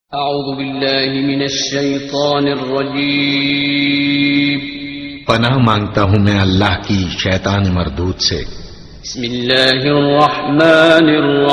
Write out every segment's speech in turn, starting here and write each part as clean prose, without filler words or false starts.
اعوذ باللہ من الشیطان الرجیم پناہ مانگتا ہوں میں اللہ کی شیطان مردود سے. بسم اللہ الرحمن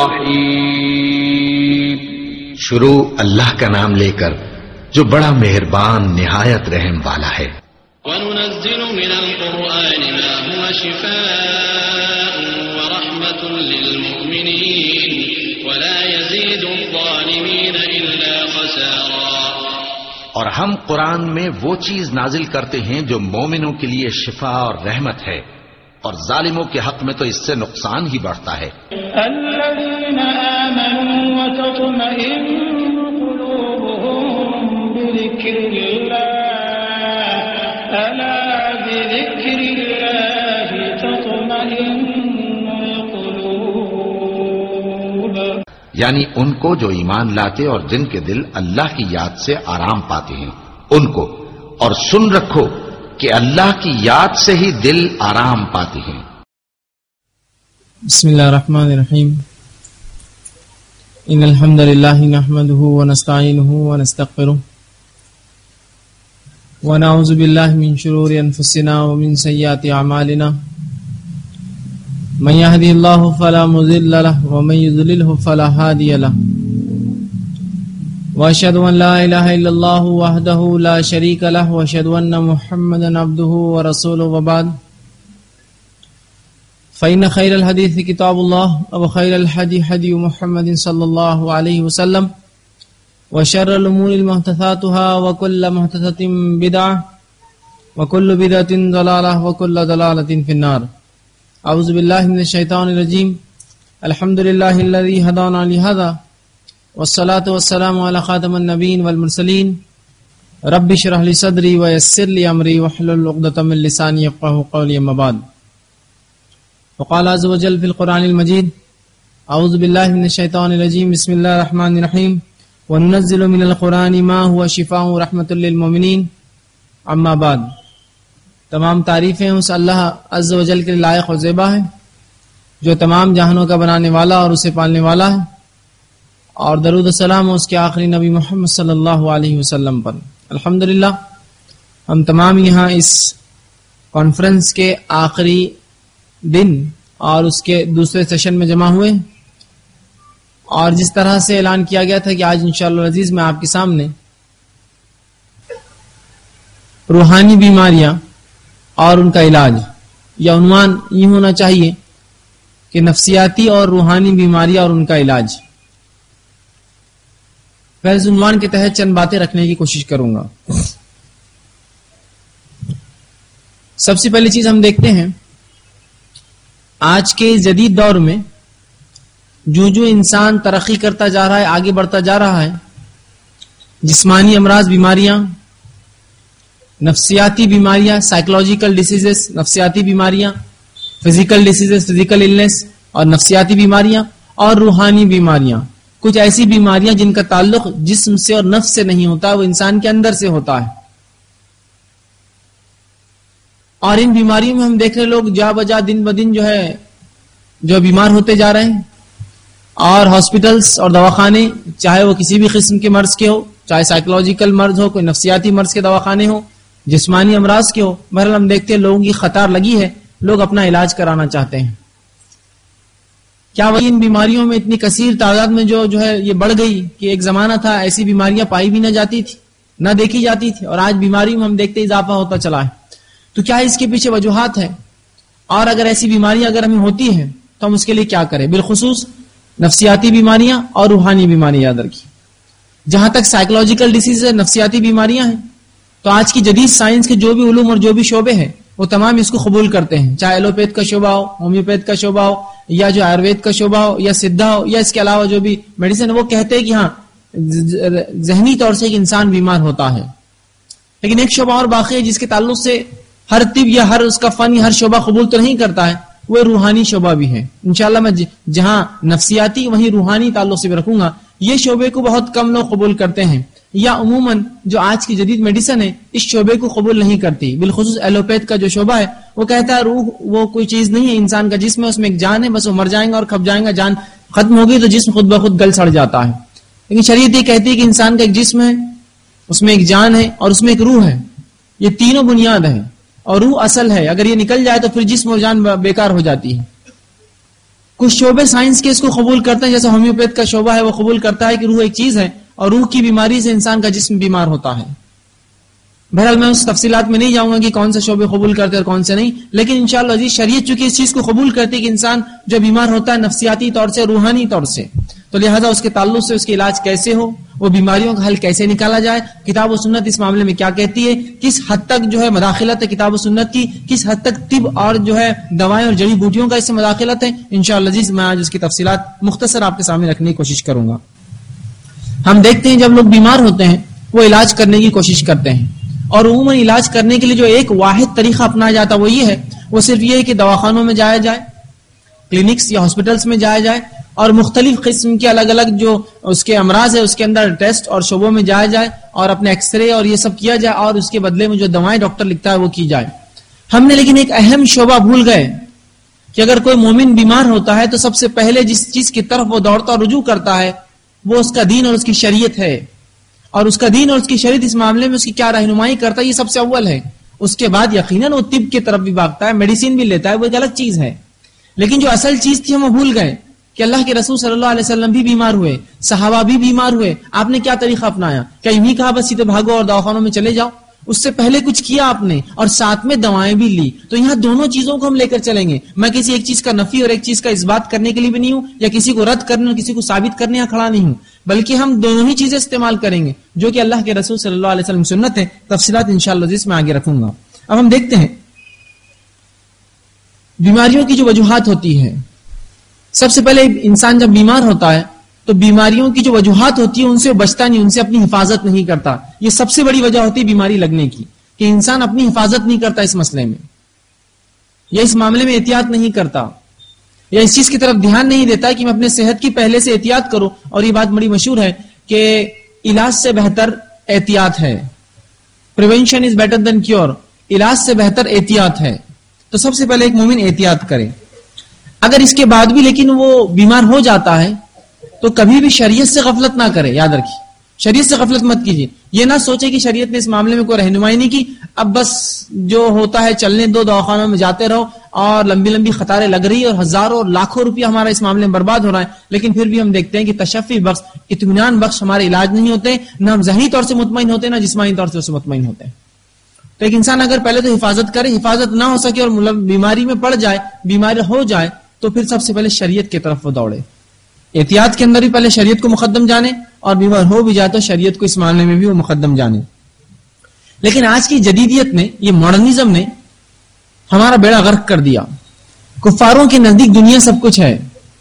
الرحیم شروع اللہ کا نام لے کر جو بڑا مہربان نہایت رحم والا ہے. وَنُنَزِّلُ مِنَ الْقُرْآنِ مَا هُوَ شِفَاءٌ وَرَحْمَةٌ لِّلْمُؤْمِنِينَ وَلَا يَزِيدُ الظَّالِمِينَ إِلَّا خَسَارًا. اور ہم قرآن میں وہ چیز نازل کرتے ہیں جو مومنوں کے لیے شفا اور رحمت ہے، اور ظالموں کے حق میں تو اس سے نقصان ہی بڑھتا ہے. الذين آمنوا وتطمئن قلوبهم بذكر الله ألا بذكر الله تطمئن القلوب. یعنی ان کو جو ایمان لاتے اور جن کے دل اللہ کی یاد سے آرام پاتے ہیں ان کو. اور سن رکھو کہ اللہ کی یاد سے ہی دل آرام پاتے ہیں. بسم اللہ الرحمن الرحیم. ان الحمد للہ نحمده ونستعینه ونستغفره ونعوذ باللہ من شرور انفسنا ومن سیئات اعمالنا. من يهده الله فلا مضل له ومن يضلل فلا هادي له. واشهد ان لا اله الا الله وحده لا شريك له واشهد ان محمدا عبده ورسوله وبعد. فإن خير الحديث كتاب الله وخير الهدي هدي محمد صلى الله عليه وسلم وشر الأمور محدثاتها وكل محدثة بدعة وكل بدعة ضلالة وكل ضلالة في النار. أعوذ بالله من الشيطان الرجيم. الحمد لله الذي هدانا لهذا والصلاة والسلام على خاتم النبيين والمرسلين. رب اشرح لي صدري ويسر لي أمري واحلل عقدة من لساني يفقهوا قولي. أما بعد وقال عز وجل في القرآن المجيد أعوذ بالله من الشيطان الرجيم بسم الله الرحمن الرحيم وننزل من القرآن ما هو شفاء ورحمة للمؤمنين. اما بعد. تمام تعریفیں اس اللہ عز و جل کے لائق و زیبا ہے جو تمام جہانوں کا بنانے والا اور اسے پالنے والا ہے، اور درود و سلام اس کے آخری نبی محمد صلی اللہ علیہ وسلم پر. الحمدللہ ہم تمام یہاں اس کانفرنس کے آخری دن اور اس کے دوسرے سیشن میں جمع ہوئے، اور جس طرح سے اعلان کیا گیا تھا کہ آج انشاءاللہ العزیز میں آپ کے سامنے روحانی بیماریاں اور ان کا علاج، یا عنوان یہ ہونا چاہیے کہ نفسیاتی اور روحانی بیماریاں اور ان کا علاج. میں اس عنوان کے تحت چند باتیں رکھنے کی کوشش کروں گا. سب سے پہلی چیز ہم دیکھتے ہیں آج کے جدید دور میں جو انسان ترقی کرتا جا رہا ہے، آگے بڑھتا جا رہا ہے، جسمانی امراض، بیماریاں، نفسیاتی بیماریاں، سائیکولوجیکل ڈیسیزز، نفسیاتی بیماریاں، فزیکل ڈیسیزز، فزیکل النس اور نفسیاتی بیماریاں، اور روحانی بیماریاں، کچھ ایسی بیماریاں جن کا تعلق جسم سے اور نفس سے نہیں ہوتا، وہ انسان کے اندر سے ہوتا ہے. اور ان بیماریوں میں ہم دیکھ رہے لوگ جا بجا دن بدن جو بیمار ہوتے جا رہے ہیں، اور ہاسپٹلز اور دواخانے، چاہے وہ کسی بھی قسم کے مرض کے ہو، چاہے سائیکولوجیکل مرض ہو، کوئی نفسیاتی مرض کے دواخانے ہو، جسمانی امراض کے ہو، بہرحال ہم دیکھتے ہیں لوگوں کی قطار لگی ہے، لوگ اپنا علاج کرانا چاہتے ہیں. کیا وہی ان بیماریوں میں اتنی کثیر تعداد میں جو یہ بڑھ گئی کہ ایک زمانہ تھا ایسی بیماریاں پائی بھی نہ جاتی تھی، نہ دیکھی جاتی تھی، اور آج بیماری میں ہم دیکھتے اضافہ ہوتا چلا ہے. تو کیا اس کے پیچھے وجوہات ہیں؟ اور اگر ایسی بیماریاں اگر ہمیں ہوتی ہیں تو ہم اس کے لیے کیا کریں؟ بالخصوص نفسیاتی بیماریاں اور روحانی بیماریاں یاد رکھیے. جہاں تک سائیکولوجیکل ڈیسیز ہے، نفسیاتی بیماریاں ہیں، تو آج کی جدید سائنس کے جو بھی علوم اور جو بھی شعبے ہیں وہ تمام اس کو قبول کرتے ہیں، چاہے ایلوپیتھ کا شعبہ ہو، ہومیوپیتھ کا شعبہ ہو، یا جو آیوروید کا شعبہ ہو، یا سدھا ہو، یا اس کے علاوہ جو بھی میڈیسن ہے، وہ کہتے ہیں کہ ہاں ذہنی طور سے ایک انسان بیمار ہوتا ہے. لیکن ایک شعبہ اور باقی ہے جس کے تعلق سے ہر طب یا ہر اس کا فن یا ہر شعبہ قبول تو نہیں کرتا ہے، وہ روحانی شعبہ بھی ہے. انشاءاللہ میں جہاں نفسیاتی وہیں روحانی تعلق سے بھی رکھوں گا. یہ شعبے کو بہت کم لوگ قبول کرتے ہیں، یا عموماً جو آج کی جدید میڈیسن ہے اس شعبے کو قبول نہیں کرتی. بالخصوص ایلوپیتھ کا جو شعبہ ہے وہ کہتا ہے روح وہ کوئی چیز نہیں ہے، انسان کا جسم ہے، اس میں ایک جان ہے، بس وہ مر جائیں گا اور کھپ جائیں گا، جان ختم ہوگی تو جسم خود بخود گل سڑ جاتا ہے. لیکن شریعت یہ کہتی ہے کہ انسان کا ایک جسم ہے، اس میں ایک جان ہے اور اس میں ایک روح ہے. یہ تینوں بنیاد ہیں اور روح اصل ہے. اگر یہ نکل جائے تو پھر جسم اور جان بیکار ہو جاتی ہے. کچھ شعبے سائنس کے اس کو قبول کرتے ہیں، جیسے ہومیوپیتھ کا شعبہ ہے وہ قبول کرتا ہے کہ روح ایک چیز ہے اور روح کی بیماری سے انسان کا جسم بیمار ہوتا ہے. بہرحال میں اس تفصیلات میں نہیں جاؤں گا کہ کون سے شعبے قبول کرتے اور کون سے نہیں، لیکن انشاءاللہ عزیز شریعت چونکہ اس چیز کو قبول کرتی ہے کہ انسان جو بیمار ہوتا ہے نفسیاتی طور سے، روحانی طور سے، تو لہذا اس کے تعلق سے اس کے علاج کیسے ہو، وہ بیماریوں کا حل کیسے نکالا جائے، کتاب و سنت اس معاملے میں کیا کہتی ہے، کس حد تک جو ہے مداخلت ہے کتاب و سنت کی، کس حد تک طب اور جو ہے دوائیں اور جڑی بوٹیوں کا اس سے مداخلت ہے، انشاءاللہ عزیز میں آج اس کی تفصیلات مختصر آپ کے سامنے رکھنے کی کوشش کروں گا. ہم دیکھتے ہیں جب لوگ بیمار ہوتے ہیں وہ علاج کرنے کی کوشش کرتے ہیں، اور عموماً علاج کرنے کے لیے جو ایک واحد طریقہ اپنایا جاتا ہے وہ یہ ہے، وہ صرف یہ ہے کہ دواخانوں میں جایا جائے، کلینکس یا ہاسپٹلس میں جایا جائے اور مختلف قسم کے الگ الگ جو اس کے امراض ہے اس کے اندر ٹیسٹ اور شعبوں میں جایا جائے اور اپنے ایکس رے اور یہ سب کیا جائے اور اس کے بدلے میں جو دوائیں ڈاکٹر لکھتا ہے وہ کی جائے. ہم نے لیکن ایک اہم شعبہ بھول گئے کہ اگر کوئی مومن بیمار ہوتا ہے تو سب سے پہلے جس چیز کی طرف وہ دوڑتا اور رجوع کرتا ہے وہ اس کا دین اور اس کی شریعت ہے، اور اس کا دین اور اس کی شریعت اس معاملے میں اس کی کیا رہنمائی کرتا ہے یہ سب سے اول ہے. اس کے بعد یقیناً وہ طب کی طرف بھی بھاگتا ہے، میڈیسن بھی لیتا ہے، وہ ایک الگ چیز ہے. لیکن جو اصل چیز تھی ہم بھول گئے کہ اللہ کے رسول صلی اللہ علیہ وسلم بھی بیمار ہوئے، صحابہ بھی بیمار ہوئے، آپ نے کیا طریقہ اپنایا؟ کیا یوں ہی کہا بس سیدھے بھاگو اور دواخانوں میں چلے جاؤ؟ اس سے پہلے کچھ کیا آپ نے اور ساتھ میں دوائیں بھی لی. تو یہاں دونوں چیزوں کو ہم لے کر چلیں گے. میں کسی ایک چیز کا نفی اور ایک چیز کا اس بات کرنے کے لیے بھی نہیں ہوں، یا کسی کو رد کرنے اور کسی کو ثابت کرنے یا کھڑا نہیں ہوں، بلکہ ہم دونوں ہی چیزیں استعمال کریں گے جو کہ اللہ کے رسول صلی اللہ علیہ وسلم سنت ہے. تفصیلات انشاءاللہ جس میں آگے رکھوں گا. اب ہم دیکھتے ہیں بیماریوں کی جو وجوہات ہوتی ہے. سب سے پہلے انسان جب بیمار ہوتا ہے تو بیماریوں کی جو وجوہات ہوتی ہے ان سے بچتا نہیں، ان سے اپنی حفاظت نہیں کرتا. یہ سب سے بڑی وجہ ہوتی ہے بیماری لگنے کی کہ انسان اپنی حفاظت نہیں کرتا اس مسئلے میں، یا اس معاملے میں احتیاط نہیں کرتا، یا اس چیز کی طرف دھیان نہیں دیتا کہ میں اپنے صحت کی پہلے سے احتیاط کروں. اور یہ بات بڑی مشہور ہے کہ علاج سے بہتر احتیاط ہے. Prevention is better than cure. علاج سے بہتر احتیاط ہے. تو سب سے پہلے ایک مومن احتیاط کرے. اگر اس کے بعد بھی لیکن وہ بیمار ہو جاتا ہے تو کبھی بھی شریعت سے غفلت نہ کرے. یاد رکھیے شریعت سے غفلت مت کیجیے. یہ نہ سوچے کہ شریعت نے اس معاملے میں کوئی رہنمائی نہیں کی، اب بس جو ہوتا ہے چلنے دو، دواخانوں میں جاتے رہو اور لمبی لمبی قطاریں لگ رہی اور ہزاروں اور لاکھوں روپیہ ہمارا اس معاملے میں برباد ہو رہا ہے. لیکن پھر بھی ہم دیکھتے ہیں کہ تشفی بخش، اطمینان بخش ہمارے علاج نہیں ہوتے، نہ ہم ذہنی طور سے مطمئن ہوتے نہ جسمانی طور سے اس سے مطمئن ہوتے ہیں. تو ایک انسان اگر پہلے تو حفاظت کرے، حفاظت نہ ہو سکے اور بیماری میں پڑ جائے، بیماری ہو جائے، تو پھر سب سے پہلے شریعت کی طرف وہ دوڑے. احتیاط کے اندر بھی پہلے شریعت کو مقدم جانے، اور بیمار ہو بھی جائے تو شریعت کو اس معاملے میں بھی وہ مقدم جانے. لیکن آج کی جدیدیت نے، یہ ماڈرنزم نے ہمارا بیڑا غرق کر دیا. کفاروں کے نزدیک دنیا سب کچھ ہے.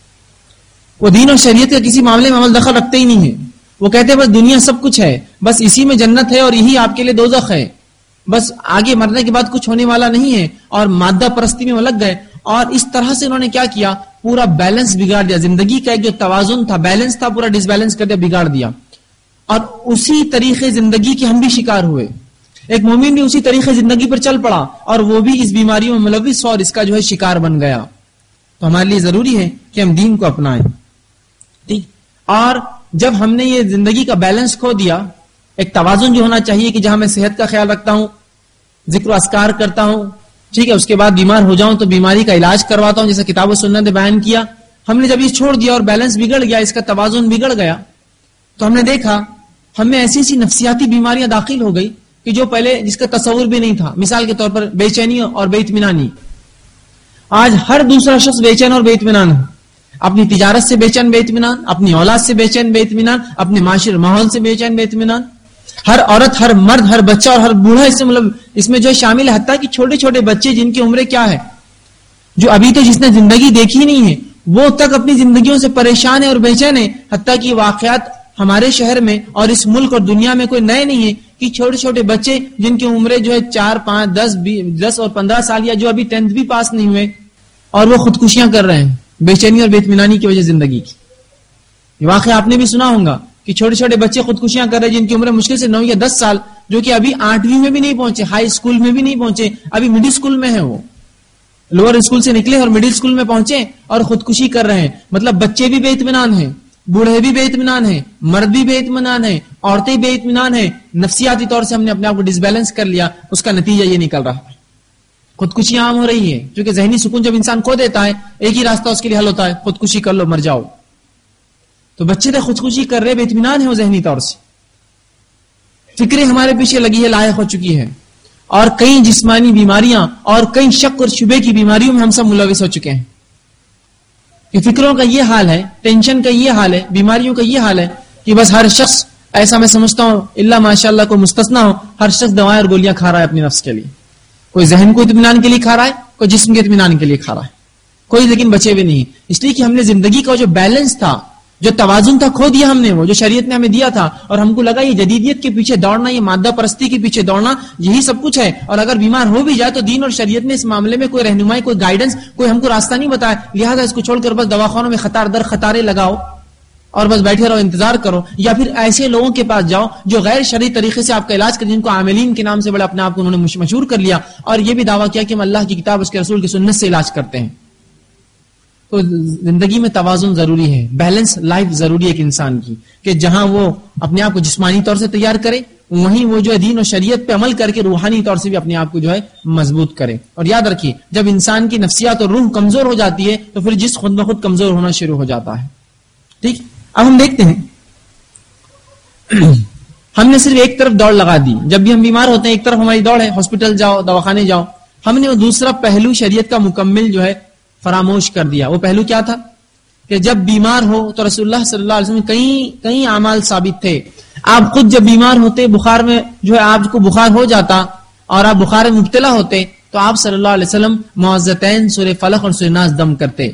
وہ دین اور شریعت کا کسی معاملے میں عمل دخل رکھتے ہی نہیں ہے. وہ کہتے ہیں بس دنیا سب کچھ ہے، بس اسی میں جنت ہے اور یہی آپ کے لیے دوزخ ہے، بس آگے مرنے کے بعد کچھ ہونے والا نہیں ہے. اور مادہ پرستی میں وہ لگ گئے اور اس طرح سے انہوں نے کیا کیا، پورا بیلنس بگاڑ دیا. زندگی کا ایک جو توازن تھا، بیلنس تھا، پورا ڈس بیلنس کر دیا، بگاڑ دیا. اور اسی طریقے زندگی کے ہم بھی شکار ہوئے. ایک مومن بھی اسی طریقے زندگی پر چل پڑا اور وہ بھی اس بیماریوں میں ملوث اور اس کا جو ہے شکار بن گیا. تو ہمارے لیے ضروری ہے کہ ہم دین کو اپنائیں. ٹھیک. اور جب ہم نے یہ زندگی کا بیلنس کھو دیا، ایک توازن جو ہونا چاہیے کہ جہاں میں صحت کا خیال رکھتا ہوں، ذکر و اذکار کرتا ہوں، ٹھیک ہے، اس کے بعد بیمار ہو جاؤں تو بیماری کا علاج کرواتا ہوں جیسا کتاب و سنت نے بیان کیا. ہم نے جب یہ چھوڑ دیا اور بیلنس بگڑ گیا، اس کا توازن بگڑ گیا، تو ہم نے دیکھا ہم میں ایسی ایسی نفسیاتی بیماریاں داخل ہو گئی کہ جو پہلے جس کا تصور بھی نہیں تھا. مثال کے طور پر بے چینی اور بے اطمینانی. آج ہر دوسرا شخص بے چین اور بے اطمینان ہے. اپنی تجارت سے بے چین بے اطمینان، اپنی اولاد سے بے چین بے اطمینان، اپنے معاشرے ماحول سے بے چین بے اطمینان. ہر عورت، ہر مرد، ہر بچہ اور ہر بوڑھا اس میں جو شامل ہے، حتیٰ کہ چھوٹے چھوٹے بچے جن کی عمریں کیا ہے، جو ابھی تو جس نے زندگی دیکھی نہیں ہے وہ تک اپنی زندگیوں سے پریشان ہے اور بے چین ہے. حتیٰ کہ واقعات ہمارے شہر میں اور اس ملک اور دنیا میں کوئی نئے نہیں ہے کہ چھوٹے چھوٹے بچے جن کی عمریں جو ہے 4، 5، 10 اور 15 سال، یا جو ابھی 10th بھی پاس نہیں ہوئے اور وہ خودکشیاں کر رہے ہیں بے چینی اور بے اطمینانی کی وجہ زندگی کی. یہ واقعہ آپ نے بھی سنا ہوگا کہ چھوٹے چھوٹے بچے خودکشیاں کر رہے ہیں جن کی عمر مشکل سے 9 یا 10 سال، جو کہ ابھی 8ویں میں بھی نہیں پہنچے، ہائی اسکول میں بھی نہیں پہنچے، ابھی مڈل اسکول میں ہے. وہ لوور اسکول سے نکلے اور مڈل اسکول میں پہنچے اور خودکشی کر رہے ہیں. مطلب بچے بھی بے اطمینان ہیں، بوڑھے بھی بے اطمینان ہیں، مرد بھی بے اطمینان ہیں، عورتیں بے اطمینان ہیں. نفسیاتی طور سے ہم نے اپنے آپ کو ڈس بیلنس کر لیا. اس کا نتیجہ یہ نکل رہا ہے خودکشی عام ہو رہی ہے. کیونکہ ذہنی سکون جب انسان کھو دیتا ہے ایک ہی راستہ اس کے لیے حل ہوتا ہے، خودکشی کر لو، مر جاؤ. تو بچے تو خودکشی کر رہے، بے اطمینان ہے وہ ذہنی طور سے. فکریں ہمارے پیچھے لگی ہے، لاحق ہو چکی ہے. اور کئی جسمانی بیماریاں اور کئی شک اور شبے کی بیماریوں میں ہم سب ملوث ہو چکے ہیں. کہ فکروں کا یہ حال ہے، ٹینشن کا یہ حال ہے، بیماریوں کا یہ حال ہے کہ بس ہر شخص، ایسا میں سمجھتا ہوں اللہ ماشاءاللہ کو مستثنا ہو، ہر شخص دوائیں اور گولیاں کھا رہا ہے اپنے نفس کے لیے. کوئی ذہن کو اطمینان کے لیے کھا رہا ہے، کوئی جسم کے اطمینان کے لیے کھا رہا ہے، کوئی لیکن بچے ہوئے نہیں. اس لیے کہ ہم نے زندگی کا جو بیلنس تھا، جو توازن تھا، کھو دیا ہم نے. وہ جو شریعت نے ہمیں دیا تھا اور ہم کو لگا یہ جدیدیت کے پیچھے دوڑنا، یہ مادہ پرستی کے پیچھے دوڑنا، یہی سب کچھ ہے. اور اگر بیمار ہو بھی جائے تو دین اور شریعت نے اس معاملے میں کوئی رہنمائی، کوئی گائیڈنس، کوئی ہم کو راستہ نہیں بتایا. لہٰذا اس کو چھوڑ کر بس دواخانوں میں قطار در قطاریں لگاؤ اور بس بیٹھے رہو، انتظار کرو. یا پھر ایسے لوگوں کے پاس جاؤ جو غیر شرعی طریقے سے آپ کا علاج کریں، جن کو عاملین کے نام سے بڑا اپنے آپ کو انہوں نے مشہور کر لیا اور یہ بھی دعویٰ کیا کہ ہم اللہ کی کتاب، اس کے رسول کی سنت سے علاج کرتے ہیں. تو زندگی میں توازن ضروری ہے، بیلنس لائف ضروری ہے ایک انسان کی، کہ جہاں وہ اپنے آپ کو جسمانی طور سے تیار کرے، وہیں وہ جو ہے دین و شریعت پہ عمل کر کے روحانی طور سے بھی اپنے آپ کو جو ہے مضبوط کرے. اور یاد رکھیے جب انسان کی نفسیات اور روح کمزور ہو جاتی ہے تو پھر جسم خود بخود کمزور ہونا شروع ہو جاتا ہے. ٹھیک، اب ہم دیکھتے ہیں ہم نے صرف ایک طرف دوڑ لگا دی. جب بھی ہم بیمار ہوتے ہیں ایک طرف ہماری دوڑ ہے، ہاسپٹل جاؤ، دواخانے جاؤ. ہم نے وہ دوسرا پہلو شریعت کا مکمل جو ہے فراموش کر دیا. وہ پہلو کیا تھا کہ جب بیمار ہو تو رسول اللہ صلی اللہ علیہ وسلم کئی اعمال ثابت تھے. آپ خود جب بیمار ہوتے، بخار میں جو ہے آپ کو بخار ہو جاتا اور آپ بخار میں مبتلا ہوتے تو آپ صلی اللہ علیہ وسلم معوذتین، سورہ فلق اور سورہ ناس دم کرتے.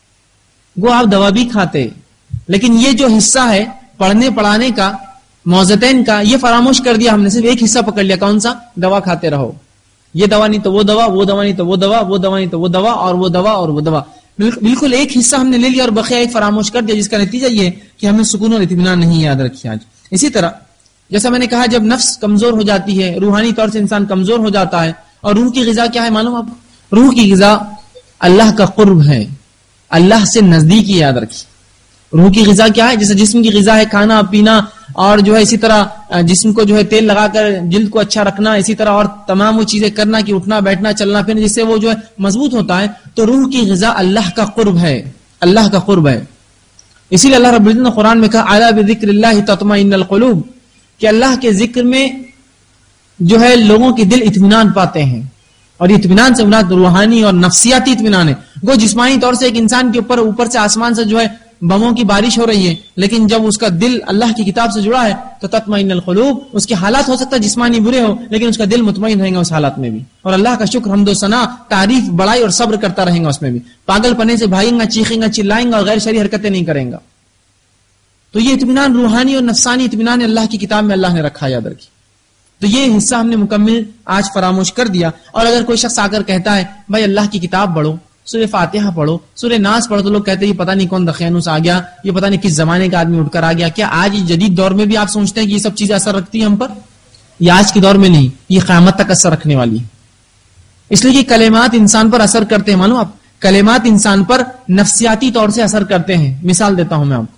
وہ آپ دوا بھی کھاتے، لیکن یہ جو حصہ ہے پڑھنے پڑھانے کا، معوذتین کا، یہ فراموش کر دیا ہم نے. صرف ایک حصہ پکڑ لیا، کون سا؟ دوا کھاتے رہو. یہ دوا نہیں تو وہ دوا، وہ دوا نہیں تو وہ دوا، وہ دوا نہیں تو وہ دوا، اور وہ دوا اور وہ دوا. بالکل ایک حصہ ہم نے لے لیا اور بقیہ ایک فراموش کر دیا، جس کا نتیجہ یہ ہے کہ ہم نے سکون اور اطمینان نہیں یاد رکھی آج. اسی طرح جیسا میں نے کہا، جب نفس کمزور ہو جاتی ہے، روحانی طور سے انسان کمزور ہو جاتا ہے. اور روح کی غذا کیا ہے معلوم آپ؟ روح کی غذا اللہ کا قرب ہے، اللہ سے نزدیکی. یاد رکھیے روح کی غذا کیا ہے؟ جیسے جسم کی غذا ہے کھانا پینا، اور جو ہے اسی طرح جسم کو جو ہے تیل لگا کر جلد کو اچھا رکھنا، اسی طرح اور تمام وہ چیزیں کرنا کہ اٹھنا بیٹھنا چلنا پھرنا، جس سے وہ جو ہے مضبوط ہوتا ہے. تو روح کی غذا اللہ کا قرب ہے، اللہ کا قرب ہے. اسی لیے اللہ رب العزت نے قرآن میں کہا الا بذکر اللہ تطمئن القلوب، کہ اللہ کے ذکر میں جو ہے لوگوں کے دل اطمینان پاتے ہیں. اور یہ اطمینان سے مراد روحانی اور نفسیاتی اطمینان ہے. وہ جسمانی طور سے ایک انسان کے اوپر سے آسمان سے جو ہے بموں کی بارش ہو رہی ہے، لیکن جب اس کا دل اللہ کی کتاب سے جڑا ہے تو تطمئن القلوب. اس کے حالات ہو سکتا ہے جسمانی برے ہو، لیکن اس کا دل مطمئن رہے گا اس حالات میں بھی، اور اللہ کا شکر حمد و ثنا تعریف بڑائی اور صبر کرتا رہے گا اس میں بھی. پاگل پنے سے بھاگیں گا، چیخیں گا، چلائیں گا اور غیر شرعی حرکتیں نہیں کریں گا. تو یہ اطمینان روحانی اور نفسانی اطمینان اللہ کی کتاب میں اللہ نے رکھا. یاد رکھیے. تو یہ حصہ ہم نے مکمل آج فراموش کر دیا. اور اگر کوئی شخص آ کر کہتا ہے بھائی اللہ کی کتاب پڑھو، سورہ فاتحہ پڑھو، سورہ ناس پڑھو، تو لوگ کہتے ہیں یہ پتہ نہیں کون دخیانوس آ گیا، یہ پتہ نہیں کس زمانے کا آدمی اٹھ کر آ گیا. کیا آج جدید دور میں بھی آپ سوچتے ہیں کہ یہ سب چیزیں اثر رکھتی ہیں ہم پر؟ یہ آج کے دور میں نہیں، یہ قیامت تک اثر رکھنے والی ہے. اس لیے کہ کلمات انسان پر اثر کرتے ہیں. معلوم آپ کلمات انسان پر نفسیاتی طور سے اثر کرتے ہیں. مثال دیتا ہوں میں آپ کو.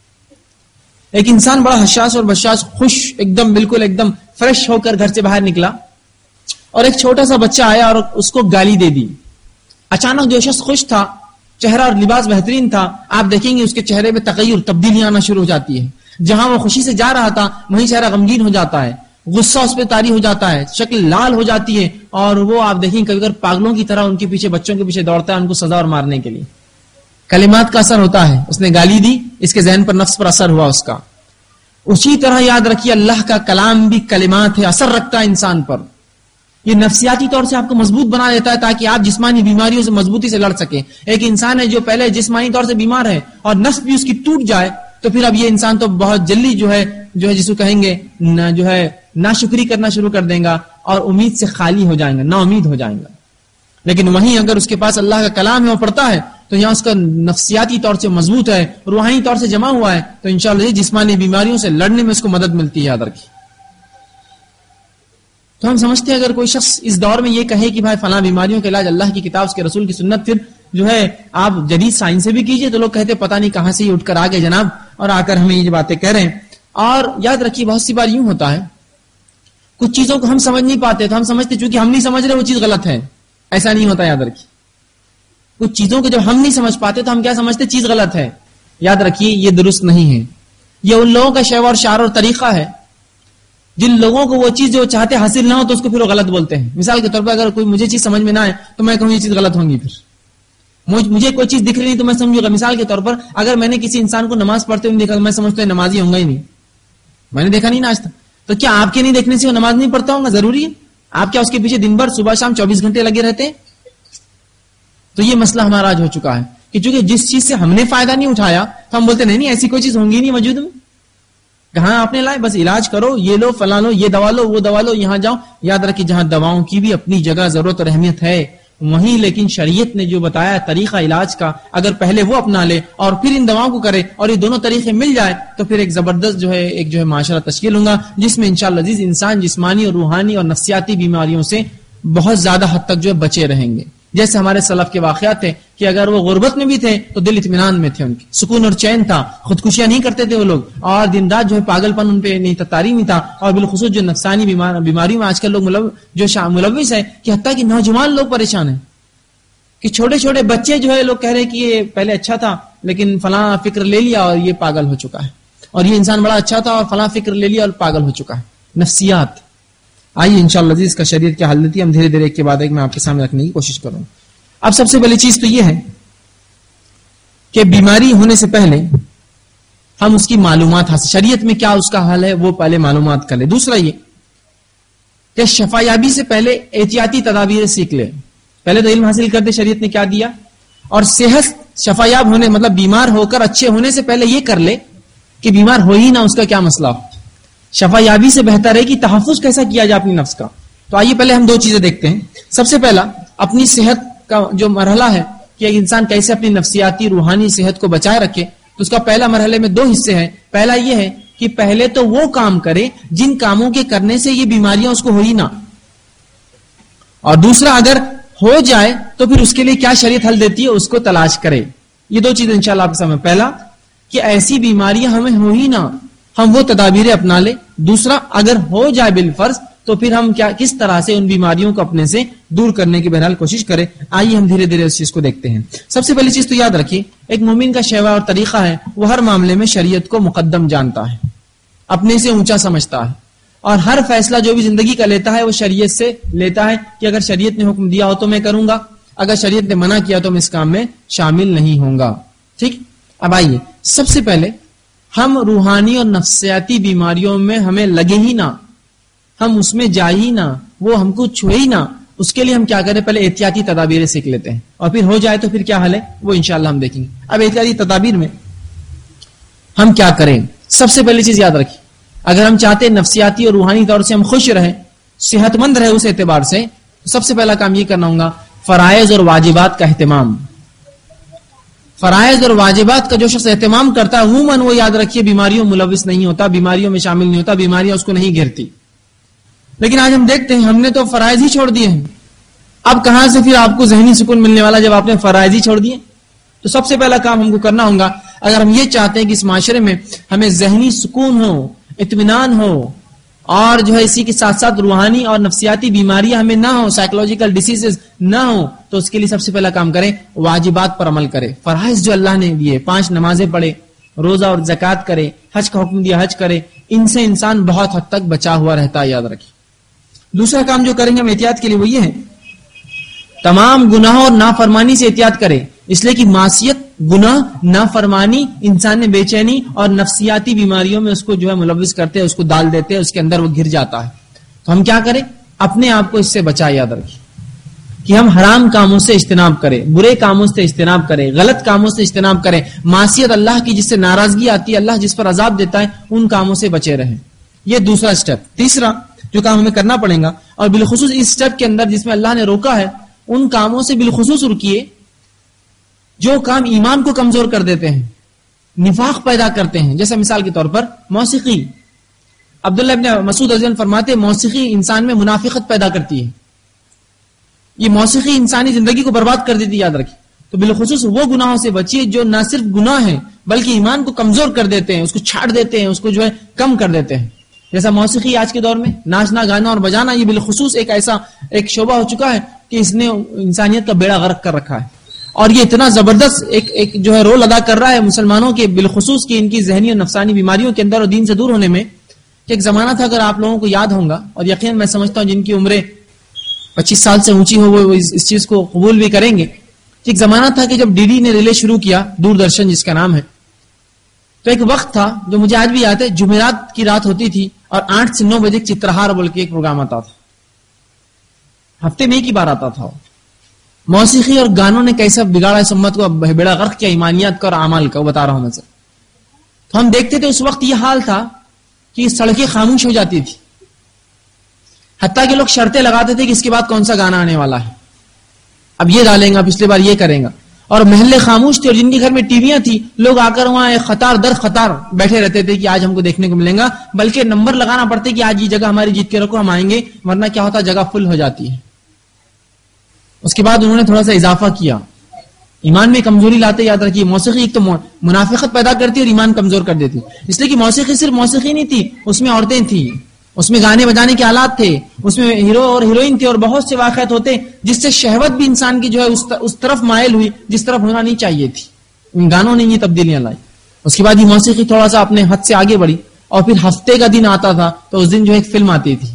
ایک انسان بڑا حساس اور بشاش، خوش، ایک دم بالکل ایک دم فریش ہو کر گھر سے باہر نکلا، اور ایک چھوٹا سا بچہ آیا اور اس کو گالی دے دی. اچانک جو شخص خوش تھا، چہرہ اور لباس بہترین تھا، آپ دیکھیں گے اس کے چہرے میں تغیر، تبدیلی آنا شروع ہو جاتی ہے. جہاں وہ خوشی سے جا رہا تھا وہیں چہرہ غمگین ہو جاتا ہے، غصہ اس پہ طاری ہو جاتا ہے، شکل لال ہو جاتی ہے، اور وہ آپ دیکھیں کبھی کبھی پاگلوں کی طرح ان کے پیچھے، بچوں کے پیچھے دوڑتا ہے ان کو سزا اور مارنے کے لیے. کلمات کا اثر ہوتا ہے. اس نے گالی دی، اس کے ذہن پر، نفس پر اثر ہوا اس کا. اسی طرح یاد رکھیے اللہ کا کلام بھی کلمات ہے، اثر رکھتا ہے انسان پر. یہ نفسیاتی طور سے آپ کو مضبوط بنا دیتا ہے تاکہ آپ جسمانی بیماریوں سے مضبوطی سے لڑ سکیں. ایک انسان ہے جو پہلے جسمانی طور سے بیمار ہے اور نفس بھی اس کی ٹوٹ جائے تو پھر اب یہ انسان تو بہت جلدی جو ہے جس کو کہیں گے جو ہے ناشکری کرنا شروع کر دیں گا اور امید سے خالی ہو جائیں گا، نا امید ہو جائیں گا. لیکن وہیں اگر اس کے پاس اللہ کا کلام ہے وہ پڑھتا ہے تو یہاں اس کا نفسیاتی طور سے مضبوط ہے، روحانی طور سے جمع ہوا ہے، تو انشاءاللہ یہ جسمانی بیماریوں سے لڑنے میں اس کو مدد ملتی ہے. یاد رکھیے. تو ہم سمجھتے ہیں اگر کوئی شخص اس دور میں یہ کہے کہ بھائی فلاں بیماریوں کا علاج اللہ کی کتاب، اس کے رسول کی سنت، پھر جو ہے آپ جدید سائنس سے بھی کیجئے، تو لوگ کہتے پتہ نہیں کہاں سے ہی اٹھ کر آ گئے جناب، اور آ کر ہمیں یہ باتیں کہہ رہے ہیں. اور یاد رکھیے بہت سی بار یوں ہوتا ہے کچھ چیزوں کو ہم سمجھ نہیں پاتے تو ہم سمجھتے چونکہ ہم نہیں سمجھ رہے وہ چیز غلط ہے. ایسا نہیں ہوتا. یاد رکھیے کچھ چیزوں کو جب ہم نہیں سمجھ پاتے تو ہم کیا سمجھتے چیز غلط ہے. یاد رکھیے یہ درست نہیں ہے. یہ ان لوگوں کا شیوہ اور شعار اور طریقہ ہے جن لوگوں کو وہ چیز جو چاہتے حاصل نہ ہو تو اس کو پھر وہ غلط بولتے ہیں. مثال کے طور پر اگر کوئی مجھے چیز سمجھ میں نہ آئے تو میں کہوں یہ چیز غلط ہوگی. پھر مجھے کوئی چیز دکھ رہی نہیں تو میں سمجھوں گا. مثال کے طور پر اگر میں نے کسی انسان کو نماز پڑھتے ہوئے دیکھا تو میں سمجھتا ہوں نمازی ہوں گا ہی نہیں. میں نے دیکھا نہیں نا آج تک. تو کیا آپ کے نہیں دیکھنے سے وہ نماز نہیں پڑھتا ہوں گا؟ ضروری ہے. آپ کیا اس کے پیچھے دن بھر صبح شام 24 گھنٹے لگے رہتے ہیں؟ تو یہ مسئلہ ہمارا آج ہو چکا ہے کہ چونکہ جس چیز سے ہم نے فائدہ نہیں اٹھایا تو ہم بولتے نہیں ایسی کوئی چیز ہوں گی نہیں وجود میں. کہاں آپ نے لائے؟ بس علاج کرو, یہ لو فلاں لو, یہ دوا لو وہ دوا لو, یہاں جاؤ. یاد رکھیے جہاں دواؤں کی بھی اپنی جگہ ضرورت اور اہمیت ہے وہیں لیکن شریعت نے جو بتایا طریقہ علاج کا اگر پہلے وہ اپنا لے اور پھر ان دواؤں کو کرے اور یہ دونوں طریقے مل جائے تو پھر ایک زبردست ایک معاشرہ تشکیل ہوگا جس میں انشاءاللہ عزیز انسان جسمانی اور روحانی اور نفسیاتی بیماریوں سے بہت زیادہ حد تک بچے رہیں گے. جیسے ہمارے سلف کے واقعات تھے کہ اگر وہ غربت میں بھی تھے تو دل اطمینان میں تھے, ان کے سکون اور چین تھا, خودکشیاں نہیں کرتے تھے وہ لوگ, اور دن رات پاگل پن ان پہ نہیں تاری نہیں تھا. اور بالخصوص جو نفسانی بیماری میں آج کل لوگ ملوث ہے کہ حتیٰ کہ نوجوان لوگ پریشان ہیں کہ چھوٹے چھوٹے بچے لوگ کہہ رہے کہ یہ پہلے اچھا تھا لیکن فلاں فکر لے لیا اور یہ پاگل ہو چکا ہے, اور یہ انسان بڑا اچھا تھا اور فلاں فکر لے لیا اور پاگل ہو چکا ہے. نفسیات. آئیے انشاءاللہ عزیز کا شریعت کیا حل دیتی ہے, ہم دھیرے دھیرے ایک کے بعد ایک میں آپ کے سامنے رکھنے کی کوشش کروں. اب سب سے پہلی چیز تو یہ ہے کہ بیماری ہونے سے پہلے ہم اس کی معلومات حاصل, شریعت میں کیا اس کا حل ہے وہ پہلے معلومات کر لیں. دوسرا یہ کہ شفا یابی سے پہلے احتیاطی تدابیر سیکھ لیں. پہلے تو علم حاصل کرتے شریعت نے کیا دیا, اور صحت شفا یاب ہونے مطلب بیمار ہو کر اچھے ہونے سے پہلے یہ کر لے کہ بیمار ہو ہی نہ اس کا کیا مسئلہ ہو. شفا یابی سے بہتر ہے کہ تحفظ کیسا کیا جائے اپنی نفس کا. تو آئیے پہلے ہم دو چیزیں دیکھتے ہیں. سب سے پہلا اپنی صحت کا جو مرحلہ ہے کہ ایک انسان کیسے اپنی نفسیاتی روحانی صحت کو بچائے رکھے, تو اس کا پہلا مرحلے میں دو حصے ہیں. پہلا یہ ہے کہ پہلے تو وہ کام کرے جن کاموں کے کرنے سے یہ بیماریاں اس کو ہو ہی نہ, اور دوسرا اگر ہو جائے تو پھر اس کے لیے کیا شریعت حل دیتی ہے اس کو تلاش کرے. یہ دو چیزیں انشاءاللہ آپ کے سامنے. پہلا کہ ایسی بیماریاں ہمیں ہو ہی نہ, ہم وہ تدابیریں اپنا لیں. دوسرا اگر ہو جائے بالفرض تو پھر ہم کس طرح سے ان بیماریوں کو اپنے سے دور کرنے کی بہرحال کوشش کریں. آئیے ہم دھیرے دھیرے اس چیز کو دیکھتے ہیں. سب سے پہلی چیز تو یاد رکھیے ایک مومن کا شیوہ اور طریقہ ہے وہ ہر معاملے میں شریعت کو مقدم جانتا ہے, اپنے سے اونچا سمجھتا ہے, اور ہر فیصلہ جو بھی زندگی کا لیتا ہے وہ شریعت سے لیتا ہے کہ اگر شریعت نے حکم دیا ہو تو میں کروں گا, اگر شریعت نے منع کیا تو میں اس کام میں شامل نہیں ہوں گا. ٹھیک. اب آئیے سب سے پہلے ہم روحانی اور نفسیاتی بیماریوں میں ہمیں لگے ہی نہ, ہم اس میں جائے ہی نہ, وہ ہم کو چھوئے ہی نہ, اس کے لیے ہم کیا کریں پہلے احتیاطی تدابیر سیکھ لیتے ہیں, اور پھر ہو جائے تو پھر کیا حل ہے وہ انشاءاللہ ہم دیکھیں گے. اب احتیاطی تدابیر میں ہم کیا کریں. سب سے پہلی چیز یاد رکھیے اگر ہم چاہتے ہیں نفسیاتی اور روحانی طور سے ہم خوش رہیں, صحت مند رہے اس اعتبار سے, تو سب سے پہلا کام یہ کرنا ہوگا فرائض اور واجبات کا اہتمام. فرائض اور واجبات کا جو شخص اہتمام کرتا ہے عموماً وہ یاد رکھیے بیماریوں ملوث نہیں ہوتا, بیماریوں میں شامل نہیں ہوتا, بیماریاں اس کو نہیں گھیرتی. لیکن آج ہم دیکھتے ہیں ہم نے تو فرائض ہی چھوڑ دیے ہیں. اب کہاں سے پھر آپ کو ذہنی سکون ملنے والا جب آپ نے فرائض ہی چھوڑ دیے. تو سب سے پہلا کام ہم کو کرنا ہوگا اگر ہم یہ چاہتے ہیں کہ اس معاشرے میں ہمیں ذہنی سکون ہو, اطمینان ہو, اور اسی کے ساتھ ساتھ روحانی اور نفسیاتی بیماریاں ہمیں نہ ہو, سائیکولوجیکل ڈیسیزز نہ ہو, تو اس کے لیے سب سے پہلا کام کریں واجبات پر عمل کرے. فرائض جو اللہ نے دیے 5 نمازیں پڑھے, روزہ اور زکات کرے, حج کا حکم دیا حج کرے, ان سے انسان بہت حد تک بچا ہوا رہتا ہے, یاد رکھیے. دوسرا کام جو کریں گے ہم احتیاط کے لیے وہ یہ ہے تمام گناہوں اور نافرمانی سے احتیاط کرے, اس لیے کہ معصیت, گناہ, نافرمانی انسان نے بے چینی اور نفسیاتی بیماریوں میں اس کو ملوث کرتے ہیں, اس کو ڈال دیتے ہیں, اس کے اندر وہ گر جاتا ہے. تو ہم کیا کریں اپنے آپ کو اس سے بچائے. یاد رکھیے کہ ہم حرام کاموں سے اجتناب کریں, برے کاموں سے اجتناب کریں, غلط کاموں سے اجتناب کریں, معصیت اللہ کی جس سے ناراضگی آتی ہے, اللہ جس پر عذاب دیتا ہے, ان کاموں سے بچے رہیں. یہ دوسرا اسٹیپ. تیسرا جو کام ہمیں کرنا پڑے گا, اور بالخصوص اس اسٹیپ کے اندر جس میں اللہ نے روکا ہے ان کاموں سے بالخصوص رکیے جو کام ایمان کو کمزور کر دیتے ہیں, نفاق پیدا کرتے ہیں. جیسے مثال کے طور پر موسیقی. عبداللہ ابن مسعود رضی اللہ عنہ فرماتے موسیقی انسان میں منافقت پیدا کرتی ہے. یہ موسیقی انسانی زندگی کو برباد کر دیتی ہے. یاد رکھیے تو بالخصوص وہ گناہوں سے بچیے جو نہ صرف گناہ ہیں بلکہ ایمان کو کمزور کر دیتے ہیں، اس کو چھاٹ دیتے ہیں، اس کو جو ہے کم کر دیتے ہیں. جیسا موسیقی آج کے دور میں ناچنا گانا اور بجانا، یہ بالخصوص ایک ایسا ایک شعبہ ہو چکا ہے کہ اس نے انسانیت کا بیڑا غرق کر رکھا ہے، اور یہ اتنا زبردست ایک جو ہے رول ادا کر رہا ہے مسلمانوں کے بالخصوص کی ان کی ذہنی اور نفسانی بیماریوں کے اندر اور دین سے دور ہونے میں. کہ ایک زمانہ تھا، اگر آپ لوگوں کو یاد ہوگا، اور یقین میں سمجھتا ہوں جن کی عمریں 25 سال سے اونچی ہو وہ اس چیز کو قبول بھی کریں گے، کہ ایک زمانہ تھا کہ جب ڈی ڈی نے ریلے شروع کیا، دوردرشن جس کا نام ہے، تو ایک وقت تھا جو مجھے آج بھی یاد ہے، جمعرات کی رات ہوتی تھی اور 8 سے 9 بجے چترہار بول کے ایک پروگرام آتا تھا، ہفتے میں ایک ہی بار آتا تھا. موسیقی اور گانوں نے کیسا بگاڑا اس امت کو، بیڑا غرق کیا ایمانیات کا اور اعمال کا، بتا رہا ہوں میں سے. تو ہم دیکھتے تھے اس وقت یہ حال تھا کہ سڑکیں خاموش ہو جاتی تھی، حتیٰ کہ لوگ شرطیں لگاتے تھے کہ اس کے بعد کون سا گانا آنے والا ہے، اب یہ ڈالیں گا، پچھلے بار یہ کریں گا. اور محلے خاموش تھے، اور جن کے گھر میں ٹی ویاں تھی لوگ آ کر وہاں قطار در قطار بیٹھے رہتے تھے کہ آج ہم کو دیکھنے کو ملے گا، بلکہ نمبر لگانا پڑتے کہ آج یہ جگہ ہماری جیت کے رکھو، ہم آئیں گے، ورنہ کیا ہوتا جگہ فل ہو جاتی ہے. اس کے بعد انہوں نے تھوڑا سا اضافہ کیا، ایمان میں کمزوری لاتے. یاد رکھیے موسیقی ایک تو منافقت پیدا کرتی اور ایمان کمزور کر دیتی، اس لیے کہ موسیقی صرف موسیقی نہیں تھی، اس میں عورتیں تھیں، اس میں گانے بجانے کے آلات تھے، اس میں ہیرو اور ہیروئن تھے، اور بہت سے واقعات ہوتے جس سے شہوت بھی انسان کی جو ہے اس طرف مائل ہوئی جس طرف ہونا نہیں چاہیے تھی. ان گانوں نے یہ تبدیلیاں لائی. اس کے بعد یہ موسیقی تھوڑا سا اپنے حد سے آگے بڑھی، اور پھر ہفتے کا دن آتا تھا تو اس دن جو ایک فلم آتی تھی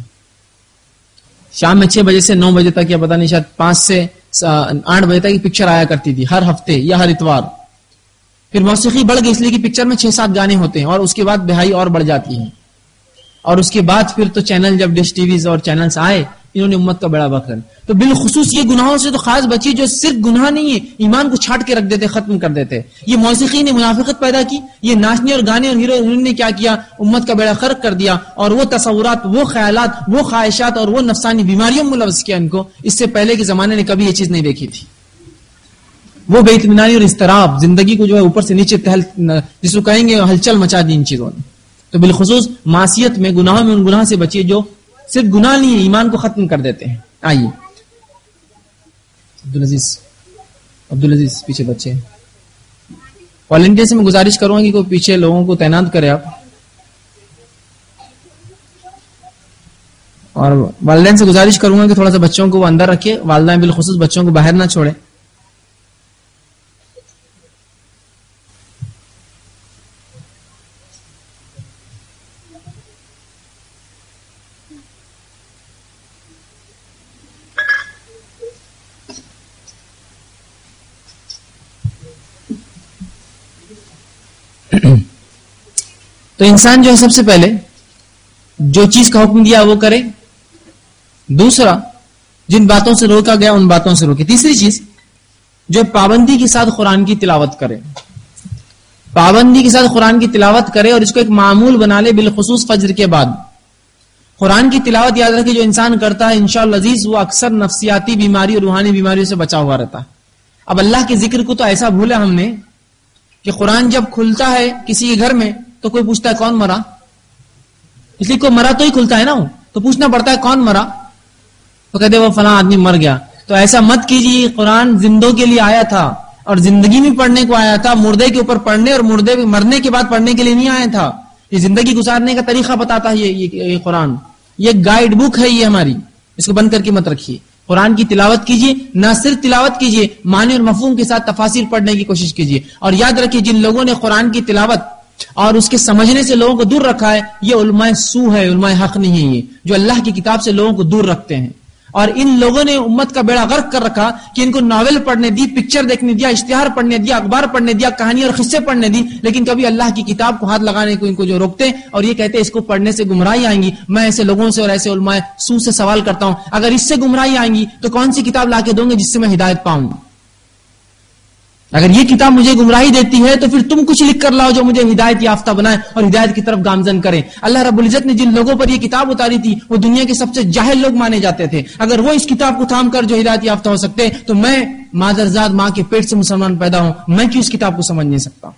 شام میں 6 بجے سے 9 بجے تک، یا پتہ نہیں شاید 5 سے 8 بجے تک پکچر آیا کرتی تھی ہر ہفتے یا ہر اتوار. پھر موسیقی بڑھ گئی اس لیے کہ پکچر میں 6-7 گانے ہوتے ہیں، اور اس کے بعد بہائی اور بڑھ جاتی ہے. اور اس کے بعد پھر تو چینل، جب ڈش ٹی ویز اور چینلز آئے، انہوں نے امت کا بڑا بکر. تو بالخصوص یہ گناہوں سے تو خاص بچی جو صرف گناہ نہیں ہے، ایمان کو چھاٹ کے رکھ دیتے، ختم کر دیتے. یہ موسیقی نے منافقت پیدا کی، یہ ناچنے اور گانے اور ہیرو نے کیا کیا، امت کا بیڑا غرق کر دیا، اور وہ تصورات، وہ خیالات، وہ خواہشات اور وہ نفسانی بیماریوں میں ملوث کیا ان کو. اس سے پہلے کے زمانے نے کبھی یہ چیز نہیں دیکھی تھی. وہ بے اطمینانی اور اضطراب زندگی کو جو ہے اوپر سے نیچے جس کو کہیں گے ہلچل مچا دی ان چیزوں نے. تو بالخصوص معصیت میں، گناہوں میں ان گناہ سے بچیے جو صرف گناہ نہیں ہے، ایمان کو ختم کر دیتے ہیں. آئیے عبدالعزیز پیچھے بچے والنٹیئر سے میں گزارش کروں گا کہ کوئی پیچھے لوگوں کو تعینات کرے آپ، اور والدین سے گزارش کروں گا کہ تھوڑا سا بچوں کو وہ اندر رکھے، والدین بالخصوص بچوں کو باہر نہ چھوڑے. تو انسان جو ہے سب سے پہلے جو چیز کا حکم دیا وہ کرے، دوسرا جن باتوں سے روکا گیا ان باتوں سے روکے، تیسری چیز جو پابندی کے ساتھ قرآن کی تلاوت کرے، پابندی کے ساتھ قرآن کی تلاوت کرے اور اس کو ایک معمول بنا لے، بالخصوص فجر کے بعد قرآن کی تلاوت. یاد رکھے جو انسان کرتا ہے انشاءاللہ عزیز وہ اکثر نفسیاتی بیماری اور روحانی بیماریوں سے بچا ہوا رہتا ہے. اب اللہ کے ذکر کو تو ایسا بھولا ہم نے کہ قرآن جب کھلتا ہے کسی کے گھر میں تو کوئی پوچھتا ہے کون مرا، اس لیے کوئی مرا تو ہی کھلتا ہے نا، تو پوچھنا پڑتا ہے کون مرا، تو کہتے وہ فلاں آدمی مر گیا. تو ایسا مت کیجیے، قرآن زندوں کے لیے آیا تھا اور زندگی میں پڑھنے کو آیا تھا، مردے کے اوپر پڑھنے اور مردے مرنے کے بعد پڑھنے کے لیے نہیں آیا تھا. یہ زندگی گزارنے کا طریقہ بتاتا ہے یہ قرآن، یہ گائیڈ بک ہے یہ ہماری، اس کو بند کر کے مت رکھیے. قرآن کی تلاوت کیجیے، نہ صرف تلاوت کیجیے، معنی اور مفہوم کے ساتھ تفاسیر پڑھنے کی کوشش کیجیے. اور یاد رکھیے جن لوگوں نے قرآن کی تلاوت اور اس کے سمجھنے سے لوگوں کو دور رکھا ہے یہ علماء سو ہے، علماء حق نہیں ہے، یہ جو اللہ کی کتاب سے لوگوں کو دور رکھتے ہیں. اور ان لوگوں نے امت کا بیڑا غرق کر رکھا کہ ان کو ناول پڑھنے دی، پکچر دیکھنے دیا، اشتہار پڑھنے دیا، اخبار پڑھنے دیا، کہانی اور قصے پڑھنے دی، لیکن کبھی اللہ کی کتاب کو ہاتھ لگانے کو ان کو جو روکتے اور یہ کہتے اس کو پڑھنے سے گمراہی آئیں گی. میں ایسے لوگوں سے اور ایسے علماء سو سے سوال کرتا ہوں، اگر اس سے گمراہی آئیں گی تو کون سی کتاب لا کے دوں گے جس سے میں ہدایت پاؤں؟ اگر یہ کتاب مجھے گمراہی دیتی ہے تو پھر تم کچھ لکھ کر لاؤ جو مجھے ہدایت یافتہ بنائے اور ہدایت کی طرف گامزن کرے. اللہ رب العزت نے جن لوگوں پر یہ کتاب اتاری تھی وہ دنیا کے سب سے جاہل لوگ مانے جاتے تھے. اگر وہ اس کتاب کو تھام کر جو ہدایت یافتہ ہو سکتے تو میں مادرزاد ماں کے پیٹ سے مسلمان پیدا ہوں، میں کیوں اس کتاب کو سمجھ نہیں سکتا؟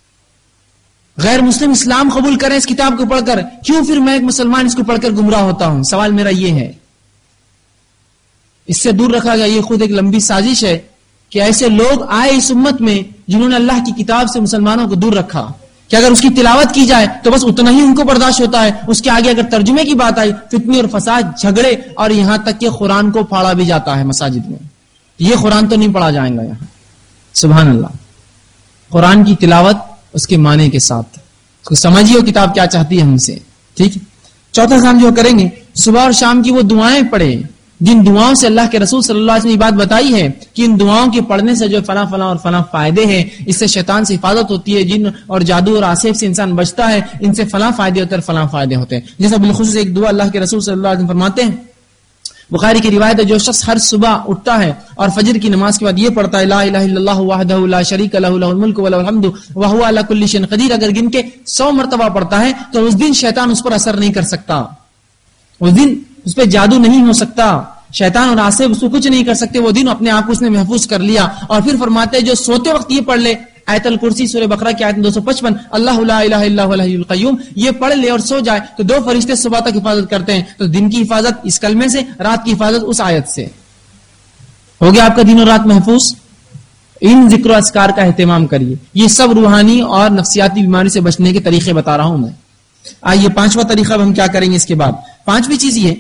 غیر مسلم اسلام قبول کریں اس کتاب کو پڑھ کر، کیوں پھر میں ایک مسلمان اس کو پڑھ کر گمراہ ہوتا ہوں؟ سوال میرا یہ ہے. اس سے دور رکھا گیا، یہ خود ایک لمبی سازش ہے کہ ایسے لوگ آئے اس امت میں جنہوں نے اللہ کی کتاب سے مسلمانوں کو دور رکھا کہ اگر اس کی تلاوت کی جائے تو بس اتنا ہی ان کو برداشت ہوتا ہے، اس کے آگے اگر ترجمے کی بات آئی فتنے اور فساد، جھگڑے، اور یہاں تک کہ قرآن کو پھاڑا بھی جاتا ہے مساجد میں. یہ قرآن تو نہیں پڑھا جائے گا یہاں. سبحان اللہ. قرآن کی تلاوت اس کے معنی کے ساتھ، اس کو سمجھیے کتاب کیا چاہتی ہے ہم سے. ٹھیک ہے. چوتھا کام جو کریں گے، صبح اور شام کی وہ دعائیں پڑھیں جن دعاؤں سے اللہ کے رسول صلی اللہ علیہ وسلم نے یہ بات بتائی ہے کہ ان دعاؤں کے پڑھنے سے جو فلاں فلاں اور فلاں فائدے ہیں، اس سے شیطان سے حفاظت ہوتی ہے، جن اور جادو اور آصف سے انسان بچتا ہے، ان سے فلاں فائدے ہوتے ہیں اور فلاں فائدے ہوتے ہیں. جیسا بالخصوص ایک دعا اللہ کے رسول صلی اللہ علیہ وسلم فرماتے ہیں، بخاری کی روایت ہے، جو شخص ہر صبح اٹھتا ہے اور فجر کی نماز کے بعد یہ پڑھتا ہے لا الہ الا اللہ وحدہ لا شریک لہ لہ الملک ولہ الحمد وہو علی کل شیء قدیر، اگر گن کے 100 مرتبہ پڑھتا ہے تو اس دن شیطان اس پر اثر نہیں کر سکتا، اس دن اس پہ جادو نہیں ہو سکتا، شیطان اور آصف اس کو کچھ نہیں کر سکتے. وہ دن اپنے آپ کو اس نے محفوظ کر لیا. اور پھر فرماتے ہیں جو سوتے وقت یہ پڑھ لے آیت الکرسی سورہ بقرہ کی آیت 255 اللہ لا الہ الا هو الحی القیوم، یہ پڑھ لے اور سو جائے تو 2 فرشتے صبح تک حفاظت کرتے ہیں. تو دن کی حفاظت اس کلمے سے، رات کی حفاظت اس آیت سے. ہو گیا آپ کا دن اور رات محفوظ. ان ذکر و اذکار کا اہتمام کریے. یہ سب روحانی اور نفسیاتی بیماری سے بچنے کے طریقے بتا رہا ہوں میں. آئیے 5واں طریقہ ہم کیا کریں گے اس کے بعد. 5ویں چیز یہ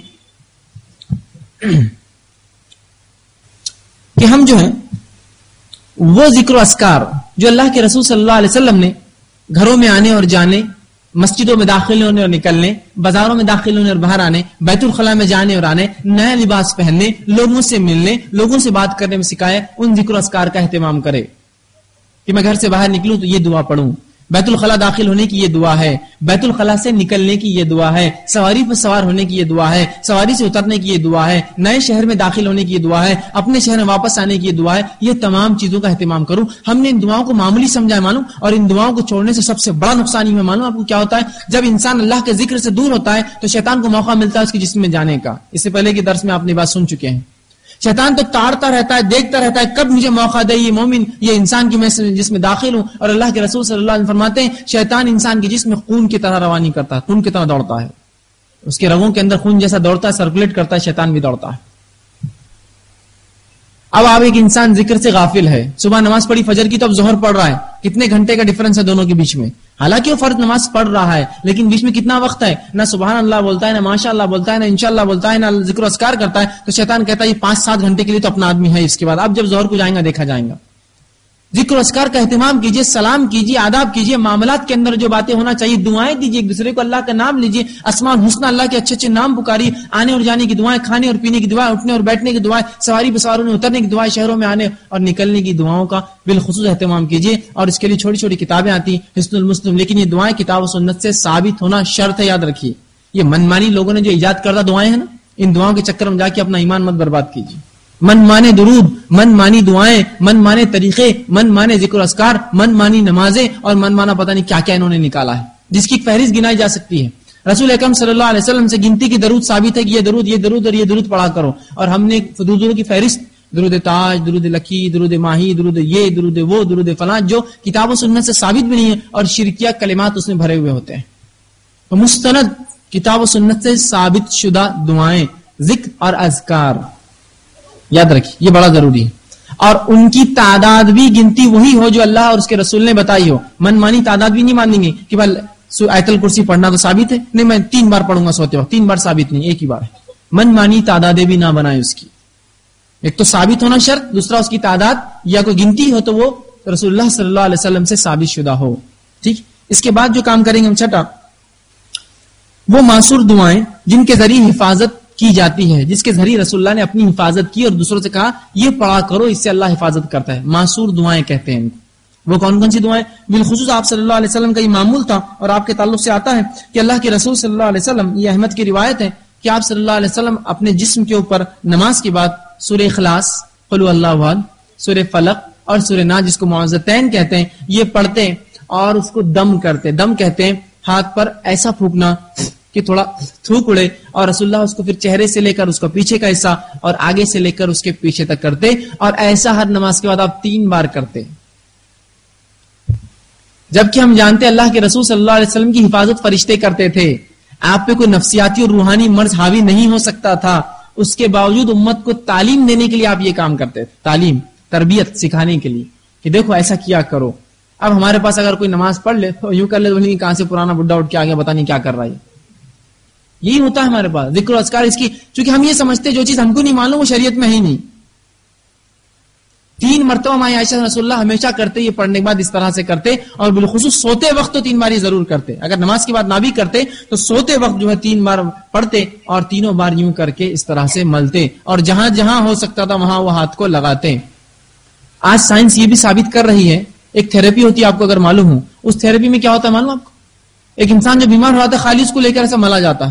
کہ ہم جو ہیں وہ ذکر و اذکار جو اللہ کے رسول صلی اللہ علیہ وسلم نے گھروں میں آنے اور جانے، مسجدوں میں داخل ہونے اور نکلنے، بازاروں میں داخل ہونے اور باہر آنے، بیت الخلاء میں جانے اور آنے، نیا لباس پہننے، لوگوں سے ملنے، لوگوں سے بات کرنے میں سکھائے، ان ذکر و اذکار کا اہتمام کرے کہ میں گھر سے باہر نکلوں تو یہ دعا پڑھوں، بیت الخلاء داخل ہونے کی یہ دعا ہے، بیت الخلاء سے نکلنے کی یہ دعا ہے، سواری پر سوار ہونے کی یہ دعا ہے، سواری سے اترنے کی یہ دعا ہے، نئے شہر میں داخل ہونے کی یہ دعا ہے، اپنے شہر میں واپس آنے کی یہ دعا ہے. یہ تمام چیزوں کا اہتمام کروں. ہم نے ان دعاؤں کو معمولی سمجھا ہے معلوم، اور ان دعاؤں کو چھوڑنے سے سب سے بڑا نقصان ہی معلوم آپ کو کیا ہوتا ہے. جب انسان اللہ کے ذکر سے دور ہوتا ہے تو شیطان کو موقع ملتا ہے اس کے جسم میں جانے کا. اس سے پہلے کے درس میں آپ نے بات سن چکے ہیں. شیطان تو تاڑتا رہتا ہے، دیکھتا رہتا ہے کب مجھے موقع دے یہ مومن، یہ انسان کی میں جس میں داخل ہوں. اور اللہ کے رسول صلی اللہ علیہ وسلم فرماتے ہیں شیطان انسان کے جسم میں خون کی طرح روانی کرتا ہے، خون کی طرح دوڑتا ہے، اس کے رگوں کے اندر خون جیسا دوڑتا ہے، سرکولیٹ کرتا ہے، شیطان بھی دوڑتا ہے. اب آپ ایک انسان ذکر سے غافل ہے، صبح نماز پڑھی فجر کی تو اب ظہر پڑھ رہا ہے، کتنے گھنٹے کا ڈفرنس ہے دونوں کے بیچ میں. حالانکہ وہ فرض نماز پڑھ رہا ہے لیکن بیچ میں کتنا وقت ہے، نہ سبحان اللہ بولتا ہے، نہ ماشاء اللہ بولتا ہے، نہ انشاءاللہ بولتا ہے، نہ ذکر و اذکار کرتا ہے. تو شیطان کہتا ہے یہ 5-7 گھنٹے کے لیے تو اپنا آدمی ہے، اس کے بعد اب جب ظہر کو جائیں گا دیکھا جائیں گا. ذکر و اذکار کا اہتمام کیجیے، سلام کیجیے، آداب کیجیے، معاملات کے اندر جو باتیں ہونا چاہیے، دعائیں دیجیے ایک دوسرے کو، اللہ کا نام لیجیے، اسماء الحسنی اللہ کے اچھے اچھے نام پکاریے، آنے اور جانے کی دعائیں، کھانے اور پینے کی دعائیں، اٹھنے اور بیٹھنے کی دعائیں، سواری پہ سواروں میں اترنے کی دعائیں، شہروں میں آنے اور نکلنے کی دعاؤں کا بالخصوص اہتمام کیجیے. اور اس کے لیے چھوٹی چھوٹی کتابیں آتی ہیں، حسن المسلم، لیکن یہ دعائیں کتاب و سنت سے ثابت ہونا شرط ہے، یاد رکھیے. یہ منمانی لوگوں نے جو ایجاد کردہ دعائیں ہیں نا، ان دعاؤں کے چکر میں جا کے اپنا ایمان مت برباد کیجیے. من مانے درود، من مانی دعائیں، من مانے طریقے، من مانے ذکر و اذکار، من مانی نمازیں، اور من مانا پتہ نہیں کیا کیا انہوں نے نکالا ہے جس کی فہرست گنائی جا سکتی ہے. رسول اکرم صلی اللہ علیہ وسلم سے گنتی کی درود ثابت ہے کہ یہ درود اور یہ درود پڑھا کرو، اور ہم نے درودوں کی فہرست، درود تاج، درود لکی، درود ماہی، درود یہ، درود وہ، درود فلاں، جو کتاب و سنت سے ثابت بھی نہیں ہے اور شرکیہ کلمات اس میں بھرے ہوئے ہوتے ہیں. تو مستند کتاب و سنت سے ثابت شدہ دعائیں، ذکر اور اذکار یاد رکھیے، یہ بڑا ضروری ہے. اور ان کی تعداد بھی گنتی وہی ہو جو اللہ اور اس کے رسول نے بتائی ہو. من مانی تعداد بھی نہیں مانیں گے کہ آیت الکرسی پڑھنا تو ثابت ہے، نہیں میں 3 بار پڑھوں گا سوتے وقت، 3 بار ثابت نہیں، ایک ہی بار ہے. من مانی تعدادیں بھی نہ بنائے اس کی. ایک تو ثابت ہونا شرط، دوسرا اس کی تعداد یا کوئی گنتی ہو تو وہ رسول اللہ صلی اللہ علیہ وسلم سے ثابت شدہ ہو. ٹھیک. اس کے بعد جو کام کریں گے ہم چھٹا، وہ معصور دعائیں جن کے ذریعے حفاظت کی جاتی ہے، جس کے ذریعے رسول اللہ نے اپنی حفاظت کی اور دوسروں سے کہا یہ پڑھا کرو، اس سے اللہ حفاظت کرتا ہے. معصور دعائیں کہتے ہیں. وہ کون کون سی دعائیں؟ بالخصوص آپ صلی اللہ علیہ وسلم کا یہ معمول تھا اور آپ کے تعلق سے آتا ہے کہ اللہ کے رسول صلی اللہ علیہ وسلم، یہ احمد کی روایت ہے کہ آپ صلی اللہ علیہ وسلم اپنے جسم کے اوپر نماز کے بعد سورہ اخلاص، قل هو اللہ احد، سورہ فلق اور سورہ ناس جس کو معوذتین کہتے ہیں یہ پڑھتے اور اس کو دم کرتے. دم کہتے ہیں ہاتھ پر ایسا پھونکنا کہ تھوڑا تھوک اڑے، اور رسول اللہ اس کو پھر چہرے سے لے کر اس کا پیچھے کا حصہ اور آگے سے لے کر اس کے پیچھے تک کرتے، اور ایسا ہر نماز کے بعد آپ 3 بار کرتے. جبکہ ہم جانتے اللہ کے رسول صلی اللہ علیہ وسلم کی حفاظت فرشتے کرتے تھے، آپ پہ کوئی نفسیاتی اور روحانی مرض حاوی نہیں ہو سکتا تھا. اس کے باوجود امت کو تعلیم دینے کے لیے آپ یہ کام کرتے تھے. تعلیم تربیت سکھانے کے لیے کہ دیکھو ایسا کیا کرو. اب ہمارے پاس اگر کوئی نماز پڑھ لے تو یوں کر لے بولیں کہاں سے پرانا بڈھا اٹھ کے آ گیا پتہ نہیں کیا کر رہا ہے. یہی ہوتا ہے ہمارے پاس ذکر و اذکار اس کی, چونکہ ہم یہ سمجھتے جو چیز ہم کو نہیں معلوم وہ شریعت میں ہی نہیں. 3 مرتبہ ماں عائشہ رسول اللہ ہمیشہ کرتے, یہ پڑھنے کے بعد اس طرح سے کرتے, اور بالخصوص سوتے وقت تو 3 بار یہ ضرور کرتے. اگر نماز کے بعد نہ بھی کرتے تو سوتے وقت جو ہے 3 بار پڑھتے اور تینوں بار یوں کر کے اس طرح سے ملتے, اور جہاں جہاں ہو سکتا تھا وہاں وہ ہاتھ کو لگاتے. آج سائنس یہ بھی ثابت کر رہی ہے, ایک تھراپی ہوتی ہے آپ کو اگر معلوم ہو, اس تھراپی میں کیا ہوتا ہے معلوم آپ کو, ایک انسان جو بیمار ہو جاتا ہے خالی اس کو لے کر ایسا ملا جاتا ہے.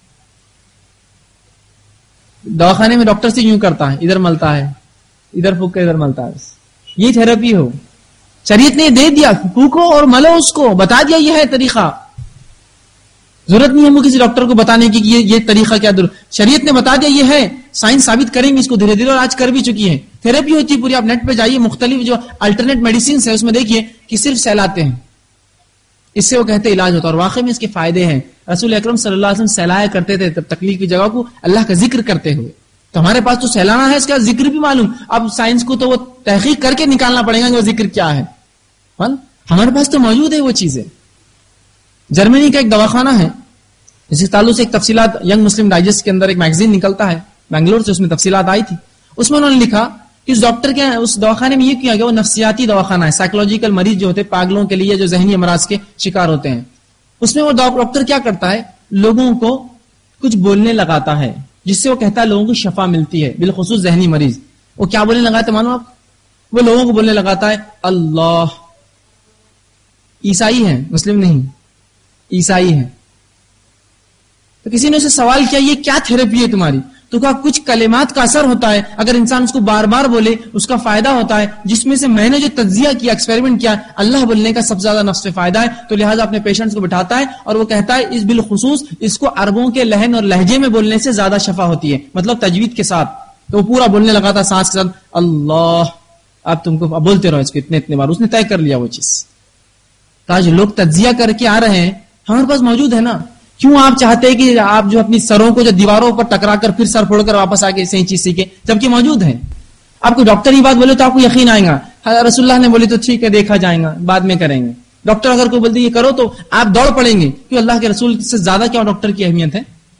دواخانے میں ڈاکٹر سے یوں کرتا ہے, ادھر ملتا ہے, ادھر پھونک کے ادھر ملتا ہے. یہ تھراپی ہو, شریعت نے دے دیا, پھونکو اور ملو, اس کو بتا دیا یہ ہے طریقہ. ضرورت نہیں ہم کو کسی ڈاکٹر کو بتانے کی کہ یہ طریقہ کیا, شریعت نے بتا دیا یہ ہے, سائنس ثابت کریں گے اس کو دھیرے دھیرے, اور آج کر بھی چکی ہے. تھراپی ہوتی ہے پوری, آپ نیٹ پہ جائیے, مختلف جو الٹرنیٹ میڈیسنس ہے اس میں دیکھیے کہ صرف سہلاتے ہیں, اس سے وہ کہتے علاج ہوتا ہے, اور واقعی میں اس کے فائدے ہیں. رسول اکرم صلی اللہ علیہ وسلم سہلایا کرتے تھے تکلیف کی جگہ کو اللہ کا ذکر کرتے ہوئے. تو ہمارے پاس تو سہلانا ہے, اس کا ذکر بھی معلوم. اب سائنس کو تو وہ تحقیق کر کے نکالنا پڑے گا کہ وہ ذکر کیا ہے. ہمارے پاس تو موجود ہے وہ چیزیں. جرمنی کا ایک دواخانہ ہے جس کے تعلق سے ایک تفصیلات ینگ مسلم ڈائجسٹ کے اندر ایک میگزین نکلتا ہے بنگلور سے, اس میں تفصیلات آئی تھی. اس میں انہوں نے لکھا کہ اس ڈاکٹر کے اس دواخانے میں یہ کیا گیا, وہ نفسیاتی دواخانہ ہے, سائیکولوجیکل مریض جو ہوتے پاگلوں کے لیے جو ذہنی امراض کے شکار ہوتے ہیں. اس میں وہ ڈاکٹر کیا کرتا ہے, لوگوں کو کچھ بولنے لگاتا ہے جس سے وہ کہتا ہے لوگوں کو شفا ملتی ہے, بالخصوص ذہنی مریض. وہ کیا بولنے لگاتے معلوم آپ, وہ لوگوں کو بولنے لگاتا ہے اللہ. عیسائی ہے, مسلم نہیں, عیسائی ہے. تو کسی نے اسے سوال کیا یہ کیا تھراپی ہے تمہاری, تو کہا کچھ کلمات کا اثر ہوتا ہے, اگر انسان اس کو بار بار بولے اس کا فائدہ ہوتا ہے, جس میں سے میں نے جو تجزیہ کیا, ایکسپیریمنٹ کیا, اللہ بولنے کا سب سے زیادہ نفع فائدہ ہے. تو لہٰذا اپنے پیشنٹس کو بٹھاتا ہے اور وہ کہتا ہے اس بالخصوص اس کو عربوں کے لہن اور لہجے میں بولنے سے زیادہ شفا ہوتی ہے, مطلب تجوید کے ساتھ. تو وہ پورا بولنے لگا تھا سانس کے ساتھ اللہ, اب تم کو بولتے رہو اس کو اتنے بار. اس نے طے کر لیا وہ چیز. تاج لوگ تجزیہ کر کے آ رہے ہیں, ہمارے پاس موجود ہے نا. کیوں آپ چاہتے ہیں کہ آپ جو اپنی سروں کو جو دیواروں پر ٹکرا کر پھر سر پھوڑ کر واپس آ کے صحیح چیز سیکھیں, جبکہ موجود ہے. آپ کو ڈاکٹر ہی بات بولے تو آپ کو یقین آئے گا, رسول اللہ نے بولی تو ٹھیک ہے دیکھا جائے گا, بعد میں کریں گے. ڈاکٹر اگر کوئی بولتے یہ کرو تو آپ دوڑ پڑیں گے, کہ اللہ کے رسول سے زیادہ کیا ڈاکٹر کی اہمیت ہے.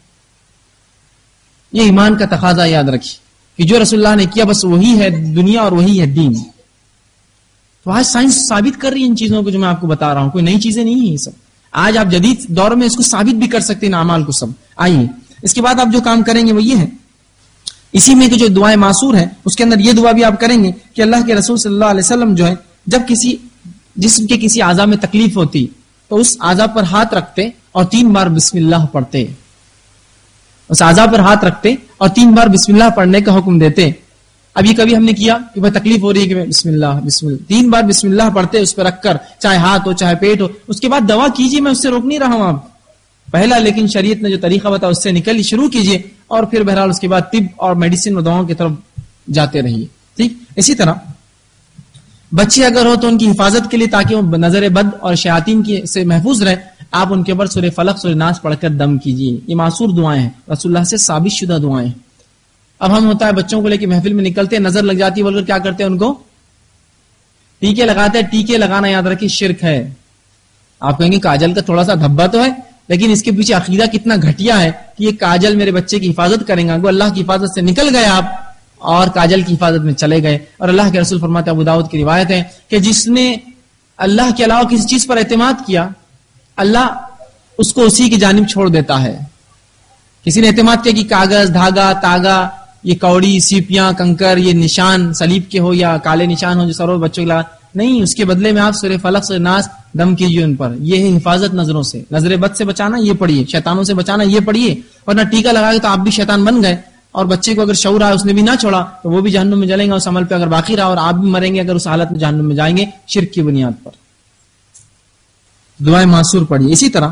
یہ ایمان کا تقاضا یاد رکھیے کہ جو رسول اللہ نے کیا بس وہی ہے دنیا اور وہی ہے دین. تو آج سائنس ثابت کر رہی ہے ان چیزوں کو جو میں آپ کو بتا رہا ہوں, کوئی نئی چیزیں نہیں ہیں یہ سب. آج آپ جدید دور میں اس کو ثابت بھی کر سکتے ہیں اعمال کو سب. آئیے اس کے بعد آپ جو کام کریں گے وہ یہ ہے, اسی میں جو دعائیں معصور ہیں اس کے اندر یہ دعا بھی آپ کریں گے کہ اللہ کے رسول صلی اللہ علیہ وسلم جو ہے جب کسی جسم کے کسی اعضاء میں تکلیف ہوتی تو اس اعضاء پر ہاتھ رکھتے اور 3 بار بسم اللہ پڑھتے. اس اعضاء پر ہاتھ رکھتے اور 3 بار بسم اللہ پڑھنے کا حکم دیتے. اب یہ کبھی ہم نے کیا کہ بھائی تکلیف ہو رہی ہے کہ بسم اللہ 3 بار بسم اللہ پڑھتے اس پہ رکھ کر, چاہے ہاتھ ہو چاہے پیٹ ہو. اس کے بعد دوا کیجیے, میں اس سے روک نہیں رہا ہوں آپ پہلا, لیکن شریعت نے جو طریقہ بتا اس سے نکل شروع کیجیے, اور پھر بہرحال اس کے بعد طب اور میڈیسن اور دواؤں کی طرف جاتے رہیے. ٹھیک اسی طرح بچے اگر ہو تو ان کی حفاظت کے لیے تاکہ وہ نظر بد اور شیاطین کی سے محفوظ رہے, آپ ان کے اوپر سورہ فلق سورہ ناس پڑھ کر دم کیجیے. یہ معصور دعائیں ہیں, رسول اللہ سے ثابت شدہ دعائیں ہیں. اب ہم ہوتا ہے بچوں کو لے کے محفل میں نکلتے ہیں, نظر لگ جاتی ہے بول کر کیا کرتے ہیں, ان کو ٹیکے لگاتے ہیں. ٹیکے لگانا یاد رکھیے شرک ہے. آپ کہیں گے کاجل کا تھوڑا سا دھبا تو ہے, لیکن اس کے پیچھے عقیدہ کتنا گھٹیا ہے کہ یہ کاجل میرے بچے کی حفاظت کریں گا. وہ اللہ کی حفاظت سے نکل گئے آپ اور کاجل کی حفاظت میں چلے گئے. اور اللہ کے رسول فرماتے ہیں, ابو داؤد کی روایت ہے کہ جس نے اللہ کے علاوہ کسی چیز پر اعتماد کیا اللہ اس کو اسی کی جانب چھوڑ دیتا ہے. کسی نے اعتماد کیا کہ کاغذ, دھاگا, تاگا, یہ کوڑی, سیپیاں, کنکر, یہ نشان صلیب کے ہو یا کالے نشان ہو جو سروں بچوں کے لگا, نہیں, اس کے بدلے میں آپ سورہ فلق سورہ ناس دم کیجیے ان پر. یہ ہے حفاظت نظروں سے, نظر بد سے بچانا یہ پڑھیے, شیطانوں سے بچانا یہ پڑھیے. ورنہ ٹیکا لگا کے تو آپ بھی شیطان بن گئے, اور بچے کو اگر شعور آیا اس نے بھی نہ چھوڑا تو وہ بھی جہنم میں جلیں گا اس عمل پہ اگر باقی رہا, اور آپ بھی مریں گے اگر اس حالت میں جہنم میں جائیں گے شرک کی بنیاد پر. دعائیں معصور پڑھیے. اسی طرح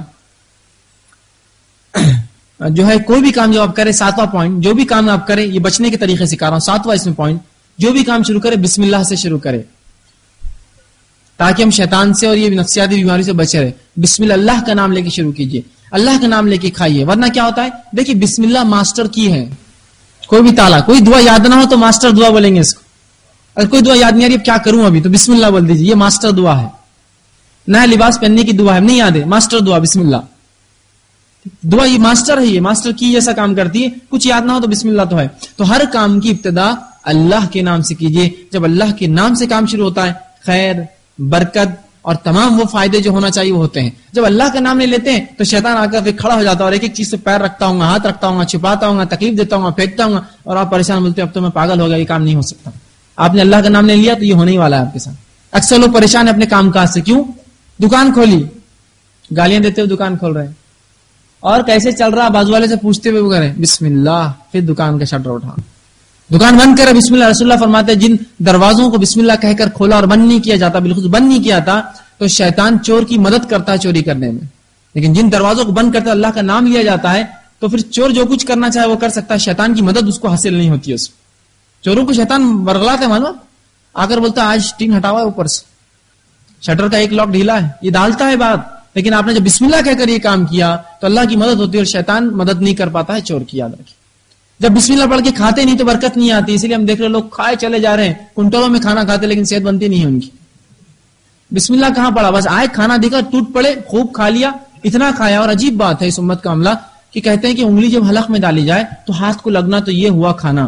جو ہے کوئی بھی کام جو آپ کریں, 7واں پوائنٹ, جو بھی کام آپ کریں, یہ بچنے کے طریقے سکھا رہا ہوں, 7واں اس میں پوائنٹ, جو بھی کام شروع کرے بسم اللہ سے شروع کرے تاکہ ہم شیطان سے اور یہ نفسیاتی بیماری سے بچے رہے. بسم اللہ کا نام لے کے شروع کیجئے, اللہ کا نام لے کے کھائیے. ورنہ کیا ہوتا ہے دیکھیے, بسم اللہ ماسٹر کی ہے. کوئی بھی تالا, کوئی دعا یاد نہ ہو تو ماسٹر دعا بولیں گے اس کو. اگر کوئی دعا یاد نہیں آ رہی اب کیا کروں ابھی، تو بسم اللہ بول دیجیے، یہ ماسٹر دعا ہے. نیا لباس پہننے کی دعا ہے، نہیں یاد ہے، ماسٹر دعا بسم اللہ. دعا یہ ماسٹر ہے، یہ ماسٹر کی جیسا کام کرتی ہے. کچھ یاد نہ ہو تو بسم اللہ تو ہے. تو ہر کام کی ابتدا اللہ کے نام سے کیجیے. جب اللہ کے نام سے کام شروع ہوتا ہے، خیر، برکت اور تمام وہ فائدے جو ہونا چاہیے وہ ہوتے ہیں. جب اللہ کا نام نہیں لیتے ہیں تو شیطان آ کر کھڑا ہو جاتا ہے اور ایک ایک چیز سے پیر رکھتا ہوں گا، ہاتھ رکھتا ہوں گا، چھپاتا ہوں گا، تکلیف دیتا ہوں گا، پھینکتا ہوں گا، اور آپ پریشان بولتے ہیں اب تو میں پاگل ہو گیا، یہ کام نہیں ہو سکتا. آپ نے اللہ کا نام نہیں لیا تو یہ ہونے ہی والا ہے آپ کے ساتھ. اکثر لوگ پریشان ہیں اپنے کام کاج سے. کیوں؟ دکان کھولی، گالیاں دیتے ہوئے دکان کھول رہے ہیں، اور کیسے چل رہا بازو والے سے پوچھتے ہوئے وہ کریں بسم اللہ، پھر دکان کا شٹر اٹھا، دکان بند کرے بسم اللہ. رسول اللہ فرماتے ہیں جن دروازوں کو بسم اللہ کہہ کر کھولا اور بند نہیں کیا جاتا، بالکل بند نہیں کیا تھا، تو شیطان چور کی مدد کرتا ہے چوری کرنے میں. لیکن جن دروازوں کو بند کرتا ہے، اللہ کا نام لیا جاتا ہے، تو پھر چور جو کچھ کرنا چاہے وہ کر سکتا ہے، شیطان کی مدد اس کو حاصل نہیں ہوتی. اس چوروں کو شیطان برگلاتا ہے، معلوم آ کر بولتا ہے آج ٹین ہٹاوا ہے اوپر سے، شٹر کا ایک لاک ڈھیلا ہے، یہ ڈالتا ہے بات. لیکن آپ نے جب بسم اللہ کہہ کر یہ کام کیا تو اللہ کی مدد ہوتی ہے، اور شیطان مدد نہیں کر پاتا ہے چور کی. یاد رکھیں، جب بسم اللہ پڑھ کے کھاتے نہیں تو برکت نہیں آتی. اسی لیے ہم دیکھ رہے لوگ کھائے چلے جا رہے ہیں، کنٹرولوں میں کھانا کھاتے لیکن صحت بنتی نہیں ہے ان کی. بسم اللہ کہاں پڑا؟ بس آئے کھانا دیکھا ٹوٹ پڑے، خوب کھا لیا، اتنا کھایا. اور عجیب بات ہے اس امت کا عملہ کہ کہتے ہیں کہ انگلی جب حلق میں ڈالی جائے تو ہاتھ کو لگنا، تو یہ ہوا کھانا.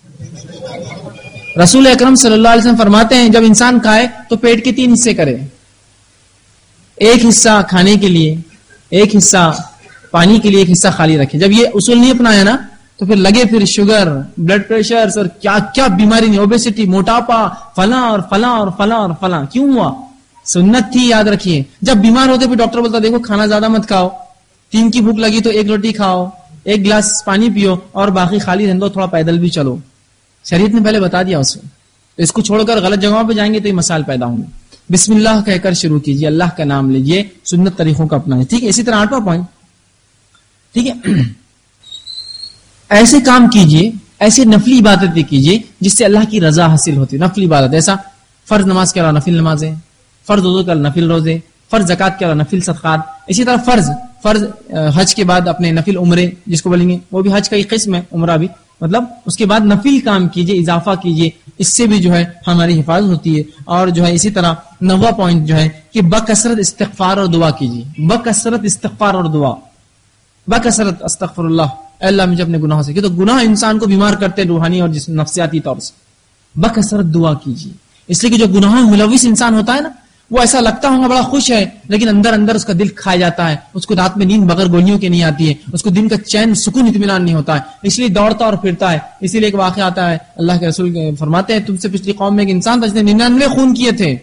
رسول اکرم صلی اللہ علیہ وسلم فرماتے ہیں جب انسان کھائے تو پیٹ کے 3 حصے کرے، ایک حصہ کھانے کے لیے، ایک حصہ پانی کے لیے، ایک حصہ خالی رکھے. جب یہ اصول نہیں اپنایا نا تو پھر لگے پھر شوگر، بلڈ پریشر اور کیا کیا بیماری نہیں، اوبیسٹی، موٹاپا، فلاں اور فلاں اور فلاں اور فلاں. کیوں ہوا؟ سنت تھی. یاد رکھیے، جب بیمار ہوتے پھر ڈاکٹر بولتا دیکھو کھانا زیادہ مت کھاؤ، 3 کی بھوک لگی تو 1 روٹی کھاؤ، 1 گلاس پانی پیو، اور باقی خالی رہنے دو، تھوڑا پیدل بھی چلو. شریعت نے پہلے بتا دیا اس کو. تو اس کو چھوڑ کر غلط جگہوں پہ جائیں گے تو یہ مسائل پیدا ہوں گے. بسم اللہ کہہ کر شروع کیجیے، اللہ کا نام لیجیے، سنت طریقوں کا اپنائیں. ٹھیک ہے. اسی طرح 8واں پوائنٹ، ٹھیک ہے، ایسے کام کیجیے، ایسے نفلی عبادتیں کیجیے جس سے اللہ کی رضا حاصل ہوتی. نفلی عبادت ایسا فرض نماز کے علاوہ نفل نمازیں، فرض وضو کے علاوہ نفل روزے، فرض زکات کے علاوہ نفل صدقات. اسی طرح فرض حج کے بعد اپنے نفل عمرے جس کو بولیں گے، وہ بھی حج کا ایک قسم ہے، عمرہ بھی، مطلب اس کے بعد نفل کام کیجیے، اضافہ کیجیے، اس سے بھی جو ہے ہماری حفاظت ہوتی ہے. اور جو ہے اسی طرح 9واں پوائنٹ جو ہے کہ بکثرت استغفار اور دعا کیجیے. بکثرت استغفار اور دعا، بکثرت استغفر اللہ، اے اللہ مجھے اپنے گناہوں سے، کہ تو گناہ انسان کو بیمار کرتے روحانی اور نفسیاتی طور سے. بکثرت دعا کیجیے، اس لیے کہ جو گناہوں ملوث انسان ہوتا ہے نا، وہ ایسا لگتا ہوگا بڑا خوش ہے لیکن اندر اندر اس کا دل کھا جاتا ہے، اس کو رات میں نیند بغیر گولیوں کے نہیں آتی ہے، اس کو دن کا چین سکون اطمینان نہیں ہوتا ہے، اس لیے دوڑتا اور پھرتا ہے. اسی لیے ایک واقعہ آتا ہے، اللہ کے رسول فرماتے ہیں تم سے پچھلی قوم میں ایک انسان تھا جس نے 99 خون کیے تھے،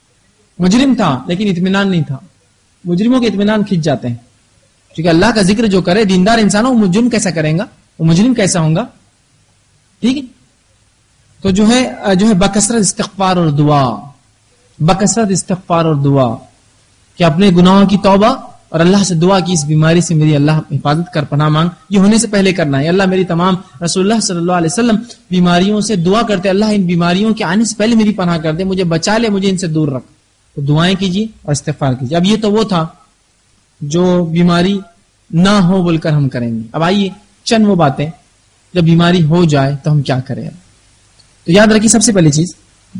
مجرم تھا لیکن اطمینان نہیں تھا. مجرموں کے اطمینان کھنچ جاتے ہیں، کیونکہ اللہ کا ذکر جو کرے دیندار انسان ہو، وہ مجرم کیسا کرے گا، وہ مجرم کیسا ہوگا. ٹھیک ہے. تو جو ہے بکثرت استغفار اور دعا، بکثرت استغفار اور دعا، کہ اپنے گناہوں کی توبہ اور اللہ سے دعا کی اس بیماری سے میری اللہ حفاظت کر، پناہ مانگ. یہ ہونے سے پہلے کرنا ہے. اللہ میری تمام، رسول اللہ صلی اللہ علیہ وسلم بیماریوں سے دعا کرتے، اللہ ان بیماریوں کے آنے سے پہلے میری پناہ کر دے، مجھے بچا لے، مجھے ان سے دور رکھ. تو دعائیں کیجیے اور استغفار کیجیے. اب یہ تو وہ تھا جو بیماری نہ ہو بول کر ہم کریں گے. اب آئیے چند وہ باتیں جب بیماری ہو جائے تو ہم کیا کریں. تو یاد رکھیے سب سے پہلی چیز،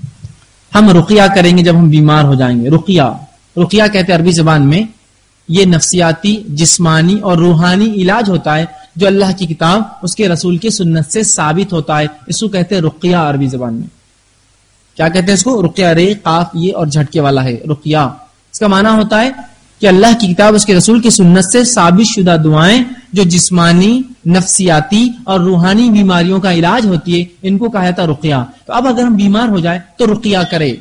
ہم رقیہ کریں گے جب ہم بیمار ہو جائیں گے. رقیہ کہتے ہیں عربی زبان میں، یہ نفسیاتی، جسمانی اور روحانی علاج ہوتا ہے جو اللہ کی کتاب، اس کے رسول کی سنت سے ثابت ہوتا ہے. اس کو کہتے ہیں رقیہ عربی زبان میں. کیا کہتے ہیں اس کو؟ رقیہ، رے قاف یہ اور جھٹکے والا ہے رقیہ. اس کا معنی ہوتا ہے کہ اللہ کی کتاب، اس کے رسول کی سنت سے ثابت شدہ دعائیں جو جسمانی، نفسیاتی اور روحانی بیماریوں کا علاج ہوتی ہے، ان کو کہا جاتا ہے رقیہ. تو اب اگر ہم بیمار ہو جائے تو رقیہ کرے،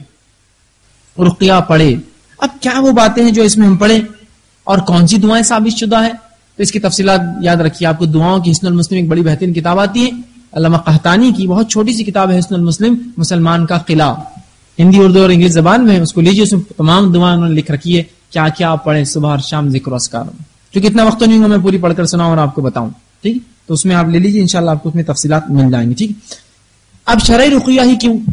رقیہ پڑھے. اب کیا وہ باتیں ہیں جو اس میں ہم پڑھیں اور کون سی دعائیں ثابت شدہ ہیں؟ تو اس کی تفصیلات یاد رکھیے. آپ کو دعاؤں کی حسن المسلم ایک بڑی بہترین کتاب آتی ہے، علامہ قحطانی کی بہت چھوٹی سی کتاب ہے حسن المسلم، مسلمان کا قلعہ، ہندی، اردو اور انگلش زبان میں. اس کو لیجیے، اس میں تمام دعائیں انہوں نے لکھ رکھی ہے، کیا کیا آپ پڑھیں صبح اور شام ذکر و اذکار میں. کیونکہ اتنا وقت نہیں ہوں میں پوری پڑھ کر سناؤں اور آپ کو بتاؤں. ٹھیک، تو اس میں آپ لے لیجیے، انشاءاللہ آپ کو اس میں تفصیلات مل جائیں گی. ٹھیک. اب شرعی رقیہ ہی کیوں؟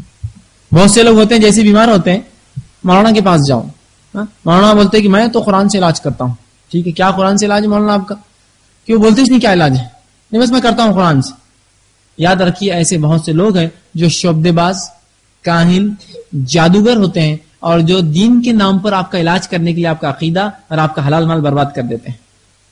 بہت سے لوگ ہوتے ہیں جیسے بیمار ہوتے ہیں مولانا کے پاس جاؤ، مولانا بولتے ہیں کہ میں تو قرآن سے علاج کرتا ہوں. ٹھیک ہے، کیا قرآن سے علاج ہے مولانا آپ کا؟ کیوں بولتے اس نہیں کیا علاج ہے؟ نہیں بس میں کرتا ہوں قرآن سے. یاد رکھیے ایسے بہت سے لوگ ہیں جو شعبدے باز، کاہن جادوگر ہوتے ہیں اور جو دین کے نام پر آپ کا علاج کرنے کے لیے آپ کا عقیدہ اور آپ کا حلال مال برباد کر دیتے ہیں.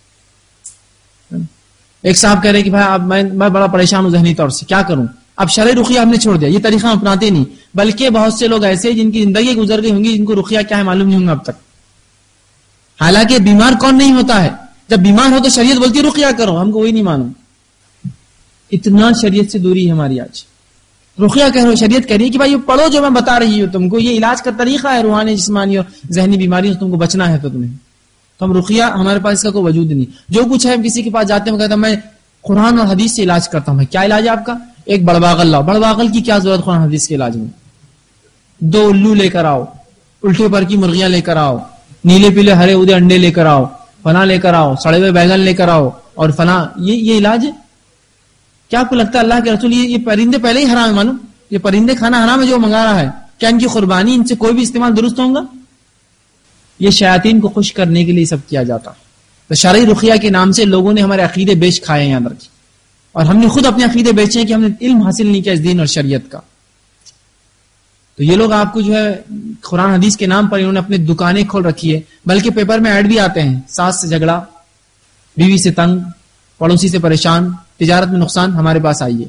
ایک صاحب کہہ رہے کہ بھائی میں بڑا پریشان ہوں ذہنی طور سے، کیا کروں؟ اب شرعی رقیہ ہم نے چھوڑ دیا، یہ طریقہ ہم اپناتے نہیں، بلکہ بہت سے لوگ ایسے جن کی زندگی گزر گئی ہوں گی جن کو رقیہ کیا ہے معلوم نہیں ہوں گا اب تک. حالانکہ بیمار کون نہیں ہوتا ہے؟ جب بیمار ہو تو شریعت بولتی ہے رقیہ کرو، ہم کو وہی نہیں معلوم. اتنا شریعت سے دوری ہے ہماری آج. رقیہ کہہ رہے، شریعت کہہ رہی ہے کہ بھائی یہ پڑھو جو میں بتا رہی ہوں تم کو، یہ علاج کا طریقہ ہے، روحانی جسمانی اور ذہنی بیماریوں سے تم کو بچنا ہے تو تمہیں. تو ہم رقیہ، ہمارے پاس اس کا کوئی وجود نہیں. جو کچھ ہے کسی کے پاس جاتے ہیں کہتا میں قرآن اور حدیث سے علاج کرتا ہوں. کیا علاج ہے آپ کا؟ ایک بڑباغل لاؤ. بڑباغل کی کیا ضرورت قرآن حدیث کے علاج میں؟ 2 الو لے کر آؤ، الٹے پر کی مرغیاں لے کر آؤ، نیلے پیلے ہرے ادے انڈے لے کر آؤ، فلاں لے کر آؤ، سڑے ہوئے بیگن لے کر آؤ اور فلاں. یہ علاج ہے کیا؟ آپ کو لگتا ہے اللہ کے رسول یہ پرندے پہلے ہی حرام ہے؟ معلوم یہ پرندے کھانا حرام ہے جو منگا رہا ہے. کیا ان کی قربانی، ان سے کوئی بھی استعمال درست ہوگا؟ یہ شیاطین کو خوش کرنے کے لیے سب کیا جاتا. تو شرعی رقیہ کے نام سے لوگوں نے ہمارے عقیدے بیچ کھائے ہیں یاد رکھیں، اور ہم نے خود اپنے عقیدے بیچے ہیں کہ ہم نے علم حاصل نہیں کیا اس دین اور شریعت کا. تو یہ لوگ آپ کو جو ہے قرآن حدیث کے نام پر انہوں نے اپنی دکانیں کھول رکھی ہے، بلکہ پیپر میں ایڈ بھی آتے ہیں، ساس سے جھگڑا، بیوی سے تنگ، پڑوسی سے پریشان، تجارت میں نقصان، ہمارے پاس آئیے.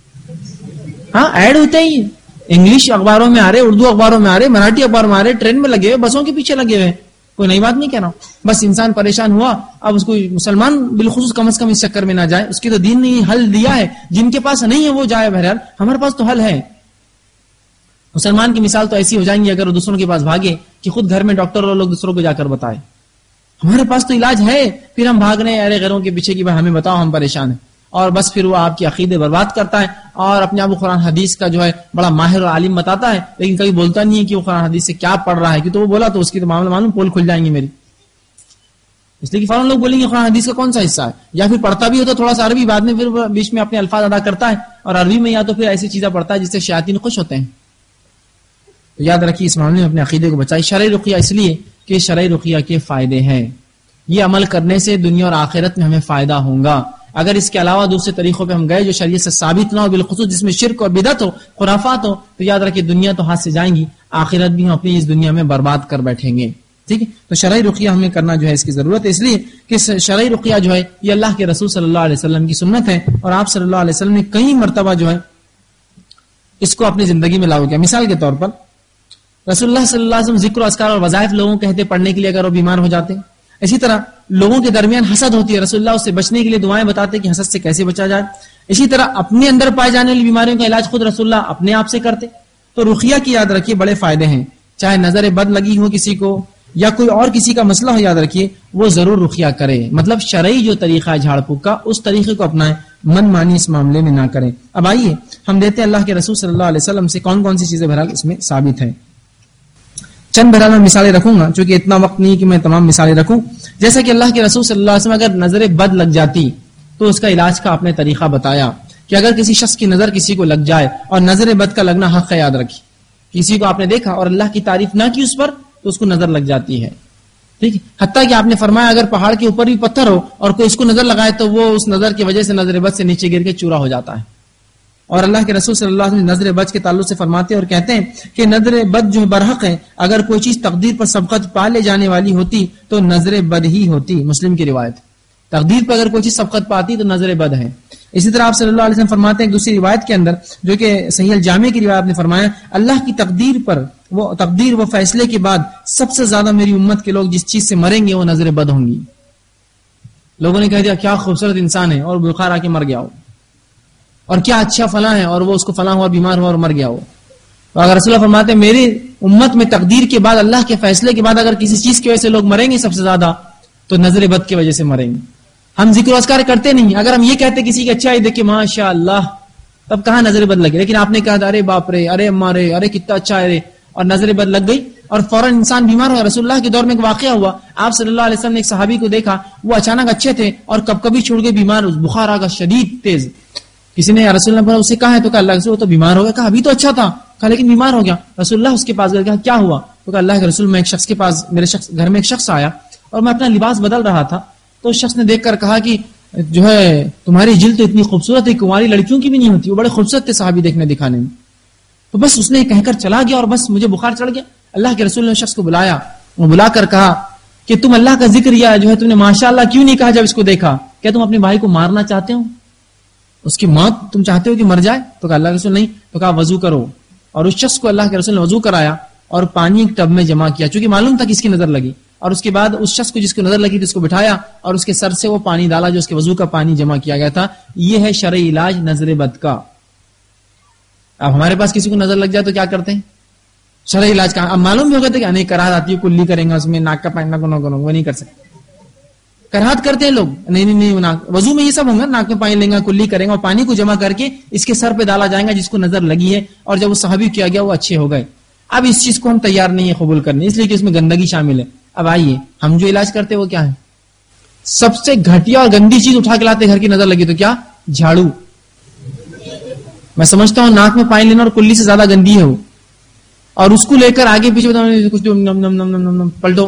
ہاں ایڈ ہوتے ہی، انگلش اخباروں میں آ رہے، اردو اخباروں میں آ رہے، مراٹھی اخباروں میں آ رہے، ٹرین میں لگے ہوئے، بسوں کے پیچھے لگے ہوئے. کوئی نئی بات نہیں کہہ رہا ہوں، بس انسان پریشان ہوا. اب اس کو مسلمان بالخصوص کم از کم اس چکر میں نہ جائے، اس کی تو دین نے حل دیا ہے. جن کے پاس نہیں ہے وہ جائے، بہرحال ہمارے پاس تو حل ہے. مسلمان کی مثال تو ایسی ہو جائیں گی اگر وہ دوسروں کے پاس بھاگے کہ خود گھر میں ڈاکٹر اور لوگ دوسروں کو جا کر بتائے. ہمارے پاس تو علاج ہے، پھر ہم بھاگ رہے ہیں غیروں کے پیچھے کہ بھائی ہمیں بتاؤ ہم پریشان ہیں. اور بس پھر وہ آپ کی عقیدے برباد کرتا ہے اور اپنے آپ کو قرآن حدیث کا جو ہے بڑا ماہر اور عالم بتاتا ہے، لیکن کبھی بولتا نہیں ہے کہ وہ قرآن حدیث سے کیا پڑھ رہا ہے. کہ تو وہ بولا تو اس کی تو معاملہ معلوم پول کھل جائیں گی میری، اس لیے کہ فوراً لوگ بولیں گے قرآن حدیث کا کون سا حصہ ہے. یا پھر پڑھتا بھی ہوتا تھوڑا سا عربی، بعد میں پھر بیچ میں اپنے الفاظ ادا کرتا ہے اور عربی میں یا تو پھر ایسی چیزیں پڑھتا ہے جس سے شیاطین خوش ہوتے ہیں. تو یاد رکھیے اس معاملے میں اپنے عقیدے کو بچائیے. شرعی رقیہ اس لیے کہ شرعی رقیہ کے فائدے ہیں، یہ عمل کرنے سے دنیا اور آخرت میں ہمیں فائدہ ہوگا. اگر اس کے علاوہ دوسرے طریقوں پہ ہم گئے جو شریعت سے ثابت نہ ہو، بالخصوص جس میں شرک اور بدعت ہو، خرافات ہو، تو یاد رکھیے دنیا تو ہاتھ سے جائیں گی، آخرت بھی ہم اپنی اس دنیا میں برباد کر بیٹھیں گے. ٹھیک ہے، تو شرعی رقیہ ہمیں کرنا جو ہے اس کی ضرورت ہے، اس لیے کہ شرعی رقیہ جو ہے یہ اللہ کے رسول صلی اللہ علیہ وسلم کی سنت ہے، اور آپ صلی اللہ علیہ وسلم نے کئی مرتبہ جو ہے اس کو اپنی زندگی میں لاگو کیا. مثال کے طور پر رسول اللہ صلی اللہ علیہ وسلم ذکر و اذکار اور وظائف لوگوں کہتے پڑھنے کے لیے اگر وہ بیمار ہو جاتے. اسی طرح لوگوں کے درمیان حسد ہوتی ہے، رسول اللہ اس سے بچنے کے لیے دعائیں بتاتے کہ حسد سے کیسے بچا جائے. اسی طرح اپنے اندر پائے جانے والی بیماریوں کا علاج خود رسول اللہ اپنے آپ سے کرتے. تو رقیہ کی یاد رکھیے بڑے فائدے ہیں، چاہے نظر بد لگی ہو کسی کو یا کوئی اور کسی کا مسئلہ ہو، یاد رکھیے وہ ضرور رقیہ کرے. مطلب شرعی جو طریقہ ہے جھاڑ پھونک کا اس طریقے کو اپنائیں، من مانی اس معاملے میں نہ کریں. اب آئیے ہم دیتے ہیں اللہ کے رسول صلی اللہ علیہ وسلم سے کون کون سی چیزیں بہرحال اس میں ثابت ہیں. چند بہرحال میں مثالیں رکھوں گا چونکہ اتنا وقت نہیں کہ میں تمام مثالیں رکھوں. جیسا کہ اللہ کے رسول صلی اللہ علیہ وسلم اگر نظر بد لگ جاتی تو اس کا علاج کا آپ نے طریقہ بتایا کہ اگر کسی شخص کی نظر کسی کو لگ جائے، اور نظر بد کا لگنا حق ہے، یاد رکھیے کسی کو آپ نے دیکھا اور اللہ کی تعریف نہ کی اس پر تو اس کو نظر لگ جاتی ہے. ٹھیک ہے، حتیٰ کہ آپ نے فرمایا اگر پہاڑ کے اوپر بھی پتھر ہو اور کوئی اس کو نظر لگائے تو وہ اس نظر کی وجہ سے نظر بد سے نیچے گر کے چورا ہو جاتا ہے. اور اللہ کے رسول صلی اللہ علیہ وسلم نظر بد کے تعلق سے فرماتے اور کہتے ہیں کہ نظر بد جو برحق ہے، اگر کوئی چیز تقدیر پر سبقت پا لے جانے والی ہوتی تو نظر بد ہی ہوتی. مسلم کی روایت، تقدیر پر اگر کوئی چیز سبقت پاتی تو نظر بد ہے. اسی طرح آپ صلی اللہ علیہ وسلم فرماتے ہیں دوسری روایت کے اندر جو کہ صحیح الجامع کی روایت نے فرمایا، اللہ کی تقدیر پر وہ فیصلے کے بعد سب سے زیادہ میری امت کے لوگ جس چیز سے مریں گے وہ نظر بد ہوں گی. لوگوں نے کہہ دیا کیا خوبصورت انسان ہے اور بخار آ کے مر گیا ہو، اور کیا اچھا فلاں ہے اور وہ اس کو فلاں ہوا، بیمار ہوا اور مر گیا ہو. تو اگر رسول اللہ فرماتے ہیں میری امت میں تقدیر کے بعد اللہ کے فیصلے کے بعد اگر کسی چیز کی وجہ سے لوگ مریں گے سب سے زیادہ تو نظر بد کی وجہ سے مریں گے. ہم ذکر و اذکار کرتے نہیں، اگر ہم یہ کہتے کسی کی اچھائی دیکھ کے ماشاء اللہ، تب کہاں نظر بد لگے. لیکن آپ نے کہا ارے باپ رے، ارے اماں رے، ارے کتنا اچھا ہے رے، اور نظر بد لگ گئی اور فوراً انسان بیمار ہوا. رسول اللہ کے دور میں ایک واقعہ ہوا، آپ صلی اللہ علیہ وسلم نے ایک صحابی کو دیکھا، وہ اچانک اچھے تھے اور کب کبھی چھوڑ کے بیمار، بخار آ گیا شدید تیز. کسی نے رسول اللہ اسے کہا ہے تو کہا اللہ کے رسول وہ تو بیمار ہو گیا. کہا ابھی تو اچھا تھا، کہا لیکن بیمار ہو گیا. رسول اللہ اس کے پاس گئے، کہا کیا ہوا؟ تو کہا اللہ کے رسول میں ایک شخص کے پاس، میرے گھر میں ایک شخص آیا اور میں اپنا لباس بدل رہا تھا تو اس شخص نے دیکھ کر کہا کہ جو ہے تمہاری جلد تو اتنی خوبصورت ہے، کماری لڑکیوں کی بھی نہیں ہوتی. وہ بڑے خوبصورت تھے صحابی دیکھنے دکھانے میں. تو بس اس نے کہہ کر چلا گیا اور بس مجھے بخار چڑھ گیا. اللہ کے رسول نے شخص کو بلایا, وہ بلا کر کہا کہ تم اللہ کا ذکر یا جو ہے تم نے ماشاء اللہ کیوں نہیں کہا جب اس کو دیکھا؟ کیا تم اپنے بھائی کو مارنا چاہتے ہو؟ اس کی موت تم چاہتے ہو کہ مر جائے؟ تو کہا اللہ کے رسول نہیں. تو کہا وضو کرو. اور اس شخص کو اللہ کے رسول نے وضو کرایا اور پانی ایک ٹب میں جمع کیا, چونکہ معلوم تھا کہ اس کی نظر لگی. اور اس کے بعد اس شخص کو جس کو نظر لگی تھی اس کو بٹھایا اور اس کے سر سے وہ پانی ڈالا جو اس کے وضو کا پانی جمع کیا گیا تھا. یہ ہے شرعی علاج نظر بد کا. اب ہمارے پاس کسی کو نظر لگ جائے تو کیا کرتے ہیں؟ شرعی علاج کا اب معلوم بھی ہوگا کہ نہیں کراہت آتی ہے, کلی کریں گا اس میں, ناک کا پانی وہ نہیں کر سکتے. کراہت کرتے ہیں لوگ, نہیں وضو میں یہ سب ہوگا, ناک میں پانی لیں گا, کلی کریں گا اور پانی کو جمع کر کے اس کے سر پہ ڈالا جائے گا جس کو نظر لگی ہے. اور جب وہ صحابی کیا گیا وہ اچھے ہو گئے. اب اس چیز کو ہم تیار نہیں ہے قبول کرنے, اس لیے کہ اس میں گندگی شامل ہے. اب آئیے ہم جو علاج کرتے ہیں وہ کیا ہے؟ سب سے گھٹیا اور گندی چیز اٹھا کے لاتے, گھر کی نظر لگی تو کیا؟ جھاڑو. میں سمجھتا ہوں ناک میں پانی لینا اور کلی سے زیادہ گندی ہے وہ, اور اس کو لے کر آگے پیچھے کچھ پلٹو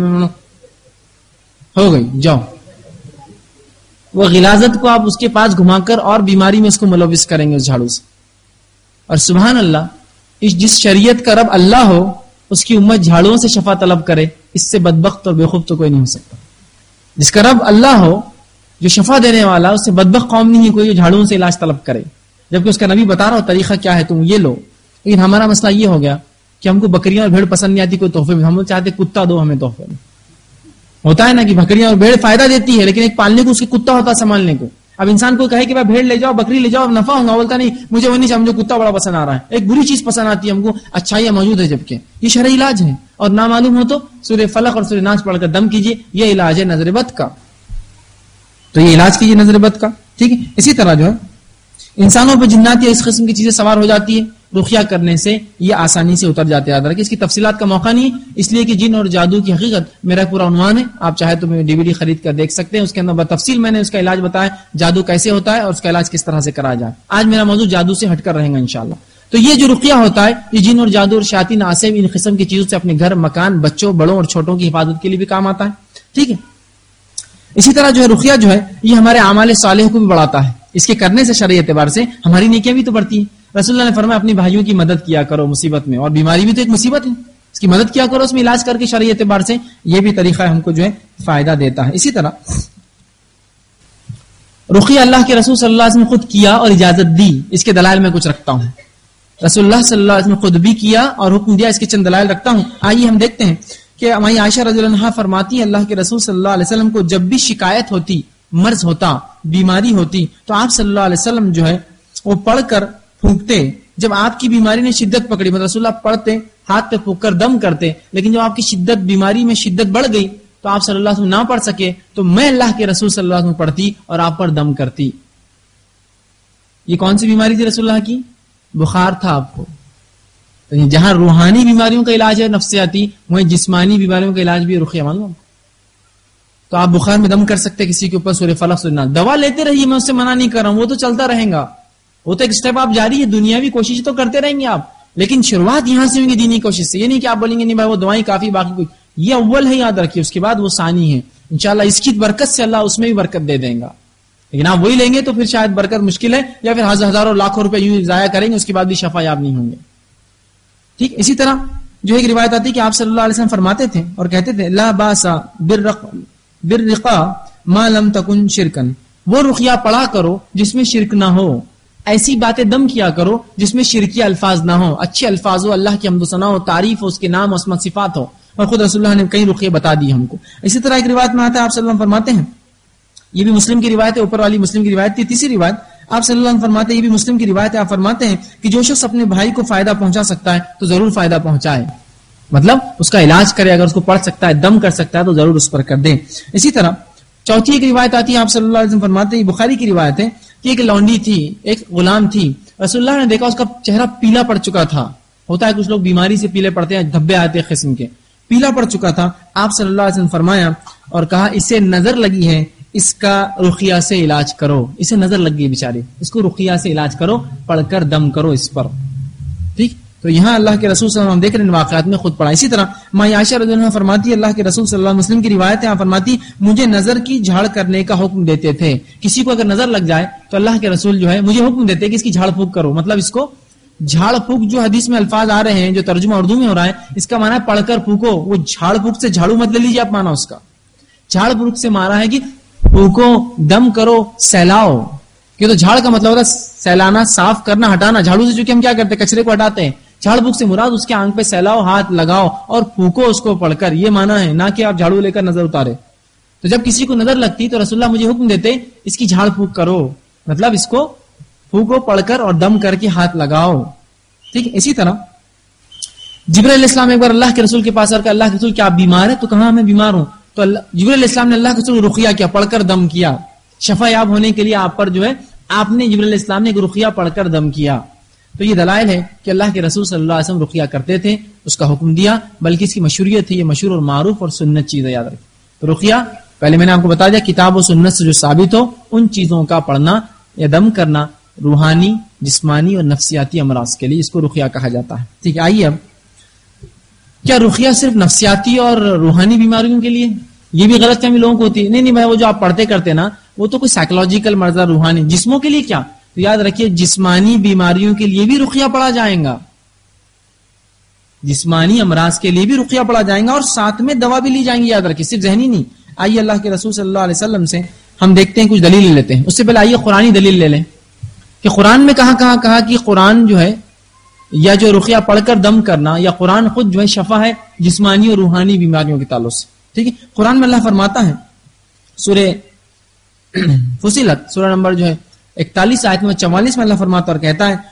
ہو گئی جاؤ. وہ غلاظت کو آپ اس کے پاس گھما کر اور بیماری میں اس کو ملوث کریں گے اس جھاڑو سے. اور سبحان اللہ, جس شریعت کا رب اللہ ہو اس کی امت جھاڑوؤں سے شفا طلب کرے, اس سے بدبخت اور بےخوف تو کوئی نہیں ہو سکتا. جس کا رب اللہ ہو جو شفا دینے والا, اس سے بدبخت قوم نہیں ہے کوئی جو جھاڑوؤں سے علاج طلب کرے, جبکہ اس کا نبی بتا رہا ہو طریقہ کیا ہے, تم یہ لو. لیکن ہمارا مسئلہ یہ ہو گیا کہ ہم کو بکریاں اور بھیڑ پسند نہیں آتی کوئی تحفے میں, ہم لوگ چاہتے کتا دو ہمیں تحفے میں. ہوتا ہے نا کہ بکریاں اور بھیڑ فائدہ دیتی ہے, لیکن ایک پالنے کو اس کے کتا ہوتا ہے سنبھالنے کو. اب انسان کو کہے کہ بھائی بھیڑ لے جاؤ, بکری لے جاؤ, نفع ہوگا, بولتا نہیں مجھے وہ نہیں چاہیے, مجھے کتا بڑا پسند آ رہا ہے. ایک بری چیز پسند آتی ہے ہم کو, اچھائیاں موجود ہے جبکہ یہ شرعی علاج ہے. اور نہ معلوم ہو تو سورہ فلق اور سورہ ناس پڑھ کر دم کیجیے, یہ علاج ہے نظر بد کا. تو یہ علاج کیجیے نظر بد کا, ٹھیک ہے. اسی طرح جو ہے انسانوں پہ جنات یا اس قسم کی چیزیں سوار ہو جاتی ہے, رقیہ کرنے سے یہ آسانی سے اتر جاتے ہیں. اس کی تفصیلات کا موقع نہیں ہے, اس لیے کہ جن اور جادو کی حقیقت میرا پورا عنوان ہے, آپ چاہے تو DVD خرید کر دیکھ سکتے ہیں. اس کے اندر بتفصیل میں نے اس کا علاج بتایا, جادو کیسے ہوتا ہے اور اس کا علاج کس طرح سے کرا جائے. آج میرا موضوع جادو سے ہٹ کر رہے گا انشاءاللہ. تو یہ جو رقیہ ہوتا ہے یہ جن اور جادو اور شیاطین عاصب ان قسم کی چیزوں سے اپنے گھر, مکان, بچوں, بڑوں اور چھوٹوں کی حفاظت کے لیے بھی کام آتا ہے, ٹھیک ہے. اسی طرح جو ہے رقیہ جو ہے یہ ہمارے اعمال صالح کو بھی بڑھاتا ہے. اس کے کرنے سے شرعی اعتبار سے ہماری نیکیاں بھی تو بڑھتی ہیں. رسول اللہ نے فرمایا اپنی بھائیوں کی مدد کیا کرو مصیبت میں, اور بیماری بھی تو ایک مصیبت ہے, اس کی مدد کیا کرو, اس میں علاج کر کے شرعی اعتبار سے یہ بھی طریقہ ہم کو جو ہے فائدہ دیتا ہے. اسی طرح رقیہ اللہ کے رسول صلی اللہ علیہ وسلم خود کیا اور اجازت دی. اس کے دلائل میں کچھ رکھتا ہوں. رسول اللہ صلی اللہ علیہ وسلم خود بھی کیا اور حکم دیا, اس کے چند دلائل رکھتا ہوں. آئیے ہم دیکھتے ہیں کہ امائی عائشہ رضی اللہ عنہا فرماتی ہے اللہ کے رسول صلی اللہ علیہ وسلم کو جب بھی شکایت ہوتی, مرض ہوتا, بیماری ہوتی, تو آپ صلی اللہ علیہ وسلم جو ہے وہ پڑھ کر پھونکتے. جب آپ کی بیماری نے شدت پکڑی, مطلب رسول اللہ پڑھتے, ہاتھ پہ پھونک کر دم کرتے, لیکن جب آپ کی شدت بیماری میں شدت بڑھ گئی تو آپ صلی اللہ علیہ وسلم نہ پڑھ سکے تو میں اللہ کے رسول صلی اللہ علیہ وسلم پڑھتی اور آپ پر دم کرتی. یہ کون سی بیماری تھی رسول اللہ کی؟ بخار تھا آپ کو. جہاں روحانی بیماریوں کا علاج ہے نفسیاتی, وہیں جسمانی بیماریوں کا علاج بھی رقیہ. معلوم تو آپ بخار میں دم کر سکتے کسی کے اوپر, سورہ فلق سورہ ناس. دوا لیتے رہیے, میں اس سے منع نہیں کر رہا ہوں, وہ تو چلتا رہے گا, وہ تو ایک اسٹیپ آپ جاری ہے, دنیاوی کوشش تو کرتے رہیں گے آپ, لیکن شروعات یہاں سے ہوگی دینی کوشش سے. یہ نہیں کہ آپ بولیں گے نہیں بھائی وہ دوائیں کافی, باقی کچھ. یہ اول ہے, یاد رکھیے, اس کے بعد وہ ثانی ہے. انشاءاللہ اس کی برکت سے اللہ اس میں بھی برکت دے دیں گا. لیکن آپ وہی لیں گے تو پھر شاید برکت مشکل ہے, یا پھر ہزاروں لاکھوں روپے یوں ضائع کریں گے, اس کے بعد بھی شفا یاب نہیں ہوں گے. ٹھیک. اسی طرح جو ایک روایت آتی ہے کہ آپ صلی اللہ علیہ وسلم فرماتے تھے اور کہتے تھے لا باسا بالرقا ما لم تکن شرکن, وہ رقیہ پڑھا کرو جس میں شرک نہ ہو, ایسی باتیں دم کیا کرو جس میں شرکی الفاظ نہ ہو, اچھے الفاظ ہو, اللہ کی حمد و ثنا ہو, تعریف ہو, اس کے نام اسماء صفات ہو. اور خود رسول اللہ نے کئی رقیے بتا دی ہم کو. اسی طرح ایک روایت میں آتا ہے آپ صلی اللہ علیہ وسلم فرماتے ہیں, یہ بھی مسلم کی روایت ہے, اوپر والی مسلم کی روایت تھی. تیسری روایت آپ صلی اللہ علیہ وسلم فرماتے ہیں, یہ بھی مسلم کی روایت ہے, آپ فرماتے ہیں کہ جو شخص اپنے بھائی کو فائدہ پہنچا سکتا ہے تو ضرور فائدہ پہنچائے, مطلب اس کا علاج کرے. اگر اس کو پڑھ سکتا ہے, دم کر سکتا ہے تو ضرور اس پر کر دیں. اسی طرح چوتھی ایک روایت آتی ہے آپ صلی اللہ علیہ وسلم فرماتے ہیں, بخاری کی روایت ہے کہ ایک لونڈی تھی, ایک غلام تھی. رسول اللہ نے دیکھا اس کا چہرہ پیلا پڑ چکا تھا. ہوتا ہے کچھ لوگ بیماری سے پیلے پڑتے ہیں, دھبے آتے ہیں قسم کے, پیلا پڑ چکا تھا. آپ صلی اللہ علیہ وسلم فرمایا اور کہا اسے نظر لگی ہے, اس کا رقیہ سے علاج کرو. اسے نظر لگ گئی بیچارے, اس کو رقیہ سے علاج کرو, پڑھ کر دم کرو اس پر. ٹھیک. تو یہاں اللہ کے رسول صلی اللہ علیہ وسلم دیکھ رہے ہیں واقعات میں خود پڑھا. اسی طرح ماں عائشہ رضی اللہ عنہا فرماتی ہے اللہ کے رسول صلی اللہ علیہ وسلم کی روایت ہے, آپ فرماتی مجھے نظر کی جھاڑ کرنے کا حکم دیتے تھے. کسی کو اگر نظر لگ جائے تو اللہ کے رسول جو ہے مجھے حکم دیتے کہ اس کی جھاڑ پھونک کرو, مطلب اس کو جھاڑ پھونک جو حدیث میں الفاظ آ رہے ہیں جو ترجمہ اردو میں ہو رہا ہے اس کا معنی ہے پڑھ کر پھونکو. وہ جھاڑ پھونک سے جھاڑو مت لے لیجیے آپ مانا اس کا. جھاڑ پھونک سے مارا ہے کہ پھونکو, دم کرو, سیلاؤ. کہ تو جھاڑ کا مطلب ہوتا ہے سیلانا, صاف کرنا, ہٹانا. جھاڑو سے چونکہ ہم کیا کرتے ہیں کچرے کو ہٹاتے ہیں. جھاڑ پھونک سے مراد اس کے آنکھ پہ سیلاؤ, ہاتھ لگاؤ اور پھونکو اس کو پڑھ کر, یہ مانا ہے, نہ کہ آپ جھاڑو لے کر نظر اتارے. تو جب کسی کو نظر لگتی تو رسول اللہ مجھے حکم دیتے اس کی جھاڑ پھونک کرو, مطلب اس کو پھونکو پڑھ کر اور دم کر کے ہاتھ لگاؤ. ٹھیک ہے. اسی طرح جبرائیل علیہ السلام ایک بار اللہ کے رسول کے پاس آ کر اللہ کے رسول کیا آپ بیمار ہے؟ تو کہاں میں بیمار ہوں. تو جبرائیل علیہ السلام نے اللہ کے رسول رقیہ کیا, پڑھ کر دم کیا. شفا یاب ہونے کے لیے آپ پر جو ہے آپ نے جبرائیل علیہ السلام نے ایک رقیہ پڑھ کر دم کیا. تو یہ دلائل ہے کہ اللہ کے رسول صلی اللہ علیہ وسلم رقیہ کرتے تھے, اس کا حکم دیا, بلکہ اس کی مشہوریت ہے, یہ مشہور اور معروف اور سنت چیز ہے, یاد رکھیں. تو رقیہ پہلے میں نے آپ کو بتا دیا کتاب و سنت سے جو ثابت ہو ان چیزوں کا پڑھنا یا دم کرنا روحانی, جسمانی اور نفسیاتی امراض کے لیے اس کو رقیہ کہا جاتا ہے. ٹھیک ہے. آئیے اب کیا رقیہ صرف نفسیاتی اور روحانی بیماریوں کے لیے؟ یہ بھی غلط فہمی لوگوں کو ہوتی ہے. نہیں بھائی, وہ جو آپ پڑھتے کرتے نا وہ تو کوئی سائیکولوجیکل مرض, روحانی. جسموں کے لیے کیا؟ تو یاد رکھیے جسمانی بیماریوں کے لیے بھی رقیہ پڑھا جائے گا, جسمانی امراض کے لیے بھی رقیہ پڑھا جائے گا اور ساتھ میں دوا بھی لی جائیں گی, یاد رکھیے, صرف ذہنی نہیں. آئیے اللہ کے رسول صلی اللہ علیہ وسلم سے ہم دیکھتے ہیں کچھ دلیل لے لیتے ہیں. اس سے پہلے آئیے قرآنی دلیل لے لیں کہ قرآن میں کہاں کہا کہ قرآن جو ہے یا جو رقیہ پڑھ کر دم کرنا یا قرآن خود جو ہے شفا ہے جسمانی اور روحانی بیماریوں کے تعلق سے. ٹھیک ہے. قرآن میں اللہ فرماتا ہے سورہ فصلت سورہ نمبر جو ہے 41 آیت میں 44 میں اللہ فرماتا اور کہتا ہے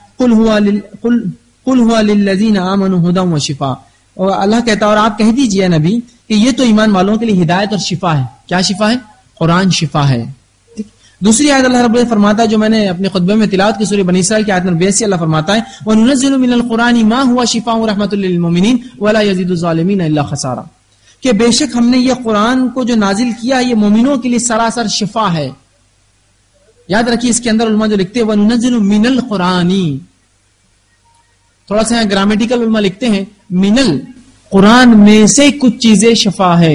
قل هو للذین آمنوا ھدی وشفاء. اور اللہ کہتا ہے اور آپ کہہ دیجئے نبی کہ یہ تو ایمان والوں کے لیے ہدایت اور شفا ہے. کیا شفا ہے؟ قرآن شفا ہے. دوسری آیت اللہ رب العزت فرماتا ہے جو میں نے اپنے خطبے میں تلاوت کی سورہ بنی اسرائیل کی آیت نمبر 82 اللہ فرماتا ہے وَنُنَزِّلُ مِنَ الْقُرْآنِ مَا هُوَ شِفَاءٌ وَرَحْمَةٌ لِّلْمُؤْمِنِينَ وَلَا يَزِيدُ الظَّالِمِينَ إِلَّا خَسَارًا. کہ بے شک ہم نے یہ قرآن کو جو نازل کیا یہ مومنوں کے لیے سراسر شفا ہے. یاد رکھیے اس کے اندر علماء جو لکھتے ہیں وَنُنَزِّلُ مِنَ الْقُرْآنِ, تھوڑا سا گرامیٹیکل علماء لکھتے ہیں من القرآن میں سے کچھ چیزیں شفا ہے,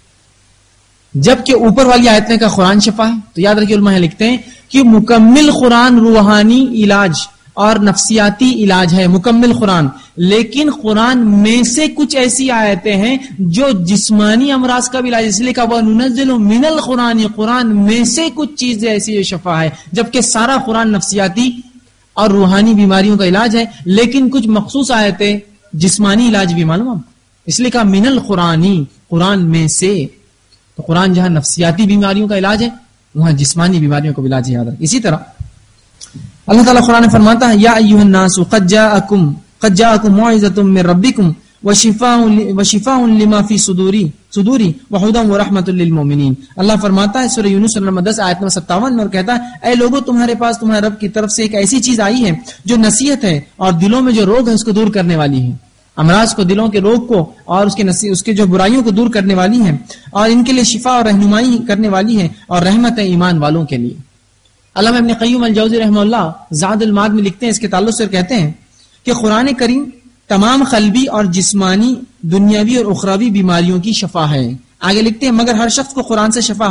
جبکہ اوپر والی آیت میں کا قرآن شفا ہے. تو یاد رکھیے علماء لکھتے ہیں کہ مکمل قرآن روحانی علاج اور نفسیاتی علاج ہے, مکمل قرآن. لیکن قرآن میں سے کچھ ایسی آیتیں ہیں جو جسمانی امراض کا بھی علاج, اس لیے کہا وَنُنَزِّلُ مِنَ الْقُرْآنِ, قرآن میں سے کچھ چیزیں ایسی شفا ہے, جبکہ سارا قرآن نفسیاتی اور روحانی بیماریوں کا علاج ہے. لیکن کچھ مخصوص آیتیں جسمانی علاج بھی معلوم, اس لیے کہا من القرآنی, قرآن میں سے. تو قرآن جہاں نفسیاتی بیماریوں کا علاج ہے وہاں جسمانی بیماریوں کا علاج ہے, یاد رکھ. اسی طرح اللہ تعالیٰ قرآن میں فرماتا ہے یا ایھا الناس قد جاءکم موعظۃ من ربکم وشفاء لما فی صدوری وہدی ورحمۃ للمؤمنین. اللہ فرماتا ہے سورہ یونس نمبر 10 آیت نمبر 57 میں اور کہتا ہے اے لوگوں تمہارے پاس تمہارے رب کی طرف سے ایک ایسی چیز آئی ہے جو نصیحت ہے اور دلوں میں جو روگ ہے اس کو دور کرنے والی ہے, امراض کو, دلوں کے روگ کو اور اس کے جو برائیوں کو دور کرنے والی ہے, اور ان کے لیے شفا اور رہنمائی کرنے والی ہے اور رحمت ہے ایمان والوں کے لیے. علامہ ابن قیم الجوزی رحمہ اللہ زاد المعاد میں لکھتے ہیں اس کے تعلق سے کہتے ہیں کہ قرآن کریم تمام قلبی اور جسمانی دنیاوی اور اخروی بیماریوں کی شفا ہے. آگے لکھتے ہیں مگر ہر شخص کو قرآن سے شفا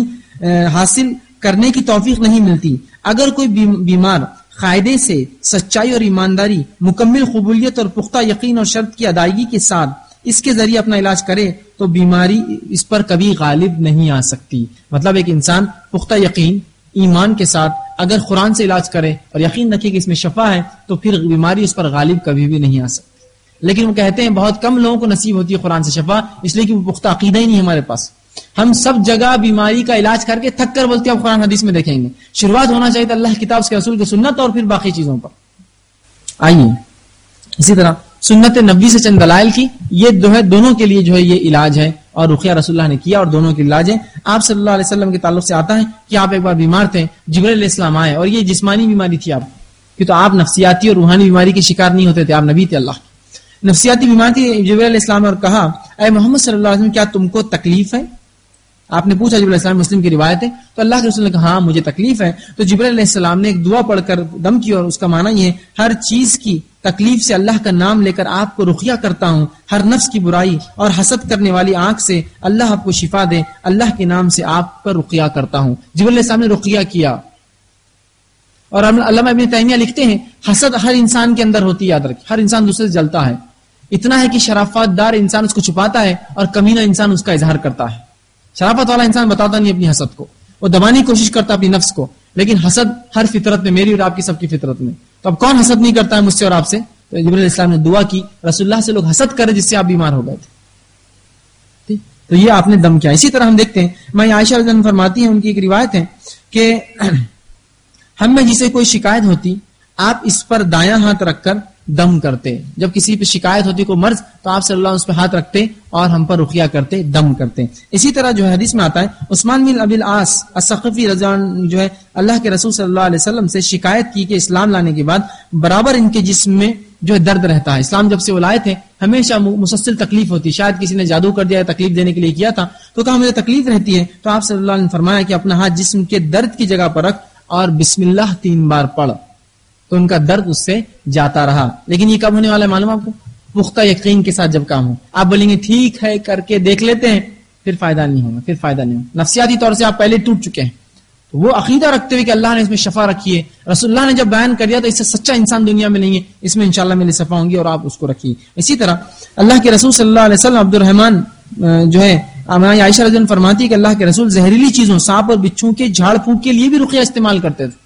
حاصل کرنے کی توفیق نہیں ملتی. اگر کوئی بیمار قاعدے سے سچائی اور ایمانداری, مکمل قبولیت اور پختہ یقین اور شرط کی ادائیگی کے ساتھ اس کے ذریعے اپنا علاج کرے تو بیماری اس پر کبھی غالب نہیں آ سکتی. مطلب ایک انسان پختہ یقین ایمان کے ساتھ اگر قرآن سے علاج کرے اور یقین رکھے کہ اس میں شفا ہے تو پھر بیماری اس پر غالب کبھی بھی نہیں آ سکتی. لیکن وہ کہتے ہیں بہت کم لوگوں کو نصیب ہوتی ہے قرآن سے شفا, اس لیے کہ وہ پختہ عقیدہ ہی نہیں ہمارے پاس. ہم سب جگہ بیماری کا علاج کر کے تھک کر بولتے ہیں اب قرآن حدیث میں دیکھیں گے. شروعات ہونا چاہیے اللہ کتاب کے رسول کی سنت اور پھر باقی چیزوں پر. آئیے اسی طرح سنت نبوی سے چند دلائل کی, یہ جو ہے دونوں کے لیے جو ہے یہ علاج ہے اور رقیہ رسول اللہ نے کیا اور دونوں کے علاج ہے. آپ صلی اللہ علیہ وسلم کے تعلق سے آتا ہے کہ آپ ایک بار بیمار تھے, جبرائیل علیہ السلام آئے اور یہ جسمانی بیماری تھی آپ کی, تو آپ نفسیاتی اور روحانی بیماری کے شکار نہیں ہوتے تھے, آپ نبی تھے اللہ کی. نفسیاتی بیماری تھی جبرائیل علیہ السلام اور کہا اے محمد صلی اللہ علیہ وسلم کیا تم کو تکلیف ہے؟ آپ نے پوچھا, جبرائیل علیہ السلام مسلم کی روایت ہے, تو اللہ کے رسول نے کہا ہاں مجھے تکلیف ہے. تو جبرائیل علیہ السلام نے ایک دعا پڑھ کر دم کی اور اس کا معنی یہ ہے ہر چیز کی تکلیف سے اللہ کا نام لے کر آپ کو رقیہ کرتا ہوں, ہر نفس کی برائی اور حسد کرنے والی آنکھ سے اللہ آپ کو شفا دے, اللہ کے نام سے آپ پر رقیہ کرتا ہوں. جبرائیل علیہ السلام نے رقیہ کیا. اور علامہ ابن تیمیہ لکھتے ہیں حسد ہر انسان کے اندر ہوتی ہے، یاد رکھیں، ہر انسان دوسرے سے جلتا ہے، اتنا ہے کہ شرافت دار انسان اس کو چھپاتا ہے اور کمینہ انسان اس کا اظہار کرتا ہے. شرافت والا انسان بتاتا نہیں اپنی حسد کو، وہ دبانے کی کوشش کرتا اپنی نفس کو، لیکن حسد ہر فطرت میں، میری اور آپ کی سب کی فطرت میں. تو اب کون حسد نہیں کرتا ہے مجھ سے اور آپ سے؟ تو جبرائیل علیہ السلام نے دعا کی رسول اللہ سے لوگ حسد کرے جس سے آپ بیمار ہو گئے تھے، تو یہ آپ نے دم کیا. اسی طرح ہم دیکھتے ہیں میں عائشہ رضی اللہ عنہا فرماتی ہیں، ان کی ایک روایت ہے کہ ہم میں جسے کوئی شکایت ہوتی آپ اس پر دایاں ہاتھ رکھ کر دم کرتے. جب کسی پہ شکایت ہوتی کوئی مرض تو آپ صلی اللہ علیہ وسلم اس پہ ہاتھ رکھتے اور ہم پر رقیہ کرتے، دم کرتے. اسی طرح جو ہے حدیث میں آتا ہے عثمان بن ابی العاص الثقفی رضی اللہ عنہ جو ہے اللہ کے رسول صلی اللہ علیہ وسلم سے شکایت کی کہ اسلام لانے کے بعد برابر ان کے جسم میں جو ہے درد رہتا ہے. اسلام جب سے وہ لائے تھے ہمیشہ مسلسل تکلیف ہوتی، شاید کسی نے جادو کر دیا، تکلیف دینے کے لیے کیا تھا، تو کہا مجھے تکلیف رہتی ہے. تو آپ صلی اللہ علیہ وسلم نے فرمایا کہ اپنا ہاتھ جسم کے درد کی جگہ پر رکھ اور بسم اللہ 3 بار پڑھ، تو ان کا درد اس سے جاتا رہا. لیکن یہ کب ہونے والا ہے معلوم آپ کو؟ پختہ یقین کے ساتھ جب کام ہو. آپ بولیں گے ٹھیک ہے کر کے دیکھ لیتے ہیں، پھر فائدہ نہیں ہوگا، پھر فائدہ نہیں ہوگا. نفسیاتی طور سے آپ پہلے ٹوٹ چکے ہیں. تو وہ عقیدہ رکھتے ہوئے کہ اللہ نے اس میں شفا رکھی ہے، رسول اللہ نے جب بیان کر دیا تو اس سے سچا انسان دنیا میں نہیں ہے، اس میں انشاءاللہ میری شفا ہوں گی اور آپ اس کو رکھیے. اسی طرح اللہ کے رسول صلی اللہ علیہ وسلم عبد الرحمن جو ہے عائشہ رضی اللہ عنہا فرماتی ہے کہ اللہ کے رسول زہریلی چیزوں سانپ اور بچھو کے جھاڑ پھونک کے لیے بھی رقیہ استعمال کرتے تھے.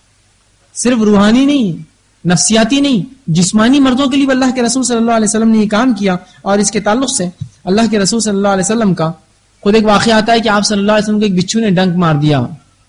صرف روحانی نہیں، نفسیاتی نہیں، جسمانی مرضوں کے لیے بھی اللہ کے رسول صلی اللہ علیہ وسلم نے یہ کام کیا. اور اس کے تعلق سے اللہ کے رسول صلی اللہ علیہ وسلم کا خود ایک واقعہ آتا ہے کہ آپ صلی اللہ علیہ وسلم کو ایک بچھو نے ڈنک مار دیا.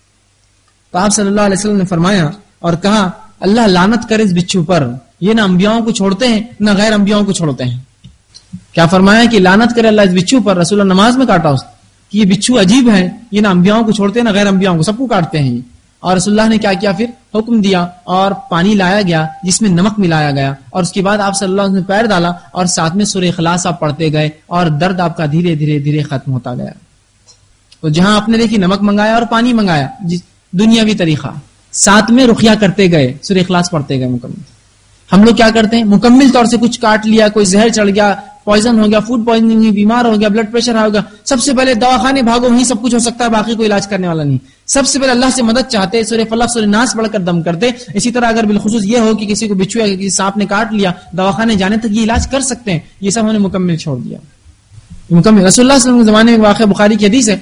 تو آپ صلی اللہ علیہ وسلم نے فرمایا اور کہا اللہ لعنت کرے اس بچھو پر، یہ نہ انبیاؤں کو چھوڑتے ہیں نہ غیر انبیاؤں کو چھوڑتے ہیں. کیا فرمایا کہ لعنت کرے اللہ اس بچھو پر. رسول اللہ نماز میں کاٹا اس کہ یہ بچھو عجیب ہے، یہ نہ انبیاؤں کو چھوڑتے ہیں نہ غیر انبیاؤں کو، سب کو کاٹتے ہیں. اور رسول اللہ نے کیا کیا؟ پھر حکم دیا اور پانی لایا گیا جس میں نمک ملایا گیا، اور اس کے بعد آپ صلی اللہ علیہ وسلم نے پیر ڈالا اور ساتھ میں سورہ اخلاص آپ پڑھتے گئے اور درد آپ کا دھیرے دھیرے دھیرے ختم ہوتا گیا. تو جہاں آپ نے دیکھی نمک منگایا اور پانی منگایا دنیاوی طریقہ، ساتھ میں رقیہ کرتے گئے، سورہ اخلاص پڑھتے گئے مکمل. ہم لوگ کیا کرتے ہیں؟ مکمل طور سے کچھ کاٹ لیا، کوئی زہر چڑھ گیا، پوائزن ہو گیا، فوڈ پوائزننگ ہوئی، بیمار ہو گیا، بلڈ پریشر ہو گیا، سب سے پہلے دواخانے بھاگو، وہیں سب کچھ ہو سکتا ہے، باقی کوئی علاج کرنے والا نہیں. سب سے پہلے اللہ سے مدد چاہتے، سورہ فلق سورہ ناس پڑھ کر دم کرتے. اسی طرح اگر بالخصوص یہ ہو کہ کسی کو بچھو یا کسی سانپ نے کاٹ لیا، دواخانے جانے تک یہ علاج کر سکتے ہیں، یہ سب ہم نے مکمل چھوڑ دیا. مکمل رسول اللہ صلی اللہ علیہ وسلم کے زمانے میں واقعہ بخاری کی حدیث ہے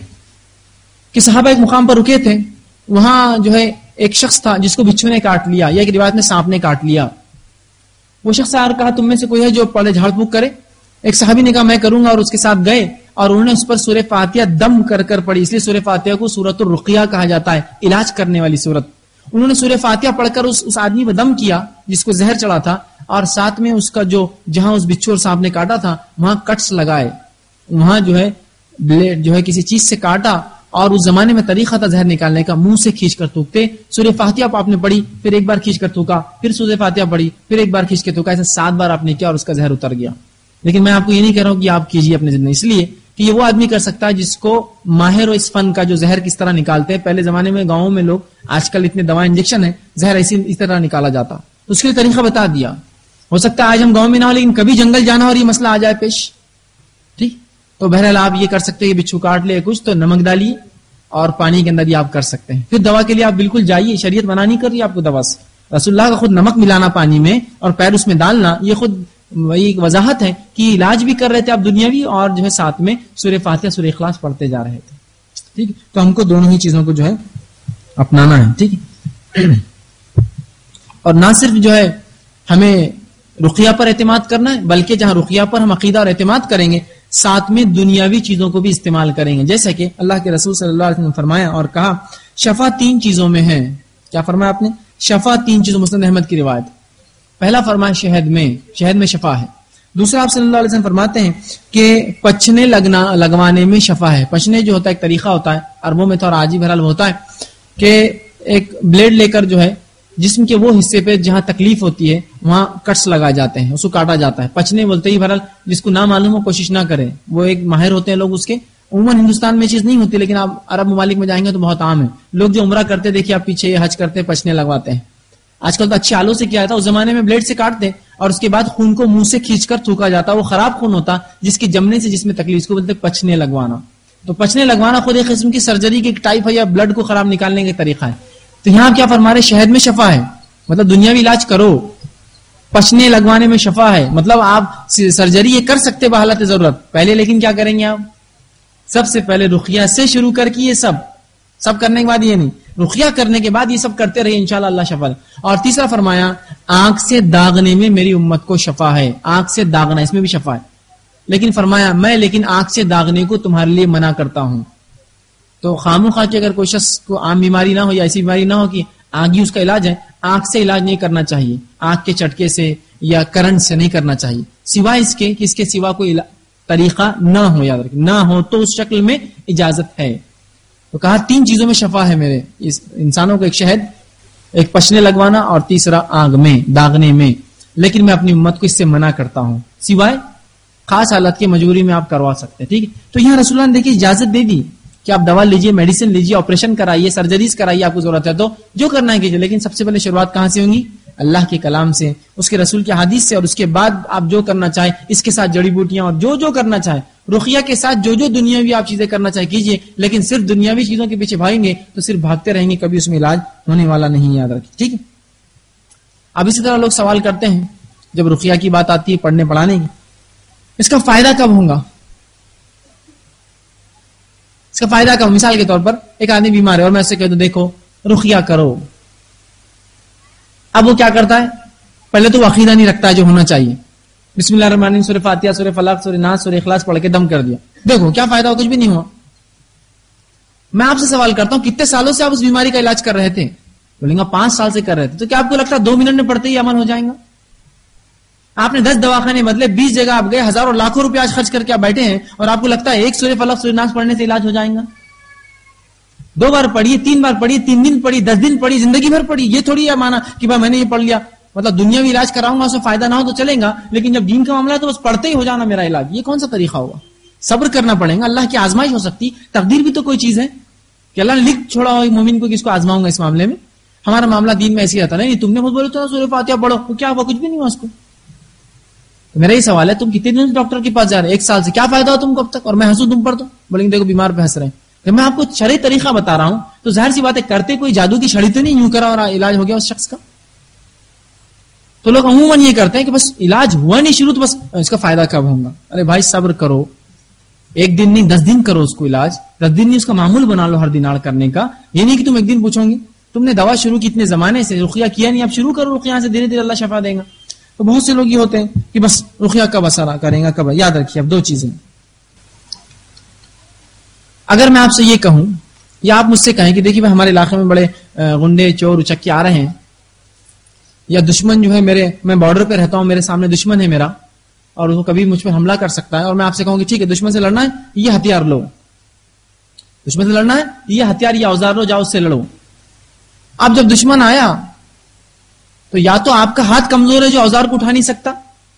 کہ صحابہ ایک مقام پر رکے تھے، وہاں جو ہے ایک شخص تھا جس کو بچھو نے کاٹ لیا، یا ایک روایت میں سانپ نے کاٹ لیا. وہ شخص آ کہا تم میں سے کوئی ہے جو پڑھے جھاڑ پھونک کرے؟ ایک صحابی نے کہا میں کروں گا، اور اس کے ساتھ گئے اور انہوں نے اس پر سورہ فاتحہ دم کر کر پڑھی. اس لیے سورہ فاتحہ کو سورۃ الرقیہ کہا جاتا ہے، علاج کرنے والی سورت. انہوں نے سورہ فاتحہ پڑھ کر اس آدمی پر دم کیا جس کو زہر چڑھا تھا، اور ساتھ میں اس کا جو جہاں اس بچھو اور سانپ نے کاٹا تھا وہاں کٹس لگائے، وہاں جو ہے بلیڈ جو ہے کسی چیز سے کاٹا. اور اس زمانے میں طریقہ تھا زہر نکالنے کا، منہ سے کھینچ کر تھوکتے. سورہ فاتحہ آپ نے پڑھی، پھر ایک بار کھینچ کر تھوکا، پھر سورہ فاتحہ پڑھی، پھر ایک بار کھینچ کے تھوکا، ایسا 7 بار آپ نے کیا اور اس کا زہر اتر گیا. لیکن میں آپ کو یہ نہیں کہہ رہا ہوں کہ آپ کیجیے اپنے زندگی، اس لیے کہ یہ وہ آدمی کر سکتا ہے جس کو ماہر ہو اس فن کا، جو زہر کس طرح نکالتے ہیں. پہلے زمانے میں گاؤں میں لوگ، آج کل اتنے دوا انجیکشن ہے، زہر اس طرح نکالا جاتا، تو اس کے لیے طریقہ بتا دیا. ہو سکتا ہے آج ہم گاؤں میں نہ ہو، لیکن کبھی جنگل جانا اور یہ مسئلہ آ جائے پیش، ٹھیک. تو بہرحال آپ یہ کر سکتے ہیں، بچھو کاٹ لے کچھ تو نمک ڈالیے اور پانی کے اندر یہ آپ کر سکتے ہیں. پھر دوا کے لیے آپ بالکل جائیے، شریعت منع نہیں کر رہی آپ کو دوا سے. رسول اللہ کا خود نمک ملانا پانی میں اور پیر اس میں ڈالنا، یہ خود وہی وضاحت ہے کہ علاج بھی کر رہے تھے آپ دنیاوی، اور جو ہے ساتھ میں سورہ فاتحہ سورہ اخلاص پڑھتے جا رہے تھے. ٹھیک، تو ہم کو دونوں ہی چیزوں کو جو ہے اپنانا ہے. ٹھیک، اور نہ صرف جو ہے ہمیں رقیہ پر اعتماد کرنا ہے، بلکہ جہاں رقیہ پر ہم عقیدہ اور اعتماد کریں گے، ساتھ میں دنیاوی چیزوں کو بھی استعمال کریں گے. جیسا کہ اللہ کے رسول صلی اللہ علیہ وسلم نے فرمایا اور کہا شفا 3 چیزوں میں ہے. کیا فرمایا آپ نے؟ شفا 3 چیزوں، مسند احمد کی روایت. پہلا فرمایا شہد میں شفا ہے. دوسرا آپ صلی اللہ علیہ وسلم فرماتے ہیں کہ پچنے لگوانے میں شفا ہے. پچنے جو ہوتا ہے ایک طریقہ ہوتا ہے عربوں میں، تھوڑا عجیب بہرحال ہوتا ہے کہ ایک بلیڈ لے کر جو ہے جسم کے وہ حصے پہ جہاں تکلیف ہوتی ہے وہاں کٹس لگائے جاتے ہیں، اس کو کاٹا جاتا ہے. پچنے بولتے ہی بہرحال جس کو نہ معلوم ہو کوشش نہ کرے، وہ ایک ماہر ہوتے ہیں لوگ اس کے. عموماً ہندوستان میں چیز نہیں ہوتی، لیکن آپ عرب ممالک میں جائیں گے تو بہت عام ہے. لوگ جو عمرہ کرتے دیکھیے آپ پیچھے، حج کرتے پچنے لگواتے ہیں. آج کل تو اچھے آلوں سے کیا تھا، اس زمانے میں بلیڈ سے کاٹتے اور اس کے بعد خون کو منہ سے کھینچ کر تھوکا جاتا. وہ خراب خون ہوتا جس کے جمنے سے جس میں تکلیف، اس کو بولتے پچنے لگوانا. تو پچنے لگوانا خود ایک قسم کی سرجری کی ٹائپ ہے، یا بلڈ کو خراب نکالنے کا طریقہ ہے. تو یہاں کیا فرما رہے؟ شہد میں شفا ہے، مطلب دنیاوی علاج کرو، پچنے لگوانے میں شفا ہے، مطلب آپ سرجری یہ کر سکتے بحالت ضرورت پہلے، لیکن کیا کریں گے آپ؟ سب سے پہلے رقیہ سے شروع کر کے یہ سب کرنے کے بعد یہ نہیں، رقیہ کرنے کے بعد یہ سب کرتے رہیے، انشاءاللہ اللہ شفا دے۔ اور تیسرا فرمایا آنکھ سے داغنے میں میری امت کو شفا ہے، آنکھ سے داغنا اس میں بھی شفا ہے، لیکن فرمایا میں آنکھ سے داغنے کو تمہارے لیے منع کرتا ہوں۔ تو خاموخواہ کہ اگر کوئی شخص کو عام بیماری نہ ہو یا ایسی بیماری نہ ہو کہ آگے اس کا علاج ہے، آنکھ سے علاج نہیں کرنا چاہیے، آنکھ کے چٹکے سے یا کرنٹ سے نہیں کرنا چاہیے، سوائے اس کے کہ اس کے سوا کوئی طریقہ نہ ہو، یاد رکھیں نہ ہو تو اس شکل میں اجازت ہے۔ تو کہا 3 چیزوں میں شفا ہے میرے انسانوں کو، ایک شہد، ایک پچنے لگوانا، اور تیسرا آگ میں داغنے میں، لیکن میں اپنی امت کو اس سے منع کرتا ہوں، سوائے خاص حالت کی مجبوری میں آپ کروا سکتے ہیں۔ ٹھیک ہے، تو یہاں رسول اللہ نے دیکھیے اجازت دے دی کہ آپ دوا لیجئے، میڈیسن لیجئے، آپریشن کرائیے، سرجریز کرائیے، آپ کو ضرورت ہے تو جو کرنا ہے کیجئے، لیکن سب سے پہلے شروعات کہاں سے ہوں گی؟ اللہ کے کلام سے، اس کے رسول کے حدیث سے، اور اس کے بعد آپ جو کرنا چاہیں اس کے ساتھ جڑی بوٹیاں اور جو کرنا چاہیں، رقیہ کے ساتھ جو دنیاوی آپ چیزیں کرنا چاہیں کیجئے، لیکن صرف دنیاوی چیزوں کے پیچھے بھاگیں گے تو صرف بھاگتے رہیں گے، کبھی اس میں علاج ہونے والا نہیں، یاد رکھیں۔ ٹھیک ہے، اب اسی طرح لوگ سوال کرتے ہیں جب رقیہ کی بات آتی ہے پڑھنے پڑھانے کی، اس کا فائدہ کب ہوگا؟ اس کا فائدہ کب؟ مثال کے طور پر ایک آدمی بیمار ہے اور میں اس سے کہتا ہوں دیکھو رقیہ کرو، اب وہ کیا کرتا ہے؟ پہلے تو وہ عقیدہ نہیں رکھتا ہے جو ہونا چاہیے، بسم اللہ الرحمن الرحیم، سورہ فاتحہ، سورہ فلق، سورہ ناس، سورہ اخلاص پڑھ کے دم کر دیا، دیکھو کیا فائدہ ہو؟ کچھ بھی نہیں ہوا۔ میں آپ سے سوال کرتا ہوں کتنے سالوں سے آپ اس بیماری کا علاج کر رہے تھے؟ بولیں گا 5 سال سے کر رہے تھے، تو کیا آپ کو لگتا ہے 2 منٹ میں پڑھتے ہی عمل ہو جائیں گا؟ آپ نے 10 دواخانے بدلے، 20 جگہ آپ گئے، ہزاروں لاکھوں روپے آج خرچ کر کے آپ بیٹھے ہیں، اور آپ کو لگتا ہے ایک سورہ فلق سورہ ناس پڑھنے سے علاج ہو جائیں گا؟ 2 بار پڑھیے، 3 بار پڑھیے، 3 دن پڑھی، 10 دن پڑھی، زندگی بھر پڑھی، یہ تھوڑی ہے مانا کہ بھائی میں نے یہ پڑھ لیا مطلب دنیاوی علاج کراؤں گا اس سے فائدہ نہ ہو تو چلیں گا، لیکن جب دین کا معاملہ ہے تو بس پڑھتے ہی ہو جانا میرا علاج، یہ کون سا طریقہ ہوگا؟ صبر کرنا پڑے گا، اللہ کی آزمائش ہو سکتی، تقدیر بھی تو کوئی چیز ہے کہ اللہ نے لکھ چھوڑا ہو مومن کو کہ اس کو آزماؤں گا اس معاملے میں۔ ہمارا معاملہ دین میں ایسے رہتا نہیں، تم نے بولے تو سورہ فاتحہ پڑھو، تو کیا ہوا؟ کچھ بھی نہیں ہوا اس کو۔ تو میرا یہ سوال ہے تم کتنے دن ڈاکٹر کے پاس جا رہے ہیں؟ 1 سال سے، کیا فائدہ ہو تم کو اب تک؟ اور میں ہنسوں تم پر تو بولیں گے دیکھو بیمار پہ ہنس رہے ہیں۔ جب میں آپ کو شرعی طریقہ بتا رہا ہوں تو ظاہر سی بات ہے کرتے کوئی جادو کی چھڑی تو نہیں، یوں کرا اور علاج ہو گیا اس شخص کا۔ تو لوگ عموماً یہ کرتے ہیں کہ بس علاج ہوا نہیں شروع تو بس اس کا فائدہ کب ہوگا؟ ارے بھائی صبر کرو، 1 دن نہیں 10 دن کرو اس کو علاج، 10 دن نہیں اس کا معمول بنا لو ہر دن آڑ کرنے کا۔ یہ نہیں کہ تم 1 دن پوچھو گے تم نے دوا شروع کی اتنے زمانے سے، رقیہ کیا نہیں، اب شروع کرو رقیہ سے، دھیرے دھیرے اللہ شفا دے گا۔ تو بہت سے لوگ یہ ہوتے ہیں کہ بس رقیہ کب اثر کریں گا کب؟ یاد رکھیے اب 2 چیزیں، اگر میں آپ سے یہ کہوں یا آپ مجھ سے کہیں کہ دیکھیے ہمارے علاقے میں بڑے غنڈے چور اچکے آ رہے ہیں، یا دشمن جو ہے میں بارڈر پہ رہتا ہوں، میرے سامنے دشمن ہے میرا اور وہ کبھی مجھ پہ حملہ کر سکتا ہے، اور میں آپ سے کہوں کہ ٹھیک ہے دشمن سے لڑنا ہے یہ ہتھیار لو، دشمن سے لڑنا ہے یہ ہتھیار یہ اوزار لو، جاؤ اس سے لڑو۔ اب جب دشمن آیا تو یا تو آپ کا ہاتھ کمزور ہے جو اوزار کو اٹھا نہیں سکتا،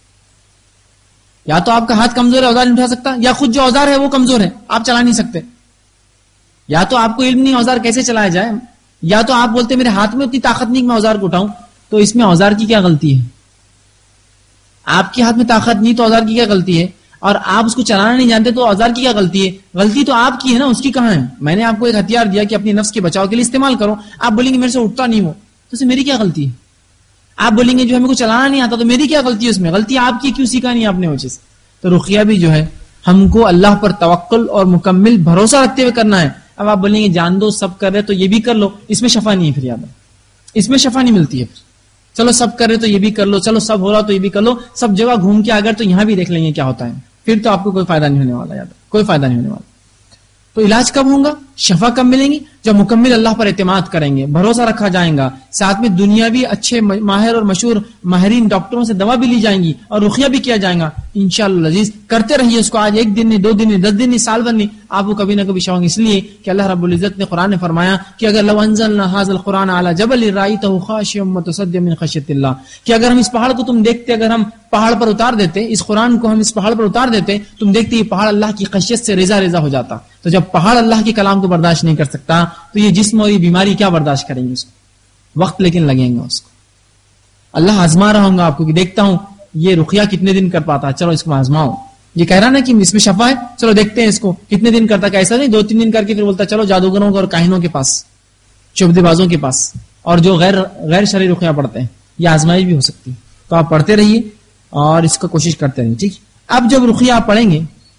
یا تو آپ کا ہاتھ کمزور ہے اوزار نہیں اٹھا سکتا، یا خود جو اوزار ہے وہ کمزور ہے آپ چلا نہیں سکتے، یا تو آپ کو علم نہیں اوزار کیسے چلایا جائے، یا تو آپ بولتے میرے ہاتھ میں اتنی طاقت نہیں کہ میں اوزار کو اٹھاؤں۔ تو اس میں اوزار کی کیا غلطی ہے؟ آپ کے ہاتھ میں طاقت نہیں تو اوزار کی کیا غلطی ہے؟ اور آپ اس کو چلانا نہیں جانتے تو اوزار کی کیا غلطی ہے؟ غلطی تو آپ کی ہے نا، اس کی کہاں ہے؟ میں نے آپ کو ایک ہتھیار دیا کہ اپنی نفس کے بچاؤ کے لیے استعمال کرو، آپ بولیں گے میرے سے اٹھتا نہیں وہ، تو اس میں میری کیا غلطی ہے؟ آپ بولیں گے جو ہمیں کو چلانا نہیں آتا تو میری کیا غلطی ہے اس میں؟ غلطی آپ کی، کیوں سیکھا نہیں آپ نے وہ چیز؟ تو رقیہ بھی جو ہے ہم کو اللہ پر توکل اور مکمل بھروسہ رکھتے ہوئے کرنا ہے۔ اب آپ بولیں گے جان دو سب کر رہے تو یہ بھی کر لو، اس میں شفا نہیں ہے، پھر یاد ہے اس میں شفا نہیں ملتی ہے۔ چلو سب کر رہے تو یہ بھی کر لو، چلو سب ہو رہا تو یہ بھی کر لو، سب جگہ گھوم کے اگر تو یہاں بھی دیکھ لیں گے کیا ہوتا ہے، پھر تو آپ کو کوئی فائدہ نہیں ہونے والا، یاد ہے کوئی فائدہ نہیں ہونے والا۔ تو علاج کب ہوگا؟ شفا کب ملیں گی؟ جب مکمل اللہ پر اعتماد کریں گے، بھروسہ رکھا جائیں گا، ساتھ میں دنیاوی اچھے ماہر اور مشہور ماہرین ڈاکٹروں سے دوا بھی لی جائیں گی اور رقیہ بھی کیا جائیں گا انشاءاللہ العزیز۔ کرتے رہیے اس کو، آج 1 دن نہیں 2 دن نہیں 10 دن نہیں سال بھر نہیں، آپ کو کبھی نہ کبھی شفا ہوگی، اس لیے کہ اللہ رب العزت نے قرآن میں فرمایا کہ اگر لو انزلنا هذا القرآن على جبل رأيته خاشعا متصدعا من خشية الله، کہ اگر ہم اس پہاڑ کو تم دیکھتے، اگر ہم پہاڑ پر اتار دیتے، اس قرآن کو ہم اس پہاڑ پر اتار دیتے، تم دیکھتے یہ پہاڑ اللہ کی خشیت سے ریزہ ریزہ ہو جاتا۔ تو جب پہاڑ اللہ کے کلام کو برداشت نہیں کر سکتا تو یہ جسم اور یہ بیماری کیا برداشت کریں گے؟ اس کو وقت لیکن لگیں گا، اس کو اللہ آزما رہا ہوں گا آپ کو کہ دیکھتا ہوں یہ رقیہ کتنے دن کر پاتا ہے، چلو اس کو آزماؤ۔ یہ کہہ رہا نا کہ اس میں شفا ہے، چلو دیکھتے ہیں اس کو کتنے دن کرتا ہے، ایسا نہیں 2-3 دن کر کے پھر بولتا چلو جادوگروں اور کاہنوں کے پاس، شعبدے بازوں کے پاس، اور جو غیر شرعی رقیہ پڑھتے ہیں، یہ آزمائش بھی ہو سکتی ہے. تو آپ پڑھتے رہیے اور اس کا کوشش کرتے رہیے. ٹھیک. اب جب رقیہ آپ پڑھیں گے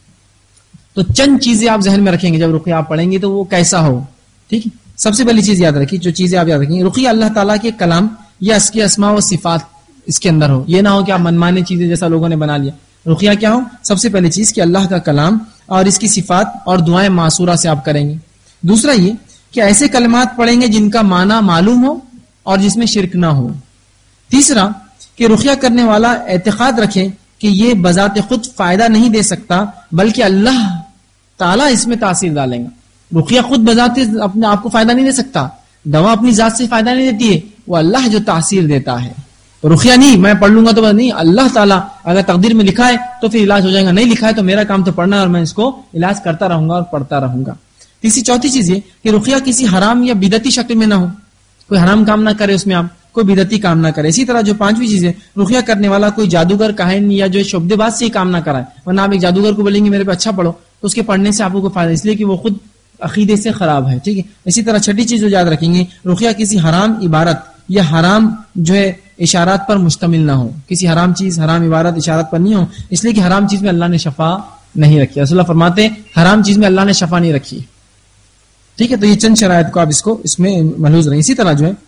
تو چند چیزیں آپ ذہن میں رکھیں گے. جب رقیہ آپ پڑھیں گے تو وہ کیسا ہو. ٹھیک ہے. سب سے پہلی چیز یاد رکھیے، جو چیزیں آپ یاد رکھیں گے، رقیہ اللہ تعالیٰ کے کلام یا اس کے اسماء و صفات اس کے اندر ہو. یہ نہ ہو کہ آپ منمانے چیزیں جیسا لوگوں نے بنا لیا. رقیہ کیا ہو؟ سب سے پہلی چیز کہ اللہ کا کلام اور اس کی صفات اور دعائیں معصورہ سے آپ کریں گے. دوسرا یہ کہ ایسے کلمات پڑھیں گے جن کا معنی معلوم ہو اور جس میں شرک نہ ہو. تیسرا کہ رقیہ کرنے والا اعتقاد رکھے کہ یہ بذات خود فائدہ نہیں دے سکتا، بلکہ اللہ تعالیٰ اس میں تاثیر ڈالیں گا. رقیہ خود بذات اپنے آپ کو فائدہ نہیں دے سکتا، دوا اپنی ذات سے فائدہ نہیں دیتی ہے، وہ اللہ جو تاثیر دیتا ہے. رقیہ نہیں میں پڑھ لوں گا تو نہیں، اللہ تعالیٰ اگر تقدیر میں لکھا ہے تو پھر علاج ہو جائے گا، نہیں لکھا ہے تو میرا کام تو پڑھنا ہے اور میں اس کو علاج کرتا رہوں گا اور پڑھتا رہوں گا. چوتھی چیز یہ کہ رقیہ کسی حرام یا بدعتی شکل میں نہ ہو، کوئی حرام کام نہ کرے اس میں آپ، کوئی بدعتی کام نہ کرے. اسی طرح جو پانچویں چیز ہے، رقیہ کرنے والا کوئی جادوگر کاہن یا جو شعبدے باز سے ہی کام نہ کرائے. ورنہ آپ ایک جادوگر کو بولیں گے میرے پہ اچھا پڑھو تو اس کے پڑھنے سے آپ کو فائدہ، اس لیے کہ وہ خود عقیدے سے خراب ہے. ٹھیک ہے. اسی طرح چھٹی چیز جو یاد رکھیں گے، رقیہ کسی حرام عبارت یا حرام جو ہے اشارات پر مشتمل نہ ہو. کسی حرام چیز، حرام عبارت، اشارات پر نہیں ہو، اس لیے کہ حرام چیز میں اللہ نے شفا نہیں رکھی. رسول اللہ فرماتے ہیں حرام چیز میں اللہ نے شفا نہیں رکھی. ٹھیک ہے. تو یہ چند شرائط کو آپ اس میں ملحوظ رہیں. اسی طرح جو ہے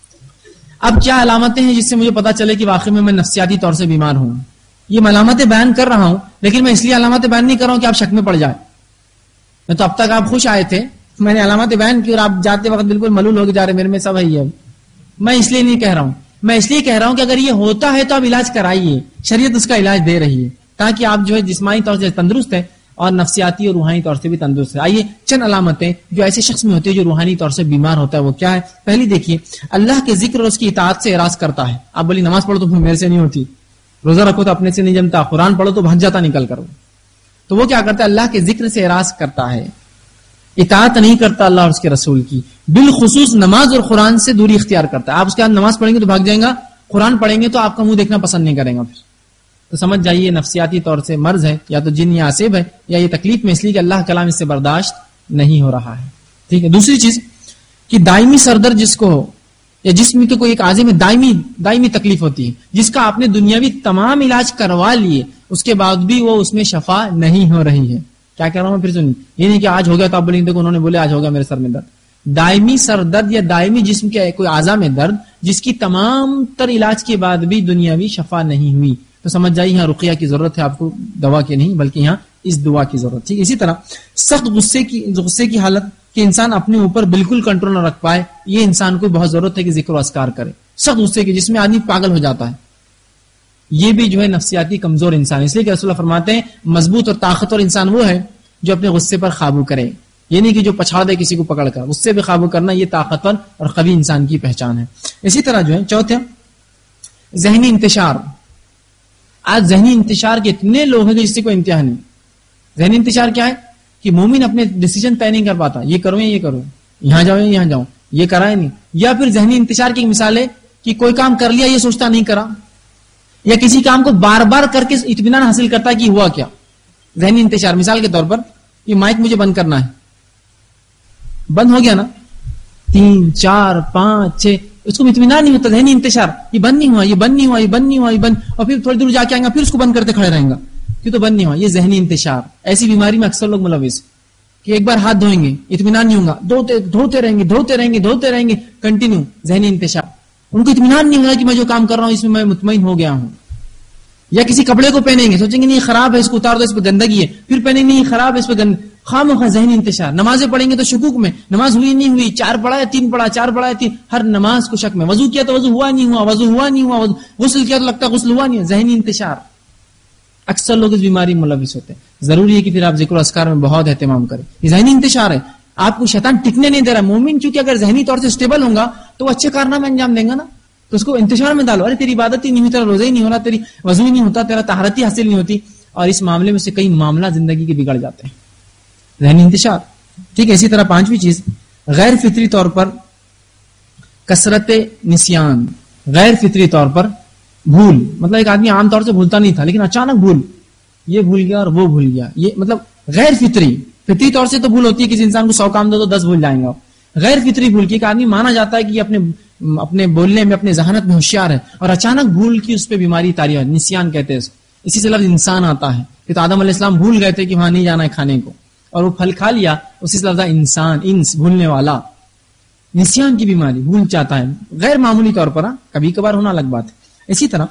اب کیا علامتیں ہیں جس سے مجھے پتا چلے کہ واقعی میں نفسیاتی طور سے بیمار ہوں. یہ میں علامتیں بیان کر رہا ہوں، لیکن میں اس لیے علامتیں بیان نہیں کر رہا ہوں کہ آپ شک میں پڑ جائیں. میں تو اب تک آپ خوش آئے تھے، میں نے علامتیں بیان کی اور آپ جاتے وقت بالکل ملول ہو کے جا رہے میرے میں سب ہے. یہ میں اس لیے نہیں کہہ رہا ہوں، میں اس لیے کہہ رہا ہوں کہ اگر یہ ہوتا ہے تو آپ علاج کرائیے. شریعت اس کا علاج دے رہی ہے تاکہ آپ جو ہے جسمانی طور سے تندرست ہے اور نفسیاتی اور روحانی طور سے بھی تندرست ہے. آئیے چند علامتیں جو ایسے شخص میں ہوتی ہے جو روحانی طور سے بیمار ہوتا ہے وہ کیا ہے. پہلی دیکھیے، اللہ کے ذکر اور اس کی اطاعت سے اعراض کرتا ہے. آپ بولی نماز پڑھو تو میرے سے نہیں ہوتی، روزہ رکھو تو اپنے سے نہیں جمتا، قرآن پڑھو تو بھج جاتا نکل کرو. تو وہ کیا کرتا ہے؟ اللہ کے ذکر سے اعراض کرتا ہے، اطاعت نہیں کرتا اللہ اور اس کے رسول کی. بالخصوص نماز اور قرآن سے دوری اختیار کرتا ہے. آپ اس کے بعد نماز پڑھیں گے تو بھاگ جائیں گا، قرآن پڑھیں گے تو آپ کا منہ دیکھنا پسند نہیں کریں گا. پھر تو سمجھ جائیے نفسیاتی طور سے مرض ہے، یا تو جن یا عصب ہے، یا یہ تکلیف میں اس لیے کہ اللہ کلام اس سے برداشت نہیں ہو رہا ہے. ٹھیک ہے. دوسری چیز کہ دائمی سردرد جس کو ہو، یا جسم کے کوئی ایک اعضے میں دائمی تکلیف ہوتی ہے، جس کا آپ نے دنیاوی تمام علاج کروا لیے، اس کے بعد بھی وہ اس میں شفا نہیں ہو رہی ہے. کیا کہہ رہا ہوں میں پھر سنیے. یہ نہیں کہ آج ہو گیا تو آپ بولیں دیکھو انہوں نے بولے آج ہو گیا میرے سر میں درد. دائمی سر درد یا دائمی جسم کے کوئی اعضاء میں درد جس کی تمام تر علاج کے بعد بھی دنیاوی شفا نہیں ہوئی، تو سمجھ جائیے یہاں رقیہ کی ضرورت ہے آپ کو، دوا کی نہیں بلکہ یہاں اس دعا کی ضرورت. ٹھیک. اسی طرح سخت غصے کی حالت کہ انسان اپنے اوپر بالکل کنٹرول نہ رکھ پائے، یہ انسان کو بہت ضرورت ہے کہ ذکر و اذکار کرے. سخت غصے کی جس میں آدمی پاگل ہو جاتا ہے، یہ بھی جو ہے نفسیاتی کمزور انسان. اس لیے کہ رسول اللہ فرماتے ہیں مضبوط اور طاقتور انسان وہ ہے جو اپنے غصے پر قابو کرے. یہ نہیں کہ جو پچھاڑ دے کسی کو پکڑ کر، غصے پہ قابو کرنا یہ طاقتور اور قوی انسان کی پہچان ہے. اسی طرح جو ہے چوتھے ذہنی انتشار. آج ذہنی انتشار کے اتنے لوگ ہیں کہ جس سے کوئی انتہا نہیں. ذہنی انتشار کیا ہے کہ مومن اپنے ڈیسیجن طے نہیں کر پاتا، یہ کروں یا یہ کروں، یہاں جاؤں یا یہاں جاؤں، یہ کرائے نہیں. یا پھر ذہنی انتشار کی مثال ہے کہ کوئی کام کر لیا یہ سوچتا نہیں کرا، یا کسی کام کو بار بار کر کے اطمینان حاصل کرتا ہے کہ ہوا کیا. ذہنی انتشار مثال کے طور پر یہ مائک مجھے بند کرنا ہے، بند ہو گیا نا، 3 4 5 6 اس کو اطمینان نہیں ہوتا. ذہنی انتشار، یہ بند نہیں ہوا، یہ بند نہیں ہوا، یہ بند نہیں ہوا، یہ بند، اور پھر تھوڑی دور جا کے آئیں گا پھر اس کو بند کرتے کھڑے رہیں گا کہ تو بند نہیں ہوا. یہ ذہنی انتشار. ایسی بیماری میں اکثر لوگ ملوث کہ ایک بار ہاتھ دھوئیں گے اطمینان نہیں ہوگا، دھوتے رہیں گے کنٹینیو. ذہنی انتشار. ان کو اطمینان نہیں ہوگا کہ میں جو کام کر رہا ہوں اس میں میں مطمئن ہو گیا ہوں. یا کسی کپڑے کو پہنیں گے سوچیں گے نہیں خراب ہے اس کو اتار دو، اس پہ گندگی ہے، پھر پہنیں گے نہیں خراب ہے اس پہ خامخواہ ذہنی انتشار. نمازیں پڑھیں گے تو شکوک میں، نماز ہوئی نہیں ہوئی، 4 پڑھا یا 3 پڑھا، 4 پڑھا یا 3، ہر نماز کو شک میں. وضو کیا تو وضو ہوا نہیں ہوا، وضو ہوا نہیں ہوا، غسل کیا تو لگتا غسل ہوا نہیں. ذہنی انتشار. اکثر لوگ اس بیماری میں ملوث ہوتے ہیں. ضروری ہے کہ پھر آپ ذکر و اذکار میں بہت اہتمام کریں. یہ ذہنی انتشار ہے، آپ کو شیطان ٹکنے نہیں دے رہا. مومن چونکہ اگر ذہنی طور سے اسٹیبل ہوں گا تو وہ اچھے کارنامے انجام دیں گا نا. تو اس کو انتشار میں ڈالو، ارے تیری عبادت ہی نہیں ہوئی، تیرا روزہ ہی نہیں ہو رہا، تیری وضو ہی نہیں ہوتا، تیرا طہارت حاصل نہیں ہوتی. اور اس معاملے میں سے کئی معاملہ زندگی کے بگڑ جاتے ہیں. ذہنی انتشار. ٹھیک ہے. اسی طرح 5ویں چیز غیر فطری طور پر کثرت نسیان. غیر فطری طور پر بھول، مطلب ایک آدمی عام طور سے بھولتا نہیں تھا لیکن اچانک بھول، یہ بھول گیا اور وہ بھول گیا. یہ مطلب غیر فطری. فطری طور سے تو بھول ہوتی ہے، کسی انسان کو 100 کام دو تو 10 بھول جائیں گا، غیر فطری بھول کی ایک آدمی مانا جاتا ہے کہ اپنے بولنے میں اپنے ذہانت میں ہوشیار ہے اور اچانک بھول کی اس پہ بیماری طاری ہے، نسیان کہتے ہیں اس کو. اسی سے لفظ انسان آتا ہے کہ تو آدم علیہ السلام بھول گئے تھے کہ وہاں نہیں جانا ہے کھانے کو اور وہ پھل کھا لیا، اسی سے لفظ انسان، انس بھولنے والا. نسیان کی بیماری، بھول جاتا ہے غیر معمولی طور پر، کبھی کبھار ہونا الگ بات ہے. اسی طرح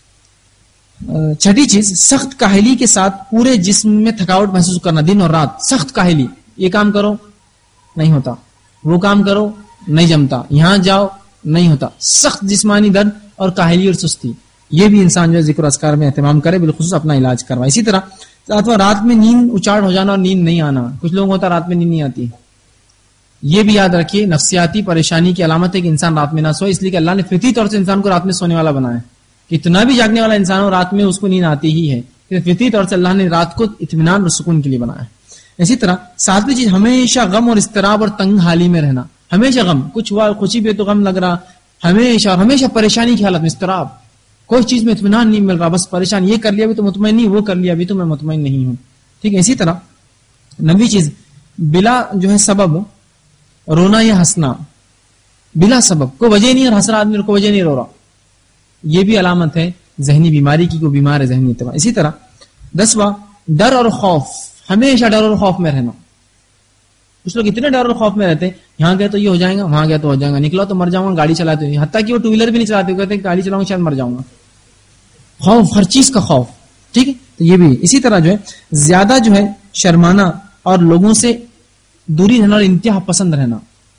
چھٹی چیز سخت کاہلی کے ساتھ پورے جسم میں تھکاوٹ محسوس کرنا دن اور رات. سخت کاہلی، یہ کام کرو نہیں ہوتا، وہ کام کرو نہیں جمتا، یہاں جاؤ نہیں ہوتا. سخت جسمانی درد اور کاہلی اور سستی، یہ بھی انسان جو ہے ذکر اذکار میں اہتمام کرے، بالخصوص اپنا علاج کروائے. اسی طرح رات میں نیند اچاڑ ہو جانا اور نیند نہیں آنا. کچھ لوگوں ہوتا رات میں نیند نہیں آتی، یہ بھی یاد رکھیے نفسیاتی پریشانی کی علامت ہے کہ انسان رات میں نہ سوئے. اس لیے کہ اللہ نے فطری طور سے انسان کو رات میں سونے والا بنایا ہے. کتنا بھی جاگنے والا انسان ہو رات میں اس کو نیند آتی ہی ہے. فطری طور سے اللہ نے رات کو اطمینان اور سکون کے لیے بنایا ہے. اسی طرح ساتویں چیز ہمیشہ غم اور اضطراب اور تنگ حالی میں رہنا. ہمیشہ غم، کچھ ہوا خوشی پہ تو غم لگ رہا، ہمیشہ پریشانی کی حالت میں اضطراب، کوئی چیز میں اطمینان نہیں مل رہا، بس پریشان، یہ کر لیا بھی تو مطمئن نہیں، وہ کر لیا بھی تو میں مطمئن نہیں ہوں. ٹھیک ہے. اسی طرح نویں چیز بلا جو ہے سبب رونا یا ہنسنا، بلا سبب، کوئی وجہ نہیں اور ہنس رہا آدمی اور کوئی وجہ نہیں رو رہا، یہ بھی علامت ہے ذہنی بیماری کی، کوئی بیمار ہے ذہنی اعتبار. اسی طرح 10واں ڈر اور خوف، ہمیشہ ڈر اور خوف میں رہنا. کچھ لوگ اتنے ڈر اور خوف میں رہتے ہیں، یہاں گئے تو یہ ہو جائے گا، وہاں گیا تو ہو جائے گا، نکلا تو مر جاؤں گا، گاڑی چلاتے ہوئے، حتیٰ کہ وہ ٹو ویلر بھی نہیں چلاتے، کہتے ہیں گاڑی چلاؤں گا شاید مر جاؤں گا. خوف، ہر چیز کا خوف. ٹھیک ہے. تو یہ بھی. اسی طرح جو ہے زیادہ جو ہے شرمانا اور لوگوں سے دوری رہنا اور انتہا پسند رہنا،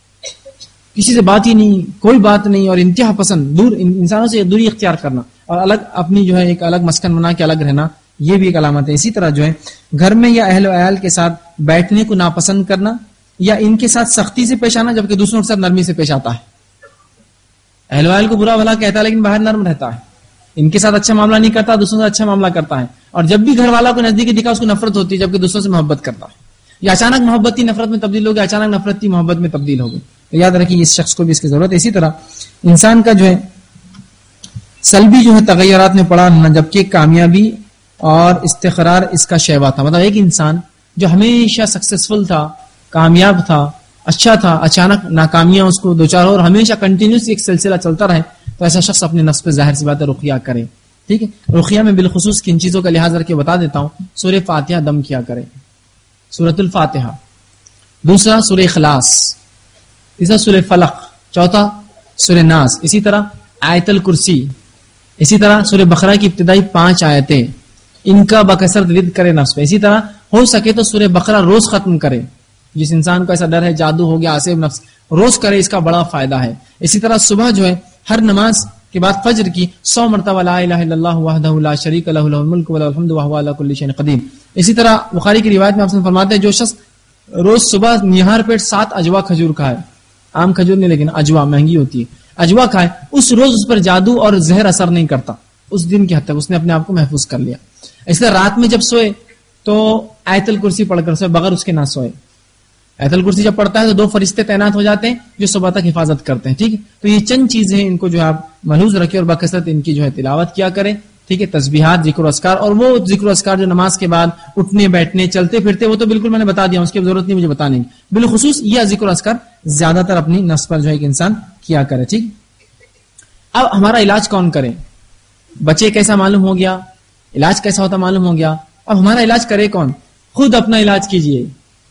کسی سے بات ہی نہیں، کوئی بات نہیں اور انتہا پسند، دور انسانوں سے دوری اختیار کرنا اور الگ اپنی جو ہے ایک الگ مسکن بنا کے الگ رہنا، یہ بھی ایک علامت ہے. اسی طرح جو ہے گھر میں یا اہل و عیال کے ساتھ بیٹھنے کو ناپسند کرنا یا ان کے ساتھ سختی سے پیش آنا جبکہ دوسروں کے ساتھ نرمی سے پیش آتا ہے. اہل و عیال کو برا بھلا کہتا ہے لیکن باہر نرم رہتا ہے، ان کے ساتھ اچھا معاملہ نہیں کرتا، دوسروں سے اچھا معاملہ کرتا ہے. اور جب بھی گھر والا کو نزدیکی دکھا اس کو نفرت ہوتی ہے جبکہ دوسروں سے محبت کرتا ہے. یا اچانک محبت کی نفرت میں تبدیل ہو گئی، اچانک نفرت کی محبت میں تبدیل ہو گئی. تو یاد رکھیے اس شخص کو بھی اس کی ضرورت ہے. اسی طرح انسان کا جو ہے سلبی جو ہے تغیرات میں پڑا رہنا جبکہ کامیابی اور استقرار اس کا شیوا تھا. مطلب ایک انسان جو ہمیشہ سکسیسفل تھا، کامیاب تھا، اچھا تھا، اچانک ناکامیاں اس کو دوچار ہو اور ہمیشہ کنٹینیوس ایک سلسلہ چلتا رہے، تو ایسا شخص اپنے نفس پہ ظاہر سی بات ہے رقیہ کرے. ٹھیک ہے. رقیہ میں بالخصوص کن چیزوں کا لحاظ رکھ کے بتا دیتا ہوں. سورہ فاتحہ دم کیا کرے، سورۃ الفاتحہ. دوسرا سورہ اخلاص، تیسرا سورہ فلق، چوتھا سورہ ناس. اسی طرح آیت الکرسی. اسی طرح سورہ بقرہ کی ابتدائی 5 آیتیں، ان کا بکثرت ورد کرے نفس پہ. اسی طرح ہو سکے تو سورہ بقرہ روز ختم کرے. جس انسان کو ایسا ڈر ہے جادو ہو گیا، آصف نفس، روز کرے، اس کا بڑا فائدہ ہے. اسی طرح صبح جو ہے ہر نماز کے بعد فجر کی 100 مرتبہ لا الہ الا اللہ وحدہ لا شریک لہ لہ الملک وله الحمد وهو على كل شيء قدیر. اسی طرح بخاری کی روایت میں آپ سے فرماتے ہیں جو شخص روز صبح نہار پیٹ 7 اجوا کھجور کھائے، عام کھجور نہیں لیکن اجوا مہنگی ہوتی ہے، اجوا کھائے، اس روز اس پر جادو اور زہر اثر نہیں کرتا، اس دن کی حد تک اس نے اپنے آپ کو محفوظ کر لیا. اس طرح رات میں جب سوئے تو آیت الکرسی پڑھ کر سوئے، بغیر اس کے نہ سوئے. آیت الکرسی جب پڑھتا ہے تو 2 فرشتے تعینات ہو جاتے ہیں جو صبح تک حفاظت کرتے ہیں. ٹھیک ہے. تو یہ چند چیزیں ہیں، ان کو جو ہے آپ ملحوظ رکھیں اور بکثرت ان کی جو ہے تلاوت کیا کریں. ٹھیک ہے. تسبیحات، ذکر و اذکار، اور وہ ذکر و اذکار جو نماز کے بعد اٹھنے بیٹھنے چلتے پھرتے، وہ تو بالکل میں نے بتا دیا، اس کی ضرورت نہیں مجھے بتانے کی. بالخصوص یہ ذکر و اذکار زیادہ تر اپنی نفس پر جو ہے ایک انسان کیا کرے. ٹھیک. اب ہمارا علاج کون کرے؟ بچے کیسا معلوم ہو گیا، علاج کیسا ہوتا معلوم ہو گیا. اب ہمارا علاج کرے کون؟ خود اپنا علاج کیجئے.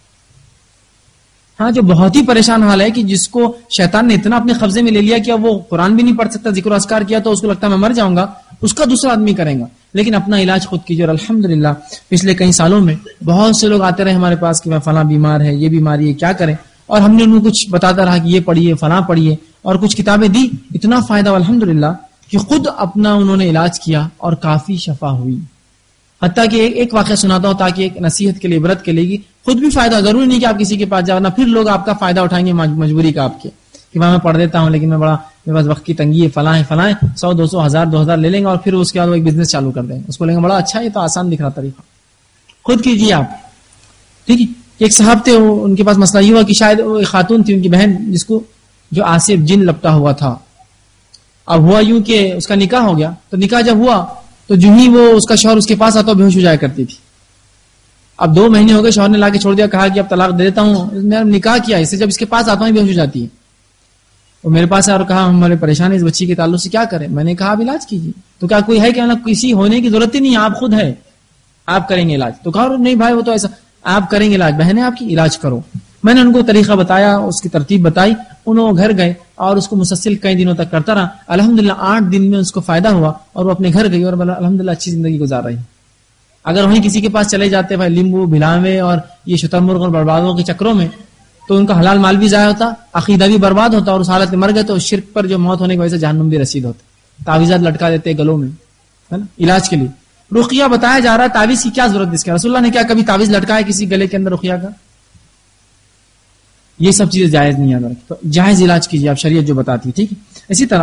ہاں، جو بہت ہی پریشان حال ہے کہ جس کو شیطان نے اتنا اپنے قبضے میں لے لیا کہ اب وہ قرآن بھی نہیں پڑھ سکتا، ذکر و اذکار کیا تو اس کو لگتا ہے میں مر جاؤں گا، اس کا دوسرا آدمی کرے گا. لیکن اپنا علاج خود کیجیے. اور الحمدللہ پچھلے کئی سالوں میں بہت سے لوگ آتے رہے ہمارے پاس کہ میں فلاں بیمار ہے، یہ بیماری ہے، کیا کریں، اور ہم نے ان کو کچھ بتاتا رہا کہ یہ پڑھیے، فلاں پڑھیے، اور کچھ کتابیں دی. اتنا فائدہ الحمدللہ کہ خود اپنا انہوں نے علاج کیا اور کافی شفا ہوئی. حتیٰ کہ ایک واقعہ سناتا ہوں تاکہ ایک نصیحت کے لیے، عبرت کے لیے، خود بھی فائدہ، ضروری نہیں کہ آپ کسی کے پاس جاؤ، نہ پھر لوگ آپ کا فائدہ اٹھائیں گے مجبوری کا آپ کے کہ میں پڑھ دیتا ہوں لیکن میں بڑا میرے پاس وقت کی تنگی ہے، فلاں 100 200 1000 2000 لے لیں گے اور پھر اس کے بعد وہ ایک بزنس چالو کر دیں گے. اس کو لیں گے بڑا اچھا، یہ تو آسان دکھ رہا طریقہ. خود کیجیے آپ. ٹھیک ہے. ایک صاحب تھے، ان کے پاس مسئلہ یہ ہوا کہ شاید وہ ایک خاتون تھی، ان کی بہن، جس کو جو آصف جن لپٹا ہوا تھا. اب ہوا یوں کہ اس کا نکاح ہو گیا، تو نکاح جب ہوا تو جو ہی وہ اس کا شوہر اس کے پاس آتا بے ہوش ہو جایا کرتی تھی. اب 2 مہینے ہو گئے، شوہر نے لا کے چھوڑ دیا، کہا کہ اب طلاق دے دیتا ہوں، میں نے نکاح کیا اس سے، جب اس کے پاس آتا ہوں بے ہوش ہو جاتی ہے. وہ میرے پاس اور کہا ہمارے پریشان ہے اس بچی کے تعلق سے، کیا کریں؟ میں نے کہا آپ علاج کیجیے. تو کیا کوئی ہے کہ کسی ہونے کی ضرورت ہی نہیں، آپ خود ہے، آپ کریں گے علاج؟ تو کہا نہیں بھائی وہ تو ایسا، آپ کریں گے علاج، بہن ہے آپ کی، علاج کرو. میں نے ان کو طریقہ بتایا، اس کی ترتیب بتائی، انہوں گھر گئے اور اس کو مسلسل کئی دنوں تک کرتا رہا. الحمدللہ 8 دن میں اس کو فائدہ ہوا اور وہ اپنے گھر گئی اور الحمدللہ اچھی زندگی گزار رہی. اگر وہیں کسی کے پاس چلے جاتے بھائی لیمبو بھلاوے اور یہ شتر مرغ اور بربادوں کے چکروں میں، تو ان کا حلال مال بھی ضائع ہوتا، عقیدہ بھی برباد ہوتا، اور اس حالت میں مر گئے تو شرک پر جو موت ہونے کی وجہ سے جہنم بھی رسید ہوتا. تعویذات لٹکا دیتے گلوں میں، ہے نا، علاج کے لیے. رقیہ بتایا جا رہا ہے، تعویذ کی کیا ضرورت ہے اس کے؟ رسول اللہ نے کیا کبھی تعویذ لٹکایا کسی گلے کے اندر رقیہ کا؟ یہ سب چیزیں جائز نہیں ہے. تو جائز علاج کیجیے آپ، شریعت جو بتاتی ہے، ٹھیک ہے. اسی طرح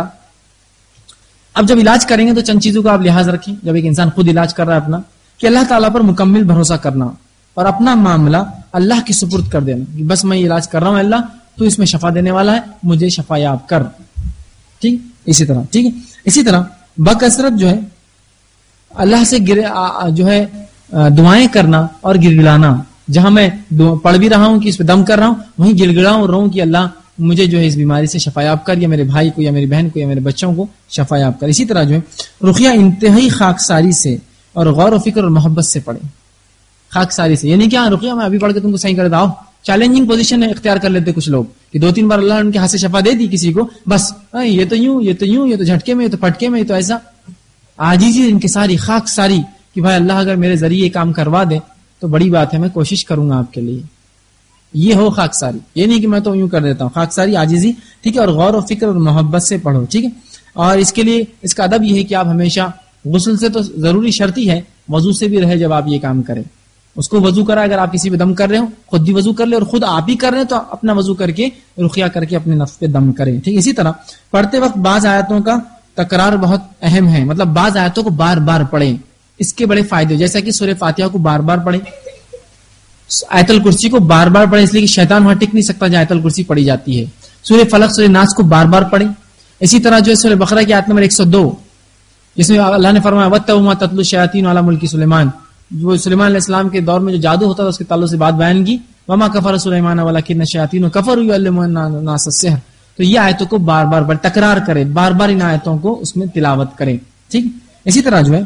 اب جب علاج کریں گے تو چند چیزوں کا آپ لحاظ رکھیں. جب ایک انسان خود علاج کر رہا ہے اپنا، کہ اللہ تعالیٰ پر مکمل بھروسہ کرنا اور اپنا معاملہ اللہ کی سپرد کر دینا، کہ بس میں علاج کر رہا ہوں، اللہ تو اس میں شفا دینے والا ہے، مجھے شفا یاب کر. ٹھیک، اسی طرح ٹھیک ہے. اسی طرح بکثرت جو ہے اللہ سے جو ہے دعائیں کرنا اور گڑگڑانا. جہاں میں پڑھ بھی رہا ہوں کہ اس پہ دم کر رہا ہوں، وہیں گڑگڑاؤں رہا ہوں کہ اللہ مجھے جو ہے اس بیماری سے شفا یاب کر، یا میرے بھائی کو یا میری بہن کو یا میرے بچوں کو شفا یاب کر. اسی طرح جو ہے رقیہ انتہائی خاکساری سے اور غور و فکر اور محبت سے پڑھیں. خاکساری سے یعنی کیا؟ رقیہ میں ابھی پڑھ کے تم کو صحیح کر دیتا ہوں. چیلنجنگ پوزیشن اختیار کر لیتے کچھ لوگ کہ 2-3 بار اللہ نے ان کے ہاتھ سے شفا دے دی کسی کو، بس یہ تو یوں، یہ تو یوں، یہ تو جھٹکے میں، یہ تو پٹکے میں، یہ تو ایسا. عاجزی انکساری خاکساری کہ بھائی اللہ اگر میرے ذریعے یہ کام کروا دے تو بڑی بات ہے، میں کوشش کروں گا آپ کے لیے. یہ ہو خاکساری، یہ نہیں کہ میں تو یوں کر دیتا ہوں. خاکساری عاجزی، ٹھیک ہے. اور غور و فکر اور محبت سے پڑھو، ٹھیک ہے. اور اس کے لیے اس کا ادب یہ ہے کہ آپ ہمیشہ غسل سے تو ضروری شرط ہی ہے، وضو سے بھی رہے جب آپ یہ کام کریں. اس کو وضو کرا، اگر آپ کسی پہ دم کر رہے ہو خود بھی وضو کر لے، اور خود آپ ہی کر رہے ہیں تو اپنا وضو کر کے رقیہ کر کے اپنے نفس پہ دم کریں، ٹھیک. اسی طرح پڑھتے وقت بعض آیتوں کا تکرار بہت اہم ہے، مطلب بعض آیتوں کو بار بار پڑھیں. اس کے بڑے فائدے، جیسا کہ سورہ فاتحہ کو بار بار پڑھیں، آیت الکرسی کو بار بار پڑھیں، اس لیے کہ شیطان وہاں ٹک نہیں سکتا جہاں آیت الکرسی پڑھی جاتی ہے. سورہ فلق، سورہ ناس کو بار بار پڑھیں. اسی طرح جو ہے سورہ بقرہ کی آیت نمبر 102، جس میں اللہ نے فرمایا وَاتَّقُوا مَا تَتْلُو الشَّيَاطِينُ عَلَىٰ مُلْكِ سُلَيْمَانَ، جو سلیمان علیہ السلام کے دور میں جو جادو ہوتا تھا اس کے تعلق سے بات بیان کی. وَمَا كَفَرَ سُلَيْمَانَ وَلَٰكِنَّ الشَّيَاطِينَ كَفَرُوا يُعَلِّمُونَ النَّاسَ السِّحْرَ. تو یہ آیتوں کو بار بار تکرار کریں، بار بار ان آیتوں کو اس میں تلاوت کریں، ٹھیک. اسی طرح جو ہے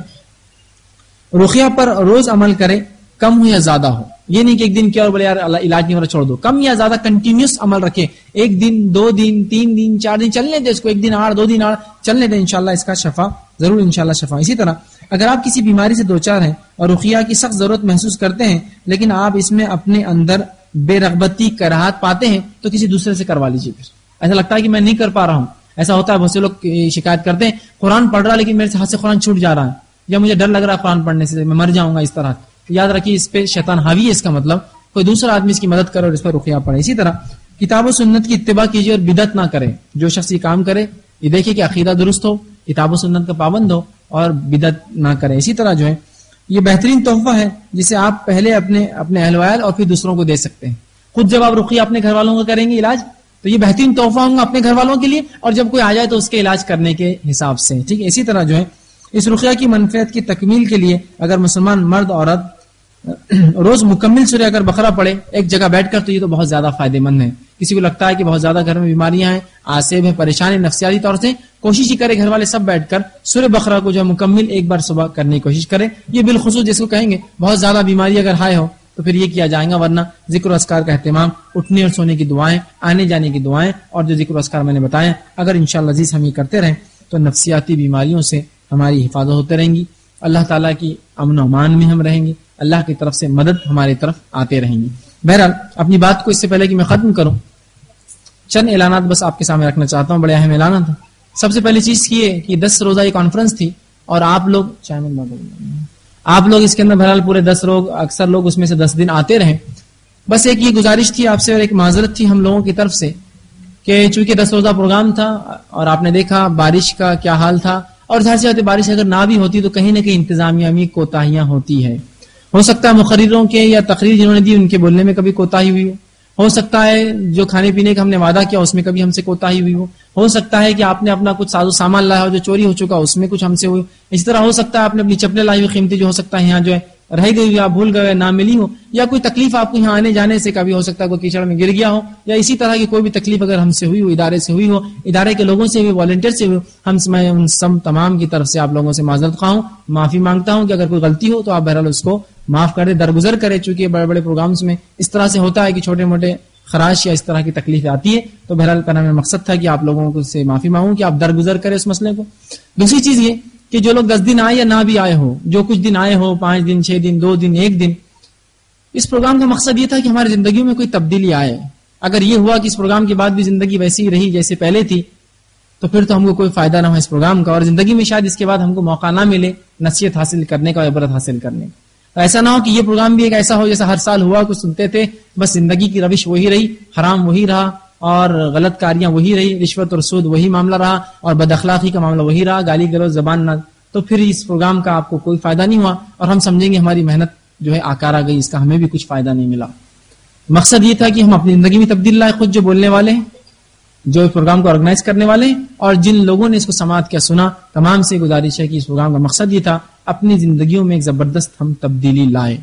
رقیہ پر روز عمل کرے، کم ہو یا زیادہ ہو. یہ نہیں کہ ایک دن کیا اور بولے یار علاج نہیں ہو رہا چھوڑ دو. کم یا زیادہ کنٹینیوس عمل رکھے، 1 دن 2 دن 3 دن 4 دن چلنے دیں اس کو، 1 دن 8 2 دن 8 چلنے دیں، انشاءاللہ اس کا شفا ضرور، انشاءاللہ شفا. اسی طرح اگر آپ کسی بیماری سے دوچار ہیں اور رقیہ کی سخت ضرورت محسوس کرتے ہیں لیکن آپ اس میں اپنے اندر بے رغبتی کراہت پاتے ہیں تو کسی دوسرے سے کروا لیجیے. پھر ایسا لگتا ہے کہ میں نہیں کر پا رہا ہوں، ایسا ہوتا ہے، بہت سے لوگ شکایت کرتے ہیں قرآن پڑھ رہا لیکن میرے سے ہاتھ سے قرآن چھوٹ جا رہا ہے، یا مجھے ڈر لگ رہا ہے قرآن پڑھنے سے، میں مر جاؤں گا اس طرح. یاد رکھیے اس پہ شیطان حاوی ہے، اس کا مطلب کوئی دوسرا آدمی اس کی مدد کرے اور اس پر رقیہ پڑھے. اسی طرح کتاب و سنت کی اتباع کیجیے اور بدعت نہ کرے. جو شخص یہ کام کرے یہ دیکھیے کہ عقیدہ درست ہو، کتاب و سنت کا پابند ہو اور بدعت نہ کرے. اسی طرح جو ہے یہ بہترین تحفہ ہے جسے آپ پہلے اپنے اہل ویال اور پھر دوسروں کو دے سکتے ہیں. خود جب آپ رقیہ اپنے گھر والوں کا کریں گے علاج تو یہ بہترین تحفہ ہوگا اپنے گھر والوں کے لیے، اور جب کوئی آ جائے تو اس کے علاج کرنے کے حساب سے، ٹھیک ہے. اسی طرح جو ہے اس رقیہ کی منفعت کی تکمیل کے لیے اگر مسلمان مرد عورت روز مکمل سورہ اگر بقرہ پڑھے ایک جگہ بیٹھ کر تو یہ تو بہت زیادہ فائدہ مند ہے. کسی کو لگتا ہے کہ بہت زیادہ گھر میں بیماریاں ہیں، آسیب ہیں، پریشانی نفسیاتی طور سے، کوشش ہی کرے گھر والے سب بیٹھ کر سورہ بقرہ کو جو ہے مکمل ایک بار صبح کرنے کی کوشش کرے. یہ بالخصوص جس کو کہیں گے بہت زیادہ بیماری اگر ہائے ہو تو پھر یہ کیا جائے گا، ورنہ ذکر و اذکار کا اہتمام، اٹھنے اور سونے کی دعائیں، آنے جانے کی دعائیں اور جو ذکر و اذکار میں نے بتایا، اگر انشاءاللہ عزیز ہم یہ کرتے رہیں تو نفسیاتی بیماریوں سے ہماری حفاظت ہوتے رہیں گی، اللہ تعالیٰ کی امن و امان میں ہم رہیں گے، اللہ کی طرف سے مدد ہماری طرف آتے رہیں گی. بہرحال اپنی بات کو اس سے پہلے کہ میں ختم کروں چند اعلانات بس آپ کے سامنے رکھنا چاہتا ہوں، بڑے اہم اعلانات ہیں. سب سے پہلی چیز یہ کہ 10 روزہ یہ کانفرنس تھی اور آپ لوگ اس کے اندر بہرحال پورے 10 لوگ، اکثر لوگ اس میں سے 10 دن آتے رہے. بس ایک یہ گزارش تھی آپ سے اور ایک معذرت تھی ہم لوگوں کی طرف سے کہ چونکہ 10 روزہ پروگرام تھا اور آپ نے دیکھا بارش کا کیا حال تھا، اور ظاہر سی بات ہے بارش اگر نہ بھی ہوتی تو کہیں نہ کہیں انتظامیہ میں کوتاہیاں ہوتی ہے. ہو سکتا ہے مقرروں کے یا تقریر جنہوں نے دی ان کے بولنے میں کبھی کوتاہی ہوئی ہو سکتا ہے جو کھانے پینے کا ہم نے وعدہ کیا اس میں کبھی ہم سے کوتاہی ہوئی ہو سکتا ہے کہ آپ نے اپنا کچھ ساز و سامان لایا ہو جو چوری ہو چکا اس میں کچھ ہم سے ہوئی. اسی طرح ہو سکتا ہے آپ نے اپنی چپلیں لائی ہوئی قیمتی جو ہو سکتا ہے یہاں جو ہے رہ گئی ہو، آپ بھول گئے، نہ ملی ہو، یا کوئی تکلیف آپ کو یہاں آنے جانے سے کبھی ہو سکتا ہے کوئی کیچڑ میں گر گیا ہو، یا اسی طرح کی کوئی بھی تکلیف اگر ہم سے ہوئی ہو، ادارے سے ہوئی ہو، ادارے کے لوگوں سے ہوئی، والنٹیئر سے ہوئی، میں ان سب تمام کی طرف سے آپ لوگوں سے معذرت خواہ ہوں، معافی مانگتا ہوں کہ اگر کوئی غلطی ہو تو آپ بہرحال اس کو معاف کر دیں، درگزر کریں. چونکہ بڑے بڑے پروگرامز میں اس طرح سے ہوتا ہے کہ چھوٹے موٹے خراش یا اس طرح کی تکلیف آتی ہے، تو بہرحال کا نام مقصد تھا کہ آپ لوگوں کو سے معافی مانگوں کہ آپ درگزر کریں اس مسئلے کو. دوسری چیز یہ کہ جو لوگ 10 دن آئے یا نہ بھی آئے ہو، جو کچھ دن آئے ہو، 5 دن 6 دن 2 دن 1 دن، اس پروگرام کا مقصد یہ تھا کہ ہماری زندگیوں میں کوئی تبدیلی آئے. اگر یہ ہوا کہ اس پروگرام کے بعد بھی زندگی ویسی ہی رہی جیسے پہلے تھی تو پھر تو ہم کو کوئی فائدہ نہ ہو اس پروگرام کا، اور زندگی میں شاید اس کے بعد ہم کو موقع نہ ملے نصیحت حاصل کرنے کا، عبرت حاصل کرنے کا. تو ایسا نہ ہو کہ یہ پروگرام بھی ایک ایسا ہو جیسا ہر سال ہوا، کچھ سنتے تھے بس زندگی کی روش وہی رہی، حرام وہی رہا اور غلط کاریاں وہی رہی، رشوت اور سود وہی معاملہ رہا اور بد اخلاقی کا معاملہ وہی رہا، گالی گلوچ زبان نہ، تو پھر اس پروگرام کا آپ کو کوئی فائدہ نہیں ہوا اور ہم سمجھیں گے ہماری محنت جو ہے آکارا گئی، اس کا ہمیں بھی کچھ فائدہ نہیں ملا. مقصد یہ تھا کہ ہم اپنی زندگی میں تبدیل لائے، خود جو بولنے والے ہیں، جو اس پروگرام کو آرگنائز کرنے والے ہیں، اور جن لوگوں نے اس کو سماعت کیا سنا، تمام سے گزارش ہے کہ اس پروگرام کا مقصد یہ تھا اپنی زندگیوں میں ایک زبردست ہم تبدیلی لائیں.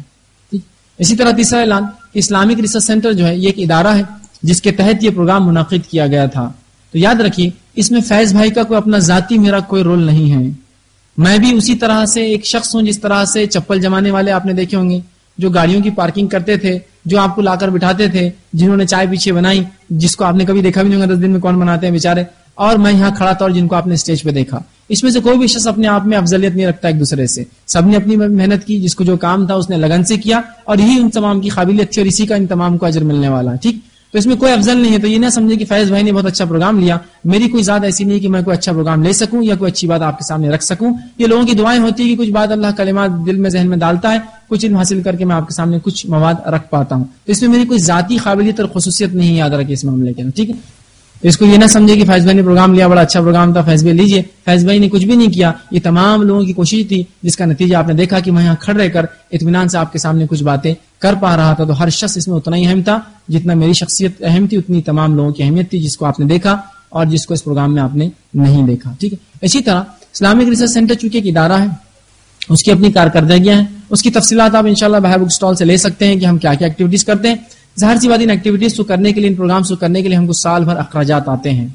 اسی طرح تیسرا اعلان، اسلامک ریسرچ سینٹر جو ہے یہ ایک ادارہ ہے جس کے تحت یہ پروگرام منعقد کیا گیا تھا. تو یاد رکھیے اس میں فیض بھائی کا کوئی اپنا ذاتی میرا کوئی رول نہیں ہے. میں بھی اسی طرح سے ایک شخص ہوں جس طرح سے چپل جمانے والے آپ نے دیکھے ہوں گے جو گاڑیوں کی پارکنگ کرتے تھے، جو آپ کو لا کر بٹھاتے تھے، جنہوں نے چائے پیچھے بنائی، جس کو آپ نے کبھی دیکھا بھی نہیں ہوگا 10 دن میں کون بناتے ہیں بیچارے، اور میں یہاں کھڑا تھا اور جن کو آپ نے اسٹیج پہ دیکھا. اس میں سے کوئی بھی شخص اپنے آپ میں افضلیت نہیں رکھتا ایک دوسرے سے، سب نے اپنی محنت کی، جس کو جو کام تھا اس نے لگن سے کیا، اور یہی ان تمام کی قابلیت تھی اور اسی کا ان تمام کو اجر ملنے والا ہے. ٹھیک، تو اس میں کوئی افضل نہیں ہے. تو یہ نہ سمجھے کہ فیض بھائی نے بہت اچھا پروگرام لیا، میری کوئی ذات ایسی نہیں کہ میں کوئی اچھا پروگرام لے سکوں یا کوئی اچھی بات آپ کے سامنے رکھ سکوں. یہ لوگوں کی دعائیں ہوتی ہے کہ کچھ بات اللہ کلمات دل میں ذہن میں ڈالتا ہے، کچھ علم حاصل کر کے میں آپ کے سامنے کچھ مواد رکھ پاتا ہوں. تو اس میں میری کوئی ذاتی قابلیت اور خصوصیت نہیں، یاد رکھے اس معاملے کے. ٹھیک ہے، اس کو یہ نہ سمجھے کہ فیض بھائی نے پروگرام لیا، بڑا اچھا پروگرام تھا، فیض بھائی لیجیے. فیض بھائی نے کچھ بھی نہیں کیا، یہ تمام لوگوں کی کوشش تھی جس کا نتیجہ آپ نے دیکھا کہ میں یہاں کھڑ رہ کر اطمینان سے آپ کے سامنے کچھ باتیں کر پا رہا تھا. تو ہر شخص اس میں اتنا ہی اہم تھا جتنا میری شخصیت اہم تھی، اتنی تمام لوگوں کی اہمیت تھی جس کو آپ نے دیکھا اور جس کو اس پروگرام میں آپ نے نہیں دیکھا. ٹھیک ہے، اسی طرح اسلامک ریسرچ سینٹر چونکہ ایک ادارہ ہے، اس کی اپنی کارکردگیاں ہیں، اس کی تفصیلات آپ انشاءاللہ بہار بک اسٹال سے لے سکتے ہیں کہ ہم کیا کیا ایکٹیویٹیز کرتے ہیں. ظاہر سی بات ان ایکٹیویٹیز کو کرنے کے لیے، ان پروگرامز کو کرنے کے لیے ہم کو سال بھر اخراجات آتے ہیں.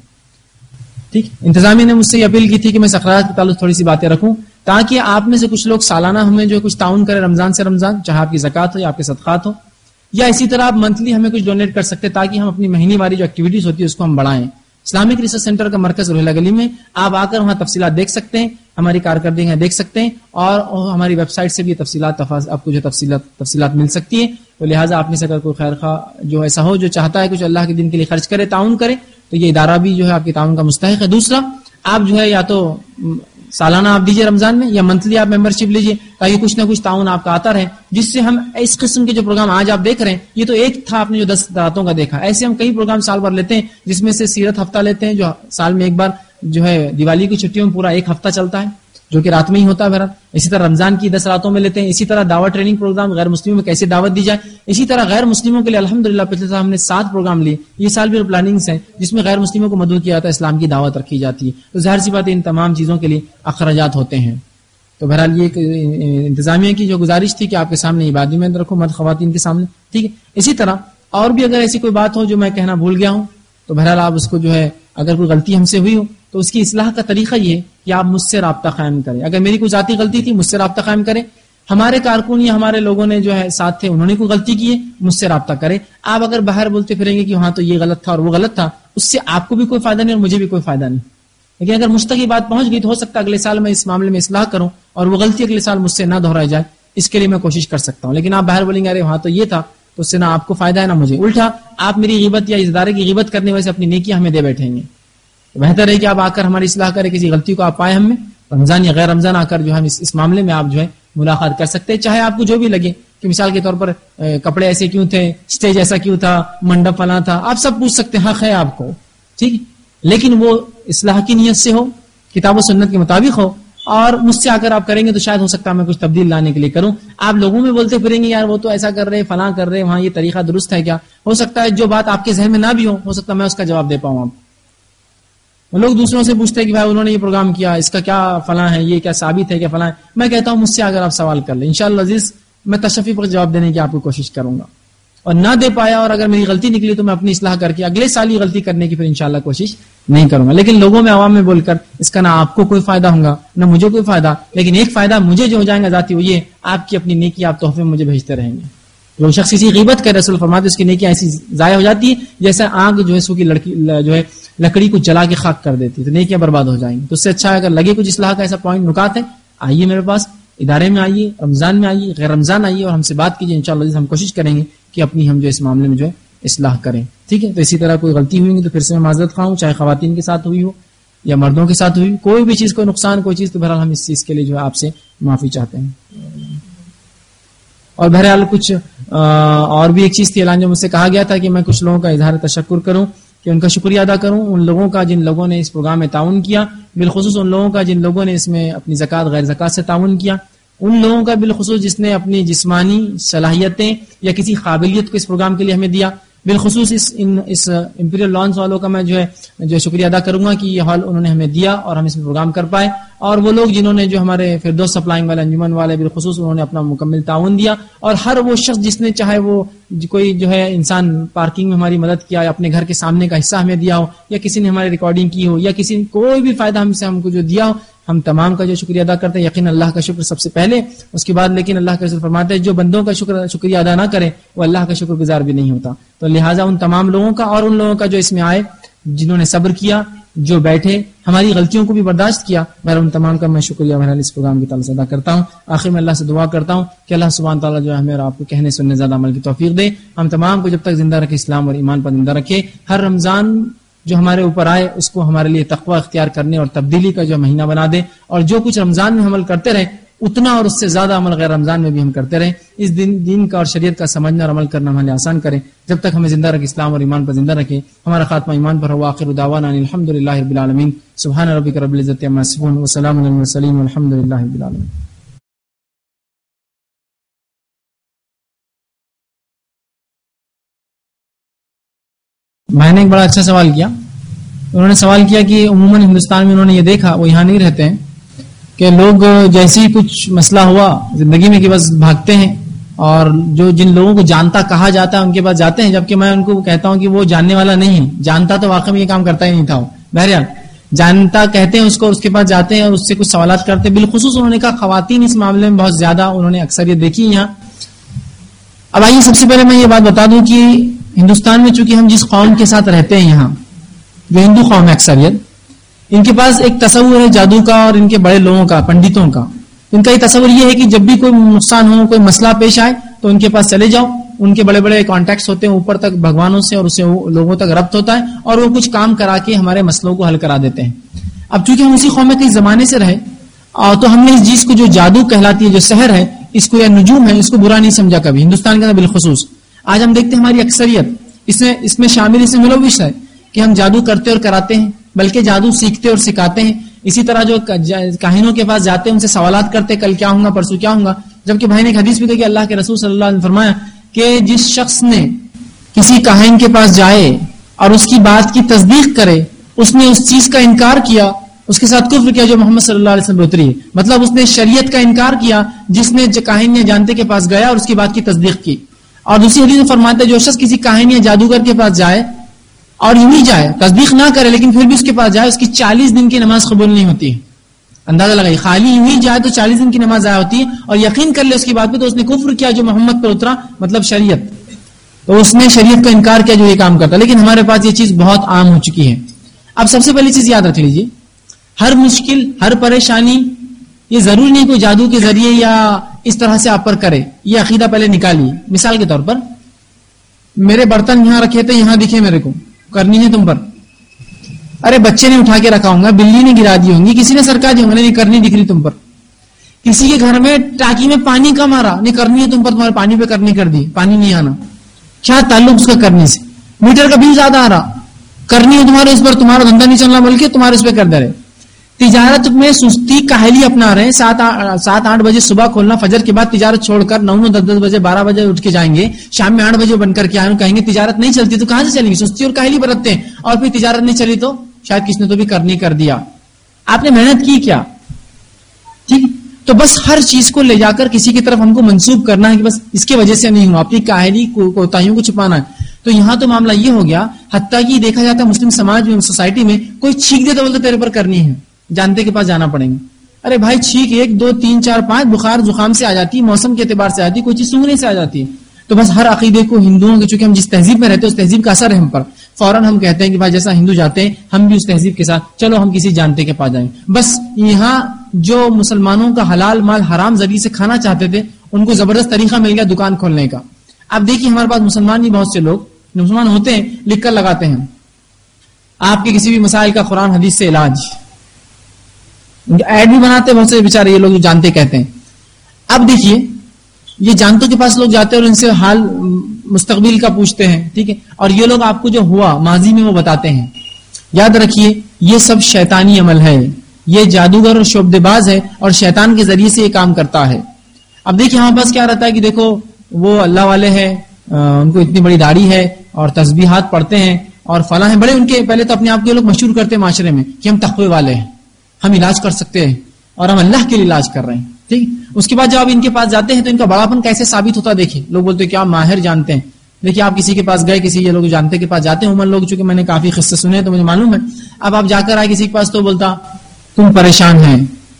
ٹھیک، انتظامیہ نے مجھ سے یہ اپیل کی تھی کہ میں اس اخراجات کے تعلق تھوڑی سی باتیں رکھوں تاکہ آپ میں سے کچھ لوگ سالانہ ہمیں جو کچھ تعاون کرے رمضان سے رمضان، چاہے آپ کی زکوٰۃ ہو یا آپ کے صدقات ہو، یا اسی طرح آپ منتھلی ہمیں کچھ ڈونیٹ کر سکتے تاکہ ہم اپنی مہینے والی جو ایکٹیویٹیز ہوتی ہے اس کو ہم بڑھائیں. اسلامک ریسرچ سینٹر کا مرکز روہیلہ گلی میں، آپ آ کر وہاں تفصیلات دیکھ سکتے ہیں، ہماری کارکردگیاں دیکھ سکتے ہیں، اور ہماری ویب سائٹ سے بھی تفصیلات آپ کو جو تفصیلات مل سکتی ہیں. تو لہٰذا آپ میں سے اگر کوئی خیر خواہ جو ایسا ہو جو چاہتا ہے کچھ اللہ کے دین کے لیے خرچ کرے، تعاون کرے، تو یہ ادارہ بھی جو ہے آپ کے تعاون کا مستحق ہے. دوسرا، آپ جو ہے یا تو سالانہ آپ دیجیے رمضان میں، یا منتھلی آپ ممبرشپ لیجیے تاکہ کچھ نہ کچھ تعاون آپ کا آتا رہے، جس سے ہم اس قسم کے جو پروگرام آج آپ دیکھ رہے ہیں، یہ تو ایک تھا آپ نے جو 10 راتوں کا دیکھا، ایسے ہم کئی پروگرام سال بھر لیتے ہیں، جس میں سے سیرت ہفتہ لیتے ہیں جو سال میں ایک بار جو ہے دیوالی کی چھٹیوں میں پورا ایک ہفتہ چلتا ہے جو کہ رات میں ہی ہوتا ہے بہرحال. اسی طرح رمضان کی 10 راتوں میں لیتے ہیں. اسی طرح دعوت ٹریننگ پروگرام غیر مسلموں میں کیسے دعوت دی جائے. اسی طرح غیر مسلموں کے لیے الحمدللہ پچھلے سال ہم نے 7 پروگرام لیے، یہ سال بھی پلاننگز ہیں جس میں غیر مسلموں کو مدعو کیا جاتا ہے، اسلام کی دعوت رکھی جاتی ہے. تو ظاہر سی بات ہے ان تمام چیزوں کے لیے اخراجات ہوتے ہیں. تو بہرحال یہ انتظامیہ کی جو گزارش تھی کہ آپ کے سامنے عبادی میں رکھو، مرد خواتین کے سامنے. ٹھیک ہے، اسی طرح اور بھی اگر ایسی کوئی بات ہو جو میں کہنا بھول گیا ہوں تو بہرحال آپ اس کو جو ہے، اگر کوئی غلطی ہم سے ہوئی ہو تو اس کی اصلاح کا طریقہ یہ ہے کہ آپ مجھ سے رابطہ قائم کریں. اگر میری کوئی ذاتی غلطی تھی مجھ سے رابطہ قائم کریں، ہمارے کارکن یا ہمارے لوگوں نے جو ہے ساتھ تھے انہوں نے کوئی غلطی کی ہے مجھ سے رابطہ کریں. آپ اگر باہر بولتے پھریں گے کہ ہاں تو یہ غلط تھا اور وہ غلط تھا، اس سے آپ کو بھی کوئی فائدہ نہیں اور مجھے بھی کوئی فائدہ نہیں. لیکن اگر مجھ تک یہ بات پہنچ گئی تو ہو سکتا ہے اگلے سال میں اس معاملے میں اصلاح کروں اور وہ غلطی اگلے سال مجھ سے نہ دہرائی جائے، اس کے لیے میں کوشش کر سکتا ہوں. لیکن آپ باہر بولیں گے ارے وہاں تو یہ تھا، تو اس سے نہ آپ کو فائدہ ہے نہ مجھے، الٹا آپ میری غیبت یا اس ادارے کی غیبت کرنے وجہ سے اپنی نیکیاں ہمیں دے بیٹھیں گے. بہتر ہے کہ آپ آ کر ہماری اصلاح کریں، کسی غلطی کو آپ پائے ہم میں، رمضان یا غیر رمضان آ کر جو ہم اس معاملے میں آپ جو ہے ملاقات کر سکتے ہیں. چاہے آپ کو جو بھی لگے کہ مثال کے طور پر کپڑے ایسے کیوں تھے، اسٹیج ایسا کیوں تھا، منڈپ فلاں تھا، آپ سب پوچھ سکتے ہیں، حق ہے آپ کو، ٹھیک ہے. لیکن وہ اصلاح کی نیت سے ہو، کتاب و سنت کے مطابق ہو، اور مجھ سے آ کر آپ کریں گے تو شاید ہو سکتا ہے میں کچھ تبدیل لانے کے لیے کروں. آپ لوگوں میں بولتے پھریں گے یار وہ تو ایسا کر رہے فلاں کر رہے، وہاں یہ طریقہ درست ہے کیا؟ ہو سکتا ہے جو بات آپ کے ذہن میں نہ بھی ہو سکتا ہے میں اس کا جواب دے پاؤں. آپ لوگ دوسروں سے پوچھتے ہیں کہ بھائی انہوں نے یہ پروگرام کیا، اس کا کیا فلاں ہے، یہ کیا ثابت ہے، کیا فلاں ہے. میں کہتا ہوں مجھ سے اگر آپ سوال کر لیں انشاءاللہ عزیز میں تشفی پر جواب دینے کی آپ کو کوشش کروں گا، اور نہ دے پایا اور اگر میری غلطی نکلی تو میں اپنی اصلاح کر کے اگلے سال ہی غلطی کرنے کی پھر انشاءاللہ کوشش نہیں کروں گا. لیکن لوگوں میں عوام میں بول کر اس کا نہ آپ کو کوئی فائدہ ہوگا نہ مجھے کوئی فائدہ، لیکن ایک فائدہ مجھے جو ہو جائے گا ذاتی، وہ یہ آپ کی اپنی نیکی آپ تحفے مجھے بھیجتے رہیں گے. جو شخص کسی غیبت کرے رسول فرماتے اس کی نیکی ایسی ضائع ہو جاتی ہے جیسا آگ جو ہے سو کی لکڑی کو جلا کے خاک کر دیتی ہے، تو نیکیاں برباد ہو جائیں گی. تو اس سے اچھا ہے اگر لگے کچھ اصلاح کا ایسا پوائنٹ نکات ہے، آئیے میرے پاس ادارے میں، آئیے رمضان میں، آئیے غیر رمضان آئیے اور ہم سے بات کیجیے. انشاءاللہ ہم کوشش کریں گے کہ اپنی ہم جو اس معاملے میں جو ہے اصلاح کریں. ٹھیک ہے، تو اسی طرح کوئی غلطی ہوئی تو پھر سے میں معذرت خواہ ہوں، چاہے خواتین کے ساتھ ہوئی ہو یا مردوں کے ساتھ ہوئی، کوئی بھی چیز، کوئی نقصان، کوئی چیز، تو بہرحال ہم اس چیز کے لیے جو ہے آپ سے معافی چاہتے ہیں. اور بہرحال کچھ اور بھی ایک چیز تھی اعلان جو مجھ سے کہا گیا تھا کہ میں کچھ لوگوں کا اظہار تشکر کروں، کہ ان کا شکریہ ادا کروں، ان لوگوں کا جن لوگوں نے اس پروگرام میں تعاون کیا، بالخصوص ان لوگوں کا جن لوگوں نے اس میں اپنی زکوٰۃ غیر زکوٰۃ سے تعاون کیا، ان لوگوں کا بالخصوص جس نے اپنی جسمانی صلاحیتیں یا کسی قابلیت کو اس پروگرام کے لیے ہمیں دیا. بالخصوص اس امپیریل لانس والوں کا میں جو شکریہ ادا کروں گا کہ یہ ہال انہوں نے ہمیں دیا اور ہم اس میں پروگرام کر پائے. اور وہ لوگ جنہوں نے جو ہمارے فردوس سپلائنگ والے انجمن والے بالخصوص انہوں نے اپنا مکمل تعاون دیا. اور ہر وہ شخص جس نے چاہے وہ کوئی جو ہے انسان پارکنگ میں ہماری مدد کیا یا اپنے گھر کے سامنے کا حصہ ہمیں دیا ہو یا کسی نے ہماری ریکارڈنگ کی ہو یا کسی کوئی بھی فائدہ ہم کو جو دیا ہو، ہم تمام کا جو شکریہ ادا کرتے ہیں. یقین اللہ کا شکر سب سے پہلے، اس کے بعد لیکن اللہ کے رسول فرماتے ہیں جو بندوں کا شکریہ ادا نہ کرے وہ اللہ کا شکر گزار بھی نہیں ہوتا. تو لہٰذا ان تمام لوگوں کا اور ان لوگوں کا جو اس میں آئے، جنہوں نے صبر کیا، جو بیٹھے، ہماری غلطیوں کو بھی برداشت کیا، میں ان تمام کا میں شکریہ بہرحال اس پروگرام کی تعلق سے ادا کرتا ہوں. آخر میں اللہ سے دعا کرتا ہوں کہ اللہ سبحانہ تعالیٰ جو ہے ہمیں اور آپ کو کہنے سننے زیادہ عمل کی توفیق دے. ہم تمام کو جب تک زندہ رکھے، اسلام اور ایمان پر زندہ رکھے. ہر رمضان جو ہمارے اوپر آئے اس کو ہمارے لیے تقوی اختیار کرنے اور تبدیلی کا جو مہینہ بنا دے، اور جو کچھ رمضان میں عمل کرتے رہے اتنا اور اس سے زیادہ عمل غیر رمضان میں بھی ہم کرتے رہیں. اس دین کا اور شریعت کا سمجھنا اور عمل کرنا ہمیں آسان کرے. جب تک ہمیں زندہ رکھے، اسلام اور ایمان پر زندہ رکھے. ہمارا خاتمہ ایمان پر ہو. آخر دعوانا الحمدللہ رب العالمین. سبحان ربک رب العزت عما یصفون وسلام علی المرسلین والحمدللہ رب العالمین. میں نے ایک بڑا اچھا سوال کیا. انہوں نے سوال کیا کہ عموماً ہندوستان میں انہوں نے یہ دیکھا، وہ یہاں نہیں رہتے ہیں، کہ لوگ جیسے ہی کچھ مسئلہ ہوا زندگی میں کہ بس بھاگتے ہیں، اور جو جن لوگوں کو جانتا کہا جاتا ہے ان کے پاس جاتے ہیں، جبکہ میں ان کو کہتا ہوں کہ وہ جاننے والا نہیں ہے. جانتا تو واقعی میں یہ کام کرتا ہی نہیں تھا. بہرحال جانتا کہتے ہیں اس کو، اس کے پاس جاتے ہیں اور اس سے کچھ سوالات کرتے ہیں. بالخصوص انہوں نے کہا خواتین اس معاملے میں بہت زیادہ انہوں نے اکثر یہ دیکھی یہاں. اب آئیے سب سے پہلے میں یہ بات بتا دوں کہ ہندوستان میں چونکہ ہم جس قوم کے ساتھ رہتے ہیں یہاں، جو ہندو قوم ہے اکثریت، ان کے پاس ایک تصور ہے جادو کا اور ان کے بڑے لوگوں کا، پنڈتوں کا. ان کا یہ تصور یہ ہے کہ جب بھی کوئی نقصان ہو، کوئی مسئلہ پیش آئے تو ان کے پاس چلے جاؤ. ان کے بڑے بڑے کانٹیکٹس ہوتے ہیں اوپر تک بھگوانوں سے، اور اسے لوگوں تک ربط ہوتا ہے اور وہ کچھ کام کرا کے ہمارے مسئلوں کو حل کرا دیتے ہیں. اب چونکہ ہم اسی قوم میں کئی زمانے سے رہے، تو ہم نے اس چیز کو جو جادو کہلاتی ہے، جو سحر ہے، اس کو یا نجوم ہے، اس کو برا نہیں سمجھا کبھی ہندوستان کے اندر بالخصوص. آج ہم دیکھتے ہیں ہماری اکثریت اس میں شامل، اس میں ملوث ہے کہ ہم جادو کرتے اور کراتے ہیں، بلکہ جادو سیکھتے اور سکھاتے ہیں. اسی طرح جو کاہنوں کے پاس جاتے ہیں ان سے سوالات کرتے، کل کیا ہوں گا، پرسوں کیا ہوں گا. جبکہ بھائی نے ایک حدیث بھی کہی کہ اللہ کے رسول صلی اللہ علیہ وسلم نے فرمایا کہ جس شخص نے کسی کاہن کے پاس جائے اور اس کی بات کی تصدیق کرے، اس نے اس چیز کا انکار کیا، اس کے ساتھ کفر کیا جو محمد صلی اللہ علیہ وسلم اتری ہے. مطلب اس نے شریعت کا انکار کیا جس نے کاہن یا جانتے کے پاس گیا اور اس کی بات کی تصدیق کی. اور دوسری حدیث میں فرماتا ہے جو شخص کسی کاہن یا جادوگر کے پاس جائے اور یوں ہی جائے، تصدیق نہ کرے لیکن پھر بھی اس کے پاس جائے، اس کی 40 دن کی نماز قبول نہیں ہوتی ہے. اندازہ لگائی، خالی یوں ہی جائے تو 40 دن کی نماز ضائع ہوتی ہے. اور یقین کر لے اس کی بات پہ تو اس نے کفر کیا جو محمد پر اترا، مطلب شریعت. تو اس نے شریعت کا انکار کیا جو یہ کام کرتا. لیکن ہمارے پاس یہ چیز بہت عام ہو چکی ہے. اب سب سے پہلی چیز یاد رکھ لیجیے، ہر مشکل، ہر پریشانی یہ ضروری نہیں کوئی جادو کے ذریعے یا اس طرح سے آپ پر کرے. یہ عقیدہ پہلے نکالیے. مثال کے طور پر میرے برتن یہاں رکھے تھے، یہاں دکھے میرے کو، کرنی ہے تم پر. ارے بچے نے اٹھا کے رکھا ہوں گا، بلی نے گرا دی ہوں گی، کسی نے سرکا دی ہوں گی، نہیں کرنی دکھ رہی تم پر. کسی کے گھر میں ٹاکی میں پانی کم آ رہا، نہیں کرنی ہے تم پر، تمہارے پانی پہ کرنی کر دی، پانی نہیں آنا. کیا تعلق اس کا کرنے سے؟ میٹر کا بل زیادہ آ رہا، کرنی ہے تمہارے اس پر، تمہارا دھندا نہیں چلنا بلکہ تمہارے اس پہ کر دے رہے. تجارت میں سستی کاہلی اپنا رہے ہیں. 7-8 بجے صبح کھولنا، فجر کے بعد تجارت چھوڑ کر 9-10 بجے 12 بجے اٹھ کے جائیں گے، شام میں 8 بجے بن کر کے آئیں، کہیں گے تجارت نہیں چلتی. تو کہاں سے چلیں گے؟ سستی اور کاہلی برتتے ہیں. اور پھر تجارت نہیں چلی تو شاید کس نے تو بھی کرنی کر دیا. آپ نے محنت کی کیا؟ ٹھیک. تو بس ہر چیز کو لے جا کر کسی کی طرف ہم کو منسوب کرنا ہے کہ بس اس کی وجہ سے نہیں ہوا، اپنی کاہلی کوتاہیوں کو چھپانا ہے. تو یہاں تو معاملہ یہ ہو گیا، حتیٰ کہ دیکھا جاتا ہے مسلم سماج میں، سوسائٹی میں، کوئی چھینک دے تو بولتے تیرے پر کرنی ہے، جانتے کے پاس جانا پڑیں گے. ارے بھائی چھینک 1 2 3 4 5 بخار زکام سے آ جاتی ہے، موسم کے اعتبار سے آتی ہے، کوئی چیز سونگنے سے آ جاتی ہے. تو بس ہر عقیدے کو ہندوؤں کے، چونکہ ہم جس تہذیب میں رہتے ہیں اس تہذیب کا اثر ہے ہم پر، فوراً ہم کہتے ہیں کہ بھائی جیسا ہندو جاتے ہیں ہم بھی اس تہذیب کے ساتھ، چلو ہم کسی جانتے کے پاس جائیں. بس یہاں جو مسلمانوں کا حلال مال حرام ذریعے سے کھانا چاہتے تھے ان کو زبردست طریقہ مل گیا دکان کھولنے کا. اب دیکھیے ہمارے پاس مسلمان بھی بہت سے لوگ مسلمان ہوتے ہیں لکھ کر لگاتے ہیں آپ کے کسی بھی مسائل کا قرآن حدیث سے علاج، ایڈ بھی بناتے ہیں بہت سے بیچارے یہ لوگ جانتے کہتے ہیں. اب دیکھیے یہ جانتوں کے پاس لوگ جاتے ہیں اور ان سے حال مستقبل کا پوچھتے ہیں، ٹھیک ہے، اور یہ لوگ آپ کو جو ہوا ماضی میں وہ بتاتے ہیں. یاد رکھیے یہ سب شیطانی عمل ہے، یہ جادوگر اور شعبدے باز ہے اور شیطان کے ذریعے سے یہ کام کرتا ہے. اب دیکھیے ہمارے پاس کیا رہتا ہے کہ دیکھو وہ اللہ والے ہیں، ان کو اتنی بڑی داڑھی ہے اور تسبیحات پڑھتے ہیں اور فلاں ہیں، بڑے ان کے پہلے تو اپنے آپ کے لوگ مشہور کرتے ہیں معاشرے میں کہ ہم تقوی والے ہیں، ہم علاج کر سکتے ہیں اور ہم اللہ کے لیے علاج کر رہے ہیں. ٹھیک، اس کے بعد جب آپ ان کے پاس جاتے ہیں تو ان کا بڑاپن کیسے ثابت ہوتا ہے. دیکھیے لوگ بولتے ہیں کہ آپ ماہر جانتے ہیں. دیکھیے آپ کسی کے پاس گئے، کسی یہ لوگ جانتے کے پاس جاتے ہیں، عموماً لوگ چونکہ میں نے کافی قصے سنے تو مجھے معلوم ہے. اب آپ جا کر آئے کسی کے پاس تو بولتا تم پریشان ہیں،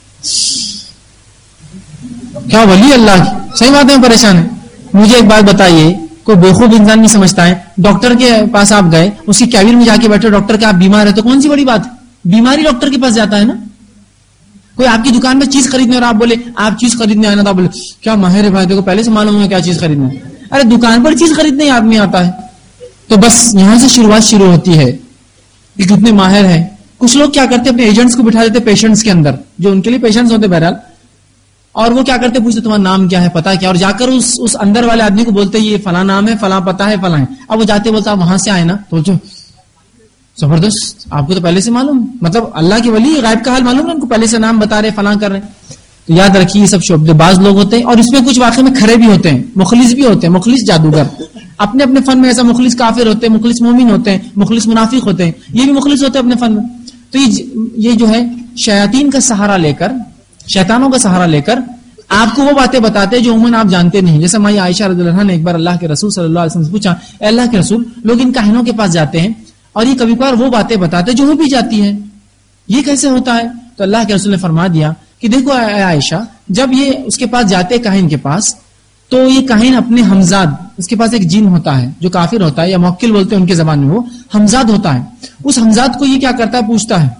کیا ولی اللہ کی صحیح بات ہے پریشان ہے. مجھے ایک بات بتائیے، کوئی بےخوب انسان نہیں سمجھتا ہے، ڈاکٹر کے پاس آپ گئے، اس کی کیبن میں جا کے بیٹھے ڈاکٹر کے آپ بیمار ہے تو کون سی بڑی بات ہے، بیماری ڈاکٹر کے پاس جاتا ہے نا. کوئی آپ کی دکان میں چیز خریدنے اور آپ بولے آپ چیز خریدنے آئے نا، تو آپ بولے کیا ماہر ہے بھائی، دیکھو پہلے سے معلوم ہے کیا چیز خریدنا ہے. ارے دکان پر چیز خریدنے ہی آدمی آتا ہے. تو بس یہاں سے شروعات شروع ہوتی ہے کہ کتنے ماہر ہیں. کچھ لوگ کیا کرتے اپنے ایجنٹس کو بٹھا دیتے پیشنٹس کے اندر، جو ان کے لیے پیشنٹس ہوتے بہرحال، اور وہ کیا کرتے پوچھتے تمہارا نام کیا ہے، پتا کیا، اور جا کر اس اندر والے آدمی کو بولتے یہ فلاں نام ہے، فلاں پتا ہے، فلاں ہے. اب وہ جاتے بولتا آپ وہاں سے آئے نا، تو زبردست آپ کو تو پہلے سے معلوم، مطلب اللہ کے ولی غائب کا حال معلوم ہے، ان کو پہلے سے نام بتا رہے فلاں کر رہے. تو یاد رکھیے یہ سب شعبدے باز لوگ ہوتے ہیں اور اس میں کچھ واقعے میں کھڑے بھی ہوتے ہیں، مخلص بھی ہوتے ہیں، مخلص جادوگر اپنے اپنے فن میں. ایسا مخلص کافر ہوتے ہیں، مخلص مومن ہوتے ہیں، مخلص منافق ہوتے ہیں، یہ بھی مخلص ہوتے ہیں اپنے فن میں. تو یہ جو ہے شیاطین کا سہارا لے کر، شیطانوں کا سہارا لے کر آپ کو وہ باتیں بتاتے ہیں جو عموماً آپ جانتے نہیں. جیسے مائی عائشہ رضی اللہ عنہا نے ایک بار اللہ کے رسول صلی اللہ علیہ وسلم سے پوچھا، اے اللہ کے رسول، لوگ ان کاہنوں کے پاس جاتے ہیں اور یہ کبھی کبھار وہ باتیں بتاتے جو ہو بھی جاتی ہیں، یہ کیسے ہوتا ہے؟ تو اللہ کے رسول نے فرما دیا کہ دیکھو اے عائشہ، جب یہ اس کے پاس جاتے کاہن کے پاس تو یہ کاہن اپنے ہمزاد، اس کے پاس ایک جن ہوتا ہے جو کافر ہوتا ہے یا موکل بولتے ہیں ان کے زبان میں، وہ ہمزاد ہوتا ہے. اس ہمزاد کو یہ کیا کرتا ہے، پوچھتا ہے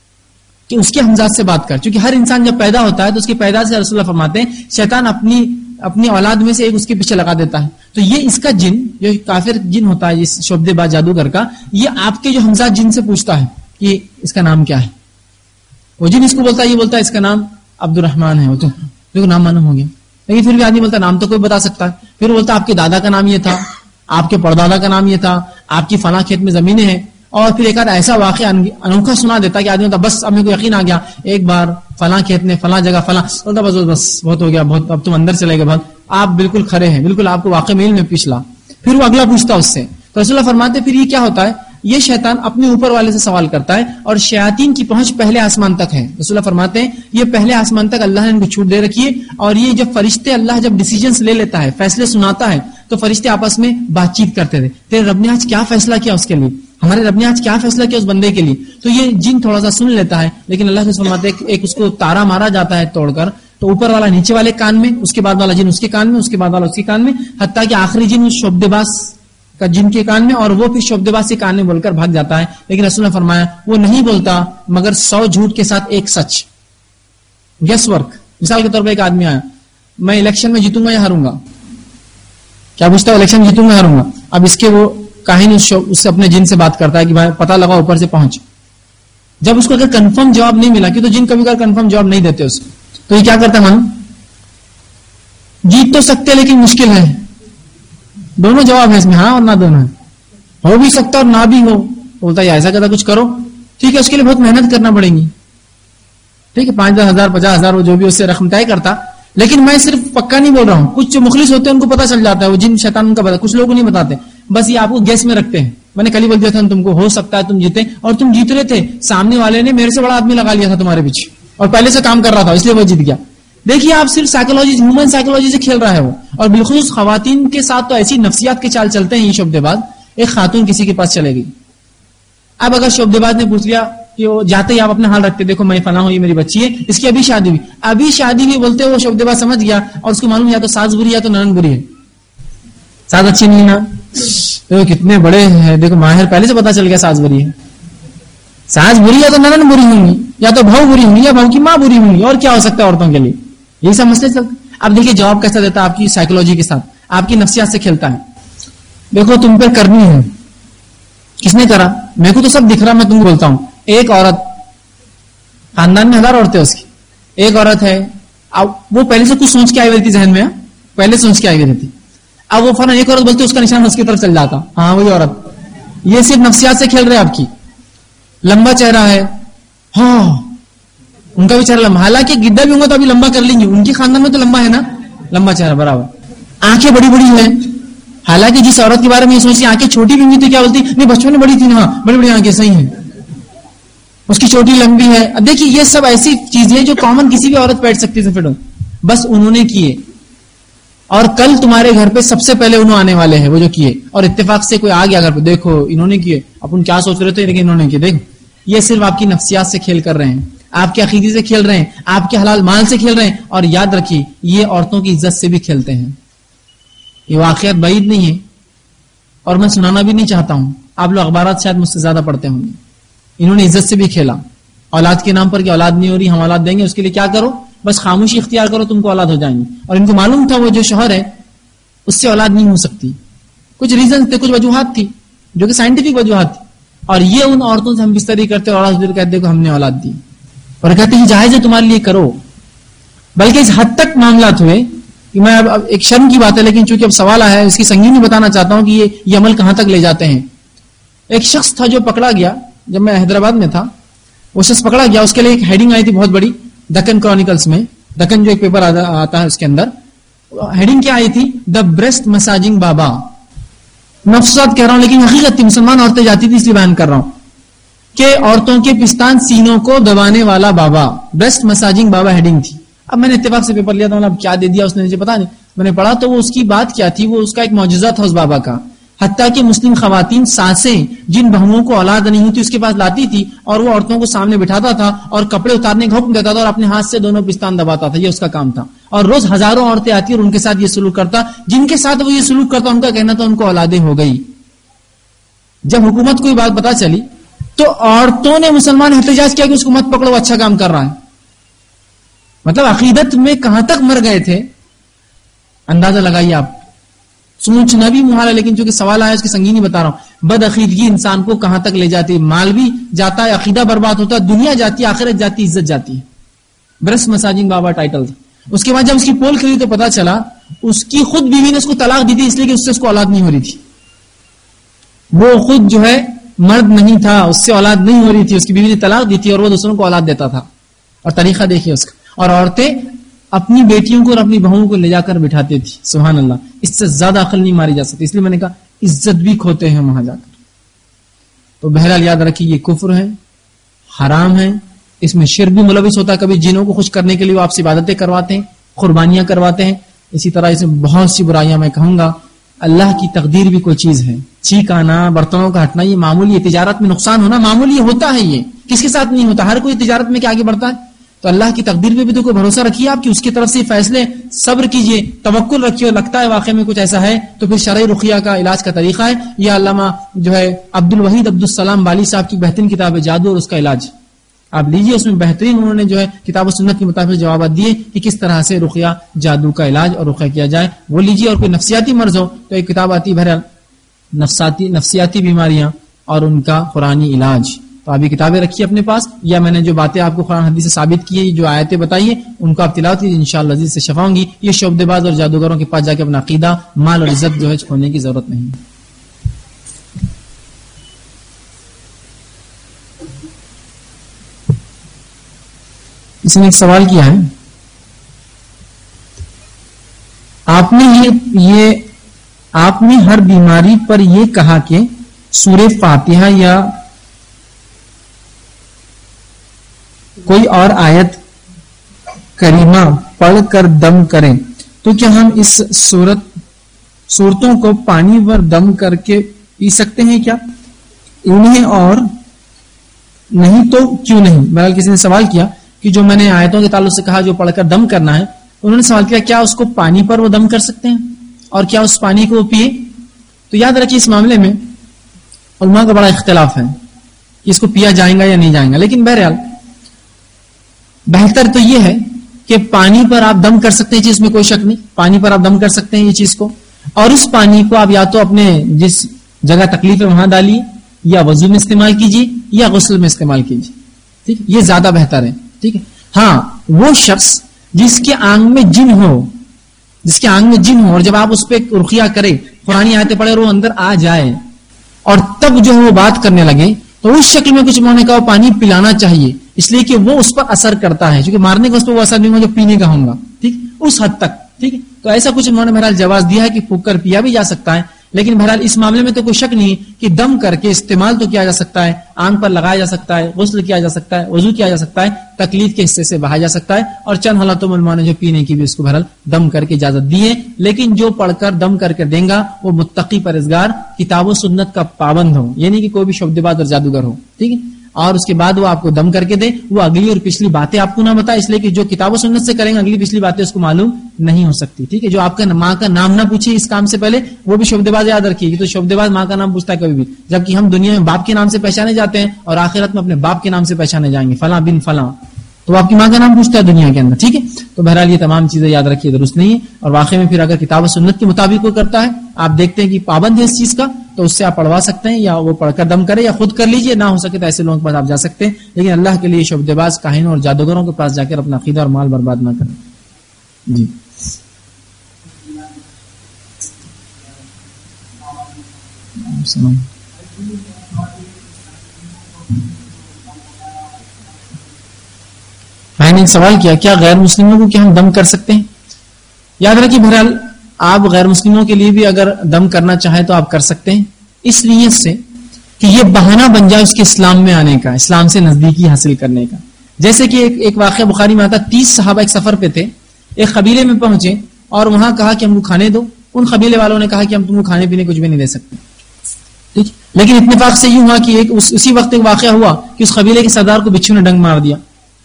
کہ اس کے ہمزاد سے بات کر. چونکہ ہر انسان جب پیدا ہوتا ہے تو اس کی پیدا سے رسول اللہ فرماتے ہیں شیطان اپنی اولاد میں سے ایک اس کے پیچھے لگا دیتا ہے. تو یہ اس کا جن جو کافر جن ہوتا ہے اس شعبدے باز جادوگر کا، یہ آپ کے جو ہمزاد جن سے پوچھتا ہے کہ اس کا نام کیا ہے. وہ جن اس کو بولتا ہے، یہ بولتا ہے اس کا نام عبد الرحمان ہے. وہ تو دیکھو نام معلوم ہو گیا، لیکن پھر بھی آدمی بولتا نام تو کوئی بتا سکتا ہے. پھر بولتا آپ کے دادا کا نام یہ تھا، آپ کے پردادا کا نام یہ تھا، آپ کی فلاں کھیت میں زمینیں ہیں. اور پھر ایک آدھ ایسا واقعہ انوکھا سنا دیتا کہ آدمی ہوتا بس اب میرے کو یقین آ گیا، ایک بار فلاں کھیت میں فلاں جگہ فلاں، بس بہت ہو گیا، بہت اب تم اندر چلے گئے، بہت آپ بالکل کھڑے ہیں، بالکل آپ کو واقع میل میں پچھلا. پھر وہ اگلا پوچھتا اس سے. تو رسول اللہ فرماتے پھر یہ کیا ہوتا ہے، یہ شیطان اپنے اوپر والے سے سوال کرتا ہے اور شیاطین کی پہنچ پہلے آسمان تک ہے. رسول اللہ فرماتے ہیں یہ پہلے آسمان تک اللہ نے ان کو چھوٹ دے رکھی ہے. اور یہ جب فرشتے، اللہ جب ڈیسیجنز لے لیتا ہے، فیصلے سناتا ہے، تو فرشتے آپس میں بات چیت کرتے تھے، تیرے رب نے آج کیا فیصلہ کیا اس کے لیے، ہمارے رب نے آج کیا فیصلہ کیا اس بندے کے لیے. تو یہ جن تھوڑا سا سن لیتا ہے، لیکن اللہ سے فرماتے ہیں ایک اس کو تارا مارا جاتا ہے توڑ کر، تو اوپر والا نیچے والے کان میں، اس کے بعد والا جن اس کے کان میں، اس کے بعد والا اس کے کان میں، حتیٰ کہ آخری جن اس شعبدے باز کا جن کے کان میں، اور وہ پھر شعبدے باز کے کان میں بول کر بھاگ جاتا ہے. لیکن رسول نے فرمایا وہ نہیں بولتا مگر 100 جھوٹ کے ساتھ ایک سچ. Guess work. مثال کے طور پر ایک آدمی آیا، میں الیکشن میں جیتوں گا یا ہاروں گا، کیا پوچھتا ہے الیکشن جیتوں گا ہاروں گا. اب اس کے وہ کاہن اس سے اپنے جن سے بات کرتا ہے کہ بھائی پتہ لگا اوپر سے پہنچ. جب اس کو اگر کنفرم جواب نہیں ملا، کہ تو جن کبھی کبھی کنفرم جواب نہیں دیتے اس کو، تو یہ کیا کرتا ہے، جیت تو سکتے لیکن مشکل ہے. دونوں جواب ہے اس میں، ہاں اور نہ دونوں ہے، ہو بھی سکتا اور نہ بھی ہو. بولتا ہے ایسا کرتا کچھ کرو، ٹھیک ہے، اس کے لیے بہت محنت کرنا پڑے گی، ٹھیک ہے، 5,000 50,000 وہ جو بھی اس سے رقم طے کرتا. لیکن میں صرف پکا نہیں بول رہا ہوں، کچھ جو مخلص ہوتے ہیں ان کو پتا چل جاتا ہے، وہ جن شیطان ان کا پتا، کچھ لوگ نہیں بتاتے، بس یہ آپ کو گیس میں رکھتے ہیں. میں نے کل ہی بول دیا تھا تم کو ہو سکتا ہے تم جیتے، اور تم جیت رہے تھے، سامنے والے نے میرے سے بڑا آدمی لگا لیا تھا تمہارے پیچھے اور پہلے سے کام کر رہا تھا، اس لیے وہ جیت گیا. دیکھیے آپ صرف سائیکولوجی ہیومن سائیکولوجی سے کھیل رہا ہے وہ, اور بالخصوص خواتین کے ساتھ تو ایسی نفسیات کے چال چلتے ہیں یہ شعبے باز. ایک خاتون کسی کے پاس چلے گئی, اب اگر شعبے باز نے پوچھ لیا کہ وہ جاتے ہی آپ اپنا حال رکھتے, دیکھو میں فلاں ہوں, یہ میری بچی ہے, اس کی ابھی شادی ہوئی بولتے وہ شعبے باز سمجھ گیا, اور اس کو معلوم یا تو ساس بری یا تو ننن بری ہے. ساس اچھی نہیں ہے نا, دیکھو کتنے بڑے ہیں, دیکھو ماہر پہلے سے پتا چل گیا ساس بری ہے. ساس بری یا تو ننن بری ہوں گی, یا تو بہو بری ہوں گی, یا بہو کی ماں بری ہوں گی, اور کیا ہو سکتا ہے عورتوں کے لیے, یہی سب مسئلے چلتے. اب دیکھیے جواب کیسا دیتا ہے, آپ کی سائیکولوجی کے ساتھ, آپ کی نفسیات سے کھیلتا ہے. دیکھو تم پہ کرنی ہے, کس نے کرا, میرے کو تو سب دکھ رہا, میں تم کو بولتا ہوں. ایک عورت, خاندان میں 1000 عورتیں, اس کی ایک عورت ہے, اب وہ پہلے سے کچھ سوچ کے آئی ہوئی تھی ذہن میں, پہلے سوچ کے آئی ہوئی تھی. اب وہ فلاں ایک عورت بولتے اس کا نشان اس کی طرف چل جاتا, ہاں وہی عورت. یہ صرف نفسیات سے کھیل رہے آپ کی. لمبا چہرہ ہے, ہاں ان کا بھی چہرہ لمبا, حالانکہ گڈا بھی ہوں گا تو ابھی لمبا کر لیں گے, ان کی خاندان میں تو لمبا ہے نا, لمبا چہرہ برابر. آنکھیں بڑی بڑی ہیں, حالانکہ جس عورت کے بارے میں یہ سوچتی آنکھیں چھوٹی بھی ہوئی تو کیا بولتی, نہیں بچپن میں بڑی تھی, ہاں بڑی بڑی آنکھیں صحیح ہیں, اس کی چوٹی لمبی ہے. اب دیکھیے یہ سب ایسی چیزیں جو کامن کسی بھی عورت بیٹھ سکتی ہے, بس انہوں نے کیے, اور کل تمہارے گھر پہ سب سے پہلے انہوں آنے والے ہیں وہ جو کیے, اور اتفاق سے کوئی آ گیا گھر پہ, دیکھو انہوں نے کیے, اپن کیا سوچ رہے تھے لیکن انہوں نے کیے. دیکھ یہ صرف آپ کی نفسیات سے کھیل کر رہے ہیں, آپ کے عقیدے سے کھیل رہے ہیں, آپ کے حلال مال سے کھیل رہے ہیں. اور یاد رکھیے یہ عورتوں کی عزت سے بھی کھیلتے ہیں. یہ واقعات بعید نہیں ہے, اور میں سنانا بھی نہیں چاہتا ہوں, آپ لوگ اخبارات شاید مجھ سے زیادہ پڑھتے ہوں گے. انہوں نے عزت سے بھی کھیلا, اولاد کے نام پر کہ اولاد نہیں ہو رہی, ہم اولاد دیں گے, اس کے لیے کیا کرو, بس خاموشی اختیار کرو, تم کو اولاد ہو جائیں گی. اور ان کو معلوم تھا وہ جو شوہر ہے اس سے اولاد نہیں ہو سکتی, کچھ ریزن تھے, کچھ وجوہات تھی جو کہ سائنٹیفک وجوہات تھی. اور یہ ان عورتوں سے ہم بستری کرتے اور اولاد کہتے کہ ہم نے اولاد دی, اور کہتے ہیں جائز ہے تمہارے لیے کرو. بلکہ اس حد تک معاملات ہوئے کہ میں اب ایک شرم کی بات ہے, لیکن چونکہ اب سوال آیا ہے اس کی سنگینی بتانا چاہتا ہوں کہ یہ عمل کہاں تک لے جاتے ہیں. ایک شخص تھا جو پکڑا گیا, جب میں حیدرآباد میں تھا, وہ شخص پکڑا گیا, اس کے لیے ایک ہیڈنگ آئی تھی بہت بڑی, دکن کرونیکلز میں, دکن جو ایک پیپر آتا ہے اس کے اندر ہیڈنگ کیا آئی تھی, دا بریسٹ مساجنگ بابا. میں افسوس کہہ رہا ہوں لیکن حقیقت تھی, مسلمان عورتیں جاتی تھی اس لیے بیان کر رہا ہوں کہ عورتوں کے پستان سینوں کو دبانے والا بابا, بریسٹ مساجنگ بابا ہیڈنگ تھی. اب میں نے اتفاق سے پیپر لیا تھا, مطلب کیا دے دیا اس نے مجھے پتا نہیں, میں نے پڑھا تو وہ اس کی بات کیا تھی, وہ اس کا ایک معجزہ تھا اس بابا کا. حتیٰ کہ مسلم خواتین سانسیں جن بہوؤں کو اولاد نہیں ہوتی اس کے پاس لاتی تھی, اور وہ عورتوں کو سامنے بٹھاتا تھا اور کپڑے اتارنے کا حکم دیتا تھا اور اپنے ہاتھ سے دونوں پستان دباتا تھا, یہ اس کا کام تھا. اور روز ہزاروں عورتیں آتی اور ان کے ساتھ یہ سلوک کرتا, جن کے ساتھ وہ یہ سلوک کرتا ان کا کہنا تھا ان کو اولادیں ہو گئی. جب حکومت کو یہ بات پتا چلی تو عورتوں نے مسلمان احتجاج کیا کہ اس کو مت پکڑو, اچھا کام کر رہا ہے. مطلب عقیدت میں کہاں تک مر گئے تھے, اندازہ لگائیے آپ. سوچنا بھی محال ہے, لیکن چونکہ سوال آیا اس کی سنگینی بتا رہا ہوں. بد عقیدگی انسان کو کہاں تک لے جاتی ہے, مال بھی جاتا ہے, عقیدہ برباد ہوتا ہے, دنیا جاتی ہے, آخرت جاتی ہے, عزت جاتی ہے. برس مساجنگ بابا ٹائٹل تھا. اس کے بعد جب اس کی پول کھلی تو پتا چلا اس کی خود بیوی نے اس کو طلاق دی تھی, اس لیے کہ اس سے اس کو اولاد نہیں ہو رہی تھی. وہ خود جو ہے مرد نہیں تھا, اس سے اولاد نہیں ہو رہی تھی, اس کی بیوی نے طلاق دی تھی اور وہ دوسروں کو اولاد دیتا تھا. اور طریقہ دیکھیے اس کا. اور عورتیں اپنی بیٹیوں کو اور اپنی بہوؤں کو لے جا کر بٹھاتی تھی. سبحان اللہ, اس سے زیادہ عقل نہیں ماری جا سکتی. اس لیے میں نے کہا عزت بھی کھوتے ہیں وہاں جا کر. تو بہرحال یاد رکھیے یہ کفر ہے, حرام ہے, اس میں شرک بھی ملوث ہوتا ہے. کبھی جنوں کو خوش کرنے کے لیے وہ آپ سے عبادتیں کرواتے ہیں, قربانیاں کرواتے ہیں. اسی طرح اس میں بہت سی برائیاں. میں کہوں گا اللہ کی تقدیر بھی کوئی چیز ہے. چیک آنا, برتنوں کا ہٹنا, یہ معمولی ہے. تجارت میں نقصان ہونا معمولی ہوتا ہے. یہ کس کے ساتھ نہیں ہوتا, ہر کوئی تجارت میں کیا آگے بڑھتا ہے. تو اللہ کی تقدیر پہ بھی تو کوئی بھروسہ رکھیے آپ, کہ اس کی طرف سے فیصلے, صبر کیجئے, توکل رکھیے. لگتا ہے واقعی میں کچھ ایسا ہے تو پھر شرعی رقیہ کا علاج کا طریقہ ہے. یہ علامہ جو ہے عبد الوحید عبد السلام بالی صاحب کی بہترین کتاب ہے جادو اور اس کا علاج, آپ لیجئے. اس میں بہترین انہوں نے جو ہے کتاب و سنت کے مطابق جوابات دیے کہ کس طرح سے رقیہ, جادو کا علاج اور رقیہ کیا جائے, وہ لیجئے. اور کوئی نفسیاتی مرض ہو تو ایک کتاب آتی بہرحال نفسیاتی بیماریاں اور ان کا قرآنی علاج. تو آپ یہ کتابیں رکھیے اپنے پاس, یا میں نے جو باتیں آپ کو قرآن حدیث سے ثابت کی ہے, جو آیتیں بتائیے, ان کو آپ تلاوت کیجیے, انشاءاللہ عزیز سے شفا ہوں گی. یہ شعبدے باز اور جادوگروں کے پاس جا کے اپنا عقیدہ, مال اور عزت جو ہے چھوڑنے کی ضرورت نہیں. اس نے ایک سوال کیا ہے, آپ نے ہر بیماری پر یہ کہا کہ سورہ فاتحہ یا کوئی اور آیت کریمہ پڑھ کر دم کریں تو کیا ہم اس صورتوں کو پانی پر دم کر کے پی سکتے ہیں کیا؟ انہیں اور نہیں تو کیوں نہیں؟ بہرحال کسی نے سوال کیا کہ جو میں نے آیتوں کے تعلق سے کہا جو پڑھ کر دم کرنا ہے، انہوں نے سوال کیا کیا اس کو پانی پر وہ دم کر سکتے ہیں اور کیا اس پانی کو وہ پیے؟ تو یاد رکھیے اس معاملے میں علماء کا بڑا اختلاف ہے کہ اس کو پیا جائے گا یا نہیں جائے گا، لیکن بہرحال بہتر تو یہ ہے کہ پانی پر آپ دم کر سکتے ہیں، چیز میں کوئی شک نہیں، پانی پر آپ دم کر سکتے ہیں یہ چیز کو، اور اس پانی کو آپ یا تو اپنے جس جگہ تکلیف ہے وہاں ڈالیے یا وضو میں استعمال کیجیے یا غسل میں استعمال کیجیے، ٹھیک، یہ زیادہ بہتر ہے، ٹھیک ہے۔ ہاں وہ شخص جس کے آنگ میں جن ہو، جس کے آنگ میں جن ہو اور جب آپ اس پہ رقیہ کرے، قرآن آیتیں پڑھے اور وہ اندر آ جائے اور تب جو ہے وہ بات کرنے لگے تو اس شکل میں کچھ انہوں نے کہا پانی پلانا چاہیے، اس لیے کہ وہ اس پر اثر کرتا ہے، کیونکہ مارنے کا اس پر وہ اثر نہیں ہوگا جو پینے کا ہوگا، ٹھیک، اس حد تک، ٹھیک ہے۔ تو ایسا کچھ انہوں نے بہرحال جواز دیا ہے کہ پھونک کر پیا بھی جا سکتا ہے، لیکن بہرحال اس معاملے میں تو کوئی شک نہیں کہ دم کر کے استعمال تو کیا جا سکتا ہے، آنکھ پر لگایا جا سکتا ہے، غسل کیا جا سکتا ہے، وضو کیا جا سکتا ہے، تکلیف کے حصے سے بہایا جا سکتا ہے، اور چند حالتوں میں علماء نے جو پینے کی بھی اس کو بہرحال دم کر کے اجازت دی ہے، لیکن جو پڑھ کر دم کر کے دیں گا وہ متقی پرہیزگار کتاب و سنت کا پابند ہو، یعنی کہ کوئی بھی شبد باز اور جادوگر ہو، ٹھیک ہے، اور اس کے بعد وہ آپ کو دم کر کے دے، وہ اگلی اور پچھلی باتیں آپ کو نہ بتائے، اس لیے کہ جو کتاب و سنت سے کریں گے اگلی پچھلی باتیں اس کو معلوم نہیں ہو سکتی، ٹھیک ہے۔ جو آپ کا ماں کا نام نہ پوچھے اس کام سے پہلے وہ بھی شبد باز یاد رکھیے، تو شبد باز ماں کا نام پوچھتا ہے کبھی بھی، جبکہ ہم دنیا میں باپ کے نام سے پہچانے جاتے ہیں اور آخرت میں اپنے باپ کے نام سے پہچانے جائیں گے، فلاں بن فلاں، تو آپ کی ماں کا نام پوچھتا ہے دنیا کے اندر، ٹھیک ہے۔ تو بہرحال یہ تمام چیزیں یاد رکھیے درست نہیں ہے، اور واقعی میں پھر اگر کتاب و سنت کے مطابق وہ کرتا ہے، آپ دیکھتے ہیں کہ پابند ہے اس چیز کا، تو اس سے آپ پڑھوا سکتے ہیں، یا وہ پڑھ کر دم کرے یا خود کر لیجئے، نہ ہو سکے تو ایسے لوگوں کے پاس آپ جا سکتے ہیں، لیکن اللہ کے لیے شبد باز کاہنوں اور جادوگروں کے پاس جا کر اپنا عقیدہ اور مال برباد نہ کریں۔ جی میں نے سوال کیا کیا غیر مسلموں کو کیا ہم دم کر سکتے ہیں؟ یاد رکھیے بہرحال آپ غیر مسلموں کے لیے بھی اگر دم کرنا چاہیں تو آپ کر سکتے ہیں، اس نیت سے کہ یہ بہانہ بن جائے اس کے اسلام میں آنے کا، اسلام سے نزدیکی حاصل کرنے کا۔ جیسے کہ ایک واقعہ بخاری میں آتا، 30 صحابہ ایک سفر پہ تھے، ایک قبیلے میں پہنچے اور وہاں کہا کہ ہم کو کھانے دو، ان قبیلے والوں نے کہا کہ ہم تم کو کھانے پینے کچھ بھی نہیں دے سکتے، ٹھیک، لیکن اتفاق سے یوں ہوا کہ اسی وقت ایک واقعہ ہوا کہ اس قبیلے کے سردار کو بچھو نے ڈنگ مار دیا،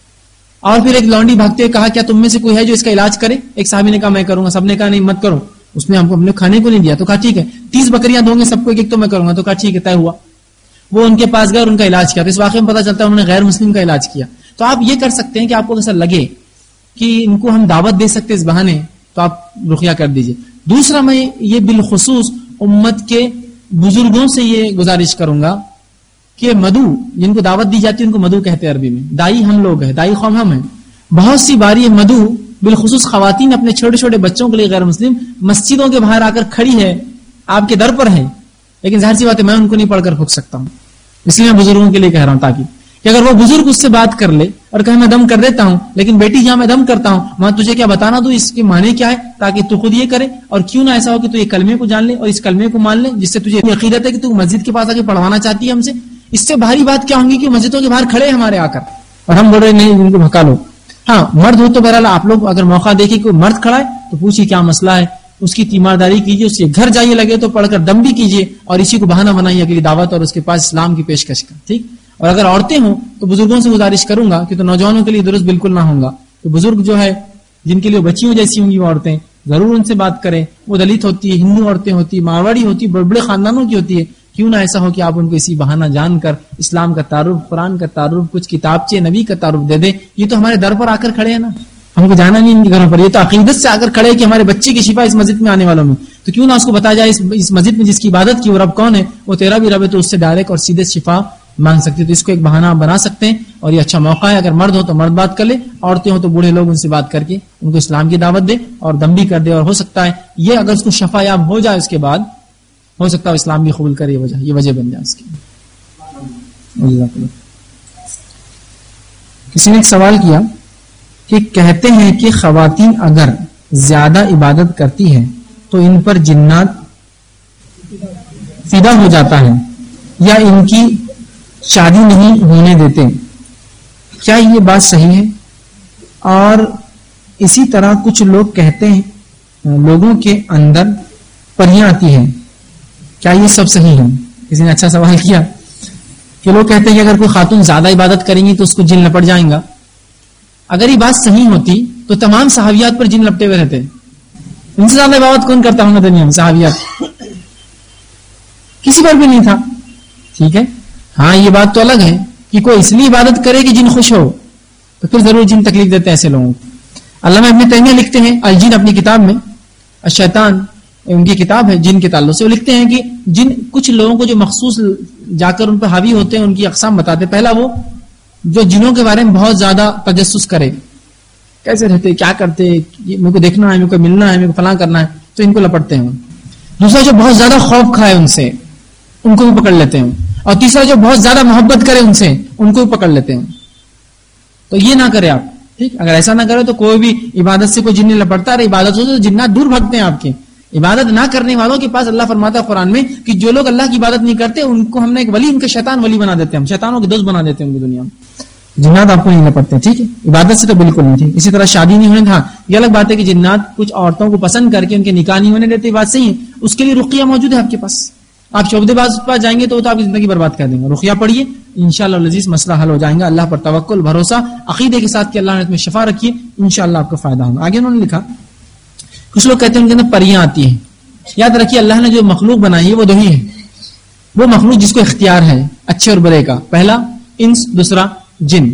اور پھر ایک لونڈی بھاگتے ہوئے کہا کیا تم میں سے کوئی ہے جو اس کا علاج کرے؟ ایک صحابی نے کہا میں کروں گا، سب نے کہا نہیں مت کرو، اس نے ہم کو اپنے کھانے کو نہیں دیا، تو کہا ٹھیک ہے 30 بکریاں دوں گے سب کو ایک تو میں کروں گا، تو کہا ٹھیک ہے طے ہوا۔ وہ ان کے پاس گئے اور ان کا علاج کیا، تو اس واقعے میں پتہ چلتا ہے انہوں نے غیر مسلم کا علاج کیا۔ تو آپ یہ کر سکتے ہیں کہ آپ کو ایسا لگے کہ ان کو ہم دعوت دے سکتے اس بہانے، تو آپ رقیہ کر دیجئے۔ دوسرا میں یہ بالخصوص امت کے بزرگوں سے یہ گزارش کروں گا کہ مدعو جن کو دعوت دی جاتی ہے ان کو مدعو کہتے ہیں عربی میں، دائی ہم لوگ ہیں، دائی قوم ہم ہیں، بہت سی باری مدعو بالخصوص خواتین اپنے چھوٹے چھوٹے بچوں کے لیے غیر مسلم مسجدوں کے باہر آ کر کھڑی ہے، آپ کے در پر ہے، لیکن ظاہر سی بات ہے میں ان کو نہیں پڑھ کر پھونک سکتا ہوں، اس لیے میں بزرگوں کے لیے کہہ رہا ہوں، تاکہ کہ اگر وہ بزرگ اس سے بات کر لے اور کہے میں دم کر دیتا ہوں، لیکن بیٹی جہاں میں دم کرتا ہوں وہاں تجھے کیا بتانا دوں اس کے معنی کیا ہے، تاکہ تو خود یہ کرے، اور کیوں نہ ایسا ہو کہ تو یہ کلمے کو جان لے اور اس کلمے کو مان لے جس سے تجھے عقیدت ہے کہ تو مسجد کے پاس آ کے پڑھوانا چاہتی ہے ہم سے، اس سے بھاری بات کیا ہوں گی کہ مسجدوں کے باہر کھڑے ہمارے آ کر اور ہم بول رہے نہیں ان کو بھکا لو۔ ہاں مرد ہو تو بہرحال آپ لوگ اگر موقع دیکھیں کہ مرد کھڑا ہے تو پوچھیے کیا مسئلہ ہے، اس کی تیمارداری کیجیے، اس کے گھر جائیے لگے تو پڑھ کر دم بھی کیجیے، اور اسی کو بہانہ بنائیے اگلی دعوت اور اس کے پاس اسلام کی پیشکش کا، ٹھیک۔ اور اگر عورتیں ہوں تو بزرگوں سے گزارش کروں گا کہ تو نوجوانوں کے لیے درست بالکل نہ ہوں گا، تو بزرگ جو ہے جن کے لیے بچیوں جیسی ہوں گی وہ عورتیں، ضرور ان سے بات کریں، وہ دلت ہوتی ہے، ہندو عورتیں ہوتی، مارواڑی ہوتی، بڑے بڑے خاندانوں کی ہوتی ہے، کیوں نہ ایسا ہو کہ آپ ان کو اسی بہانہ جان کر اسلام کا تعارف، قرآن کا تعارف، کچھ کتابچے نبی کا تعارف دے دیں۔ یہ تو ہمارے در پر آ کر کھڑے ہیں نا، ہم کو جانا نہیں ان کے گھروں پر، یہ تو عقیدت سے آ کر کھڑے کہ ہمارے بچے کی شفا اس مسجد میں آنے والوں میں، تو کیوں نہ اس کو بتایا جائے اس مسجد میں جس کی عبادت کی وہ رب کون ہے، وہ تیرا بھی رب ہے، تو اس سے ڈائریکٹ اور سیدھے شفا مانگ سکتے ہیں۔ تو اس کو ایک بہانہ بنا سکتے ہیں، اور یہ اچھا موقع ہے، اگر مرد ہو تو مرد بات کر لے، عورتیں ہو تو بوڑھے لوگ ان سے بات کر کے ان کو اسلام کی دعوت دے اور دم بھی کر دے، اور ہو سکتا ہے یہ اگر اس کو شفا یاب ہو جائے اس کے بعد ہو سکتا ہے اسلام بھی قبول کرے، یہ وجہ بن جائے اس کی۔ کسی نے ایک سوال کیا کہ کہتے ہیں کہ خواتین اگر زیادہ عبادت کرتی ہیں تو ان پر جنات فدا ہو جاتا ہے یا ان کی شادی نہیں ہونے دیتے، کیا یہ بات صحیح ہے؟ اور اسی طرح کچھ لوگ کہتے ہیں لوگوں کے اندر پریاں آتی ہیں، کیا یہ سب صحیح ہے؟ کسی نے اچھا سوال کیا کہ لوگ کہتے ہیں کہ اگر کوئی خاتون زیادہ عبادت کریں گی تو اس کو جن لپٹ جائیں گا. اگر یہ بات صحیح ہوتی تو تمام صحابیات پر جن لپٹے ہوئے رہتے. ان سے زیادہ عبادت کون کرتا ہوں دنیا میں؟ صحابیات، کسی پر بھی نہیں تھا. ٹھیک ہے، ہاں یہ بات تو الگ ہے کہ کوئی اس لیے عبادت کرے کہ جن خوش ہو، تو پھر ضرور جن تکلیف دیتے ہیں ایسے لوگوں کو. علامہ ابن تیمیہ لکھتے ہیں الجن اپنی کتاب میں، الشیطان ان کی کتاب ہے جن کے تعلق سے، وہ لکھتے ہیں کہ جن کچھ لوگوں کو جو مخصوص جا کر ان پہ حاوی ہوتے ہیں ان کی اقسام بتاتے. پہلا وہ جو جنوں کے بارے میں بہت زیادہ تجسس کرے، کیسے رہتے، کیا کرتے، میرے کو دیکھنا ہے، میرے کو ملنا ہے، میرے کو فلاں کرنا ہے، تو ان کو لپٹتے ہیں. دوسرا جو بہت زیادہ خوف کھائے ان سے، ان کو بھی پکڑ لیتے ہیں. اور تیسرا جو بہت زیادہ محبت کرے ان سے، ان کو بھی پکڑ لیتے ہیں. تو یہ نہ کرے آپ. ٹھیک، اگر ایسا نہ کرے تو کوئی بھی عبادت سے کوئی جن نہیں لپٹتا. اگر عبادت ہو تو جنات دور بھگتے ہیں آپ کے. عبادت نہ کرنے والوں کے پاس اللہ فرماتا ہے قرآن میں کہ جو لوگ اللہ کی عبادت نہیں کرتے ان کو ہم نے ایک ولی، ان کا شیطان ولی بنا دیتے ہیں، ہم شیطانوں کے دوست بنا دیتے ہیں ان کی دنیا میں. جنات آپ کو نہیں لپٹتے. ٹھیک ہے، عبادت سے تو بالکل نہیں. ٹھیک، اسی طرح شادی نہیں ہونے. ہاں یہ الگ بات ہے کہ جنات کچھ عورتوں کو پسند کر کے ان کے نکاح نہیں ہونے دیتے، بات صحیح ہے. اس کے لیے رقیہ موجود ہے آپ کے پاس. آپ شعبے باز پاس جائیں گے تو آپ کی زندگی برباد کر دیں گے. رقیہ پڑھیے، انشاءاللہ العزیز مسئلہ حل ہو جائیں گا. اللہ پر توکل، بھروسہ، عقیدے کے ساتھ کہ اللہ نے تمہیں شفا رکھی ہے، انشاءاللہ آپ کو فائدہ ہوگا. آگے انہوں نے لکھا کچھ لوگ کہتے ہیں ان کے اندر پریاں آتی ہیں. یاد رکھیے اللہ نے جو مخلوق بنائی ہے وہ دو ہی ہے. وہ مخلوق جس کو اختیار ہے اچھے اور برے کا، پہلا انس، دوسرا جن.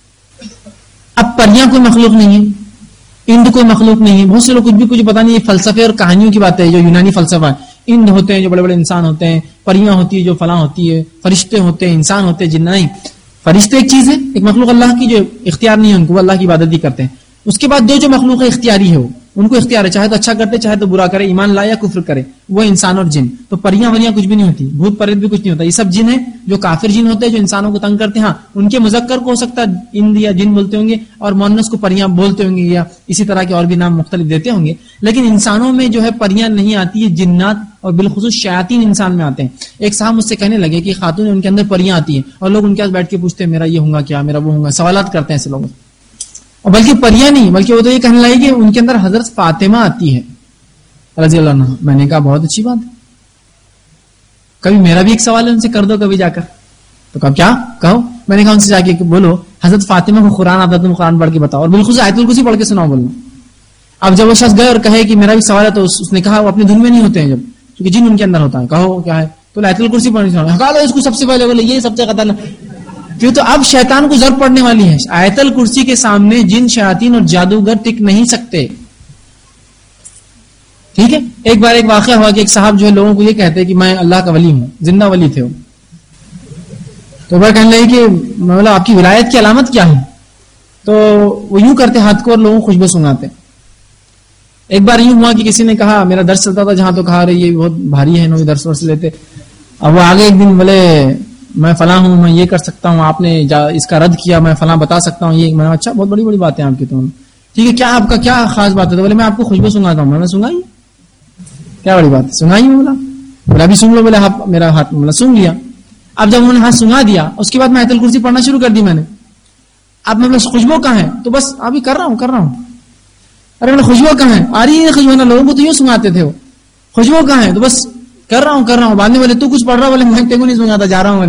اب پریاں کوئی مخلوق نہیں ہے، اند کوئی مخلوق نہیں ہے. بہت سے لوگ کچھ بھی کچھ پتا نہیں، یہ فلسفے اور کہانیوں کی بات ہے جو یونانی فلسفہ ہے. اند ہوتے ہیں جو بڑے بڑے انسان ہوتے ہیں، پریاں ہوتی ہے جو فلاں ہوتی ہے، فرشتے ہوتے ہیں، انسان ہوتے ہیں، جن نہیں. فرشتے ایک چیز ہے، ایک مخلوق اللہ کی جو اختیار نہیں ہے ان کو، وہ اللہ کی عبادت بھی کرتے ہیں. اس کے بعد دو جو مخلوق ہے اختیاری ہے، ان کو اختیار ہے، چاہے تو اچھا کرتے چاہے تو برا کرے، ایمان لائے یا کفر کرے، وہ انسان اور جن. تو پریاں وریاں کچھ بھی نہیں ہوتی، بھوت پریت بھی کچھ نہیں ہوتا. یہ سب جن ہیں جو کافر جن ہوتے ہیں جو انسانوں کو تنگ کرتے ہیں. ہاں ان کے مذکر کو ہو سکتا ہے اند یا جن بولتے ہوں گے اور مؤنث کو پریاں بولتے ہوں گے یا اسی طرح کے اور بھی نام مختلف دیتے ہوں گے. لیکن انسانوں میں جو ہے پریاں نہیں آتی ہے، جنات اور بالخصوص شیاطین انسان میں آتے ہیں. ایک صاحب مجھ سے کہنے لگے کہ خاتون ان کے اندر پریاں آتی ہیں اور لوگ ان کے پاس بیٹھ کے پوچھتے ہیں میرا یہ ہوگا کیا، میرا وہ ہوگا، سوالات کرتے ہیں ایسے لوگ. اور بلکہ پریاں نہیں، بلکہ وہ تو یہ کہنے لگے کہ ان کے اندر حضرت فاطمہ آتی ہے رضی اللہ عنہ. میں نے کہا بہت اچھی بات ہے، کبھی میرا بھی ایک سوال ہے ان سے کر دو کبھی جا کر. تو کہا کیا کہو؟ میں نے کہا ان سے جا کے بولو حضرت فاطمہ کو قرآن آتا تم قرآن پڑھ کے بتاؤ اور بالخصوص آیت الکرسی پڑھ کے سناؤ بولنا. اب جب وہ شخص گئے اور کہے کہ میرا بھی سوال ہے تو اس نے کہا وہ اپنی دھن میں نہیں ہوتے ہیں جب، کیونکہ جن ان کے اندر ہوتا ہے. کہو کیا ہے؟ تو آیت الکرسی پڑھنی سناؤ. ہکا لو اس کو سب سے پہلے، بولے یہ سب سے خطرناک. کیوں؟ تو اب شیطان کو ضرب پڑنے والی ہے. آیت الکرسی کے سامنے جن، شیاطین اور جادوگر ٹک نہیں سکتے. ٹھیک ہے. ایک بار ایک واقعہ ہوا کہ ایک صاحب جو ہے لوگوں کو یہ کہتے کہ میں اللہ کا ولی ہوں، زندہ ولی تھے وہ. تو وہ کہنے لگے کہ مولا آپ کی ولایت کی علامت کیا ہے؟ تو وہ یوں کرتے ہاتھ کو اور لوگوں کو خوشبو سنگاتے. ایک بار یوں ہوا کہ کسی نے کہا میرا درس چلتا تھا جہاں، تو کہا رہے یہ بہت بھاری ہے، انہوں درس ورس لیتے. اب وہ آگے ایک دن بولے میں فلاں ہوں، میں یہ کر سکتا ہوں، آپ نے اس کا رد کیا، میں فلاں بتا سکتا ہوں. یہ میں نے اچھا بہت بڑی بڑی باتیں آپ کی. تو ٹھیک ہے، کیا آپ کا کیا خاص بات ہے؟ تو بولے میں آپ کو خوشبو سنگاتا ہوں. میں نے سنگائی، کیا بڑی بات ہے، سنگائی. بولا ابھی سن لو. بولے آپ میرا ہاتھ میں سن لیا. اب جب انہوں نے ہاتھ سنگا دیا اس کے بعد میں آیت الکرسی پڑھنا شروع کر دی میں نے. اب میں بس خوشبو کہاں ہے؟ تو بس ابھی کر رہا ہوں. ارے میں خوشبو کہاں ہے؟ آ رہی ہے خوشبو نا. لوگوں کو تو یوں سنگاتے تھے وہ، خوشبو کہاں ہے؟ تو بس کر رہا ہوں. بعد میں بولے تو کچھ پڑھ رہا ہوں. بولے میں تیرے کو نہیں سنگاتا، جا رہا ہوں.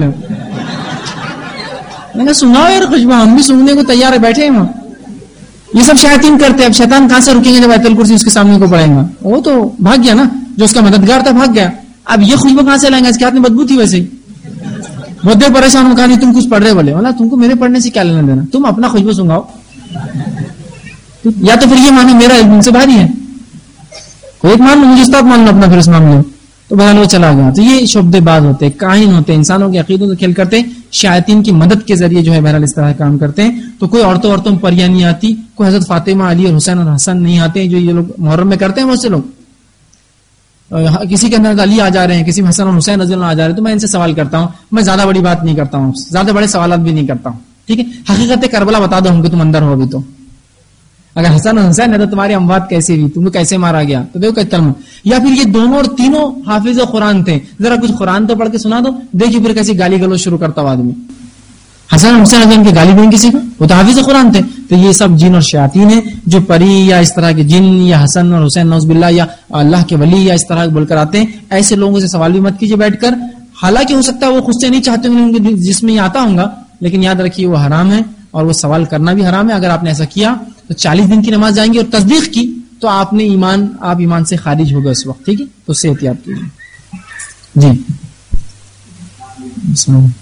میں نے سناؤ یار خوشبو، ہم بھی سننے کو تیار ہے، بیٹھے ہیں. یہ سب شیاطین کرتے ہیں. اب شیطان کہاں سے رکیں گے جب آیت الکرسی اس کے سامنے کو پڑھیں گا؟ وہ تو بھاگ گیا نا، جو اس کا مددگار تھا بھاگ گیا. اب یہ خوشبو کہاں سے لائیں گا؟ اس کے ہاتھ میں بدبو تھی ویسے ہی. بہت دیر پریشان ہو، کہا نہیں تم کچھ پڑھ رہے. بولے والا تم کو میرے پڑھنے سے کیا لینا دینا، تم اپنا خوشبو سنگاؤ. یا تو پھر یہ مانو میرا علم سے بھاری ہے، کوئی ایک مان لو، مجھے استاد مان لو اپنا پھر اس معاملے میں. تو بہرحال وہ چلا گیا. تو یہ شعبدے باز ہوتے ہیں، کاہن ہوتے ہیں، انسانوں کے عقیدوں سے کھیل کرتے ہیں، شیاطین کی مدد کے ذریعے جو ہے بہرحال اس طرح کام کرتے ہیں. تو کوئی عورتوں پریاں نہیں آتی، کوئی حضرت فاطمہ، علی اور حسین اور حسن نہیں آتے جو یہ لوگ محرم میں کرتے ہیں. بہت سے لوگ کسی کے اندر علی آ جا رہے ہیں، کسی میں حسن اور حسین رضی اللہ آ جا رہے ہیں. تو میں ان سے سوال کرتا ہوں، میں زیادہ بڑی بات نہیں کرتا ہوں، زیادہ بڑے سوالات بھی نہیں کرتا ہوں. ٹھیک ہے، حقیقت کربلا بتا دو ہم کہ تم اندر ہو. ابھی تو اگر حسن اور حسین ہے تو تمہاری اموات کیسی ہوئی، تم کو کیسے مارا گیا، تو دیکھو کتنا. یا پھر یہ دونوں اور تینوں حافظ قرآن تھے، ذرا کچھ قرآن تو پڑھ کے سنا دو. دیکھیے پھر کیسی گالی گلوچ شروع کرتا ہوا آدمی. حسن اور حسین کی گالی بھی کسی کو، وہ تو حافظ قرآن تھے. تو یہ سب جن اور شیاطین ہیں جو پری یا اس طرح کے جن یا حسن اور حسین نعوذ باللہ یا اللہ کے ولی یا اس طرح بول کر آتے ہیں. ایسے لوگوں سے سوال بھی مت کیجیے بیٹھ کر. حالانکہ ہو سکتا ہے وہ خود سے نہیں چاہتے ہوں گے جس میں یہ آتا ہوں گا, لیکن یاد رکھیے وہ حرام ہے اور وہ سوال کرنا بھی حرام ہے. اگر آپ نے ایسا کیا تو 40 دن کی نماز جائیں گے اور تصدیق کی تو آپ ایمان سے خارج ہو گئے اس وقت. ٹھیک ہے, تو اس سے احتیاط کیجیے. جی بسم اللہ.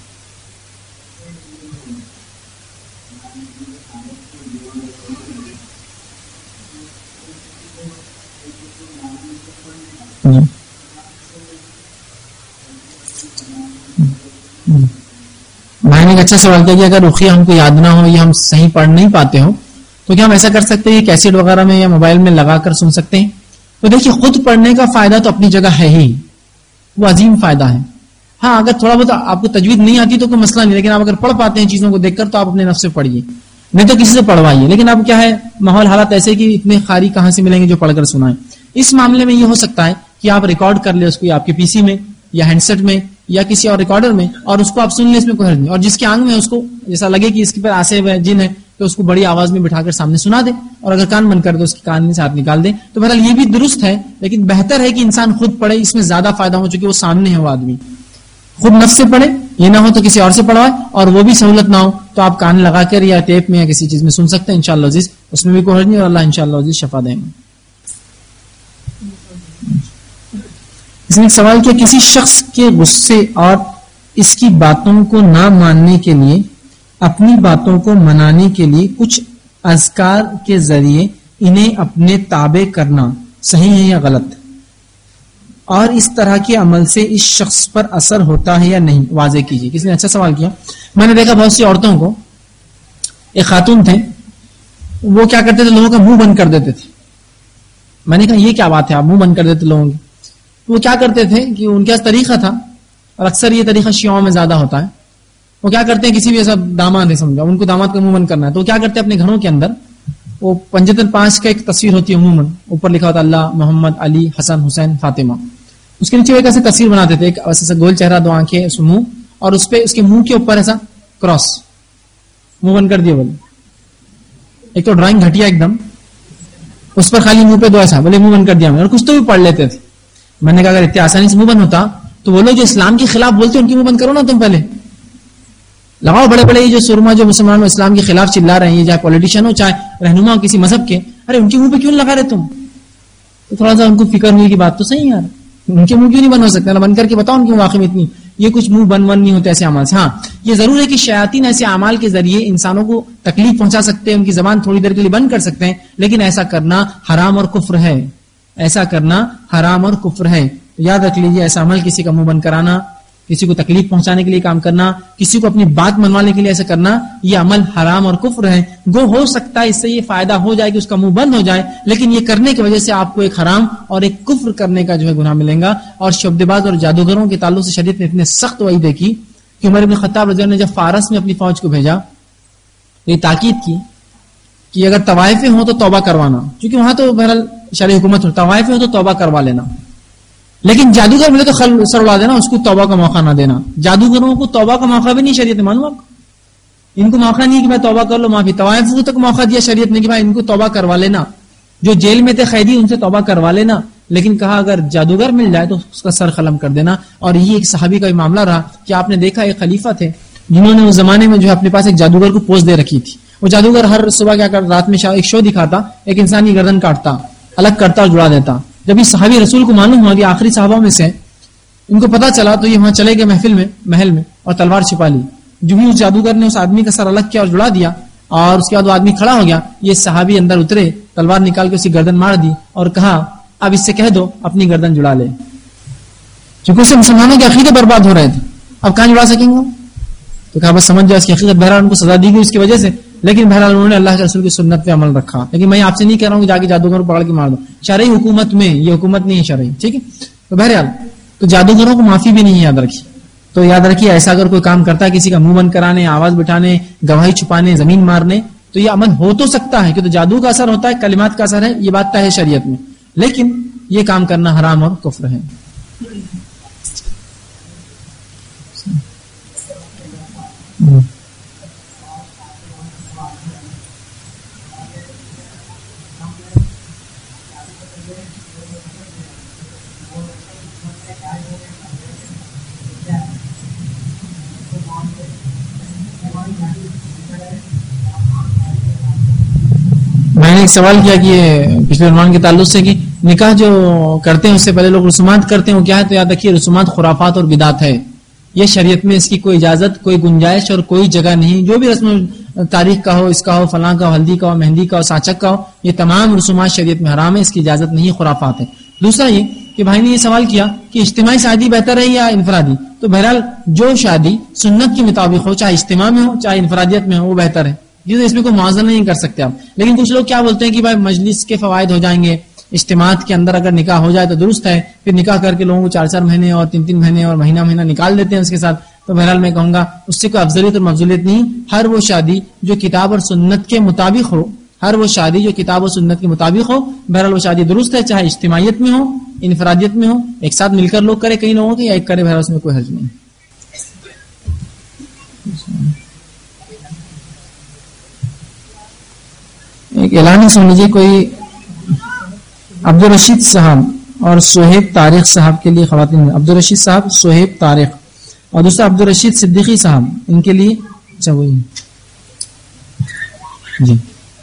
میں نے ایک اچھا سوال کیا کہ اگر رقیہ ہم کو یاد نہ ہو یا ہم صحیح پڑھ نہیں پاتے ہوں تو کیا ہم ایسا کر سکتے ہیں کیسٹ وغیرہ میں یا موبائل میں لگا کر سن سکتے ہیں؟ تو دیکھیے خود پڑھنے کا فائدہ تو اپنی جگہ ہے ہی, وہ عظیم فائدہ ہے. ہاں اگر تھوڑا بہت آپ کو تجوید نہیں آتی تو کوئی مسئلہ نہیں, لیکن آپ اگر پڑھ پاتے ہیں چیزوں کو دیکھ کر تو آپ اپنے نفس سے پڑھیے, نہیں تو کسی سے پڑھوائیے. لیکن اب کیا ہے ماحول حالات ایسے کہ اتنے قاری کہاں سے ملیں گے جو پڑھ کر سنائیں. اس معاملے میں یہ ہو سکتا ہے کہ آپ ریکارڈ کر لیں اس کو آپ کے پی سی میں یا ہینڈ سیٹ میں یا کسی اور ریکارڈر میں, اور اس کو آپ سن لیں, اس میں کوئی حرج نہیں. اور جس کے آنگ میں اس کو جیسا لگے کہ اس کے پر آسے ہوئے جن ہے تو اس کو بڑی آواز میں بٹھا کر سامنے سنا دے, اور اگر کان بند کر دے اس کے کان سے ہاتھ نکال دے. تو بہرحال یہ بھی درست ہے, لیکن بہتر ہے کہ انسان خود پڑھے, اس میں زیادہ فائدہ ہو چکے وہ سامنے ہے وہ آدمی. خود نفس سے پڑھے, یہ نہ ہو تو کسی اور سے پڑھوائے, اور وہ بھی سہولت نہ ہو تو آپ کان لگا کر یا ٹیپ میں یا کسی چیز میں سن سکتے ہیں انشاءاللہ عزیز, اس میں بھی کوئی حرج نہیں, اور اللہ انشاءاللہ عزیز شفا دیں گے. اس نے ایک سوال کیا, کسی شخص کے غصے اور اس کی باتوں کو نہ ماننے کے لیے اپنی باتوں کو منانے کے لیے کچھ اذکار کے ذریعے انہیں اپنے تابع کرنا صحیح ہے یا غلط, اور اس طرح کے عمل سے اس شخص پر اثر ہوتا ہے یا نہیں, واضح کیجیے. کسی نے اچھا سوال کیا. میں نے دیکھا بہت سی عورتوں کو, ایک خاتون تھے وہ کیا کرتے تھے, لوگوں کا منہ بند کر دیتے تھے. میں نے کہا یہ کیا بات ہے, آپ منہ بند کر دیتے لوگوں کی. وہ کیا کرتے تھے کہ ان کا طریقہ تھا, اور اکثر یہ طریقہ شیعوں میں زیادہ ہوتا ہے. وہ کیا کرتے ہیں, کسی بھی ایسا داماد ہے سمجھا, ان کو داماد کا منہ بند کرنا ہے, تو وہ کیا کرتے ہیں اپنے گھروں کے اندر وہ پنجتن 5 کا ایک تصویر ہوتی ہے عموماً, اوپر لکھا ہوتا ہے اللہ, محمد, علی, حسن, حسین, فاطمہ. اس کے نیچے ایک ایسے تصویر بناتے تھے, ایک ایسا گول چہرہ, 2 آنکھیں, اس منہ, اور اس پہ اس کے منہ کے اوپر ایسا کراس, منہ بند کر دیا بولے. ایک تو ڈرائنگ گھٹیا ایک دم, اس پر خالی منہ پہ 2 ایسا بولے منہ بند کر دیا, اور کچھ تو بھی پڑھ لیتے تھے. میں نے کہا اگر اتنی آسانی سے منہ بند ہوتا تو وہ لوگ جو اسلام کے خلاف بولتے ہیں ان کی منہ بند کرو نا, تم پہلے لگاؤ بڑے بڑے یہ جو سرما جو مسلمانوں اسلام کے خلاف چلا رہے ہیں, چاہے پولیٹیشین ہو چاہے رہنما ہو کسی مذہب کے, ارے ان کے منہ پہ کیوں لگا رہے تم؟ تو تھوڑا سا ان کو فکر ہوئی کہ بات تو صحیح ہے, ان کے منہ کیوں نہیں بند ہو سکتا, بند کر کے بتاؤ ان کے واقع میں اتنی یہ کچھ منہ بند نہیں ہوتے ایسے اعمال سے. ہاں یہ ضرور ہے کہ شیاطین ایسے اعمال کے ذریعے انسانوں کو تکلیف پہنچا سکتے ہیں, ان کی زبان تھوڑی دیر کے لیے بند کر سکتے ہیں, لیکن ایسا کرنا حرام اور کفر ہے, ایسا کرنا حرام اور کفر ہے. یاد رکھ لیجیے, ایسا عمل کسی کا منہ بند کرانا, کسی کو تکلیف پہنچانے کے لیے کام کرنا, کسی کو اپنی بات منوانے کے لیے ایسا کرنا, یہ عمل حرام اور کفر ہے. گو ہو سکتا ہے اس سے یہ فائدہ ہو جائے کہ اس کا منہ بند ہو جائے, لیکن یہ کرنے کی وجہ سے آپ کو ایک حرام اور ایک کفر کرنے کا جو ہے گناہ ملے گا. اور شبدباز اور جادوگروں کے تعلق سے شریعت نے اتنے سخت وعید دیکھی کہ عمر بن خطاب رضی اللہ عنہ نے جب فارس میں اپنی فوج کو بھیجا, یہ تاکید کی کہ اگر طوائفیں ہوں تو توبہ کروانا, کیونکہ وہاں تو بہرحال شرعی حکومت ہو, طوائفیں ہوں تو توبہ کروا لینا, لیکن جادوگر ملے تو سر اڑا دینا, اس کو توبہ کا موقع نہ دینا. جادوگروں کو توبہ کا موقع بھی نہیں شریعت نے, معلوم آپ کو, ان کو موقع نہیں کہ میں توبہ کر لو معافی. طوائفوں تک موقع دیا شریعت نے کہ بھائی ان کو توبہ کروا لینا, جو جیل میں تھے قیدی ان سے توبہ کروا لینا, لیکن کہا اگر جادوگر مل جائے تو اس کا سر قلم کر دینا. اور یہ ایک صحابی کا معاملہ رہا کہ آپ نے دیکھا ایک خلیفہ تھے جنہوں نے اس زمانے میں جو ہے اپنے پاس ایک جادوگر کو پوز دے رکھی تھی. وہ جادوگر ہر صبح کیا کر رات میں ایک شو دکھاتا, ایک انسان کی گردن کاٹتا, الگ کرتا اور جڑا دیتا. جب یہ صحابی رسول کو معلوم ہوا کہ آخری صحابہ میں سے ان کو پتا چلا تو یہ وہاں چلے گئے محل میں اور تلوار چھپا لی. جو بھی اس جادوگر نے اس آدمی کا سر الگ کیا اور جڑا دیا, اور اس کے بعد وہ آدمی کھڑا ہو گیا, یہ صحابی اندر اترے, تلوار نکال کے اسی گردن مار دی اور کہا اب اس سے کہہ دو اپنی گردن جڑا لے. چونکہ اسے مسلمانوں کے عقیدے برباد ہو رہے تھے, اب کہاں جڑا سکیں گے؟ تو کہا بس سمجھ جاؤ اس کی حقیقت. بہرحال ان کو سزا دی گئی اس کی وجہ سے, لیکن بہرحال انہوں نے اللہ کے رسول کی سنت پہ عمل رکھا. لیکن میں آپ سے نہیں کہہ رہا ہوں کہ جا کے جادوگر پکڑ کے مار دو, شرعی حکومت میں, یہ حکومت نہیں ہے شرعی, ٹھیک ہے. تو بہرحال تو جادوگروں کو معافی بھی نہیں, یاد رکھیے. تو یاد رکھیے ایسا اگر کوئی کام کرتا ہے کسی کا منہ بند کرانے, آواز بٹھانے, گواہی چھپانے, زمین مارنے, تو یہ عمل ہو تو سکتا ہے کہ تو جادو کا اثر ہوتا ہے, کلمات کا اثر ہے, یہ بات طے ہے شریعت میں, لیکن یہ کام کرنا حرام اور کفر ہے. میں نے ایک سوال کیا کہ پچھلے عنوان کے تعلق سے کہ نکاح جو کرتے ہیں اس سے پہلے لوگ رسومات کرتے ہیں وہ کیا ہے؟ تو یاد رکھیے رسومات خرافات اور بدعت ہے. یہ شریعت میں اس کی کوئی اجازت، کوئی گنجائش اور کوئی جگہ نہیں. جو بھی رسم تاریخ کا ہو، اس کا ہو، فلاں کا ہو، ہلدی کا ہو، مہندی کا ہو، ساچک کا ہو، یہ تمام رسومات شریعت میں حرام ہے، اس کی اجازت نہیں، خرافات ہے. دوسرا یہ کہ بھائی نے یہ سوال کیا کہ اجتماعی شادی بہتر ہے یا انفرادی. تو بہرحال جو شادی سنت کے مطابق ہو، چاہے اجتماع میں ہو چاہے انفرادیت میں ہو، وہ بہتر ہے. یہ اس میں کوئی موازنہ نہیں کر سکتے آپ. لیکن کچھ لوگ کیا بولتے ہیں کہ بھائی مجلس کے فوائد ہو جائیں گے، اجتماعات کے اندر اگر نکاح ہو جائے تو درست ہے، پھر نکاح کر کے لوگوں کو 4 مہینے اور 3 مہینے اور مہینہ نکال دیتے ہیں اس کے ساتھ. تو بہرحال میں کہوں گا اس سے کوئی افضلیت اور مفضولیت نہیں. ہر وہ شادی جو کتاب اور سنت کے مطابق ہو، ہر وہ شادی جو کتاب اور سنت کے مطابق ہو، بہرحال وہ شادی درست ہے، چاہے اجتماعیت میں ہو انفرادیت میں ہو، ایک ساتھ مل کر لوگ کرے کئی لوگوں کے، یا ایک کرے، بہرحال اس میں کوئی حرج نہیں. ایک اعلان سن لیجیے. کوئی عبدالرشید صاحب اور سہیب طارق صاحب کے لیے خواتین، عبدالرشید صاحب، سہیب طارق، اور دوسرا عبدالرشید صدیقی صاحب، ان کے لیے اچھا وہی جی.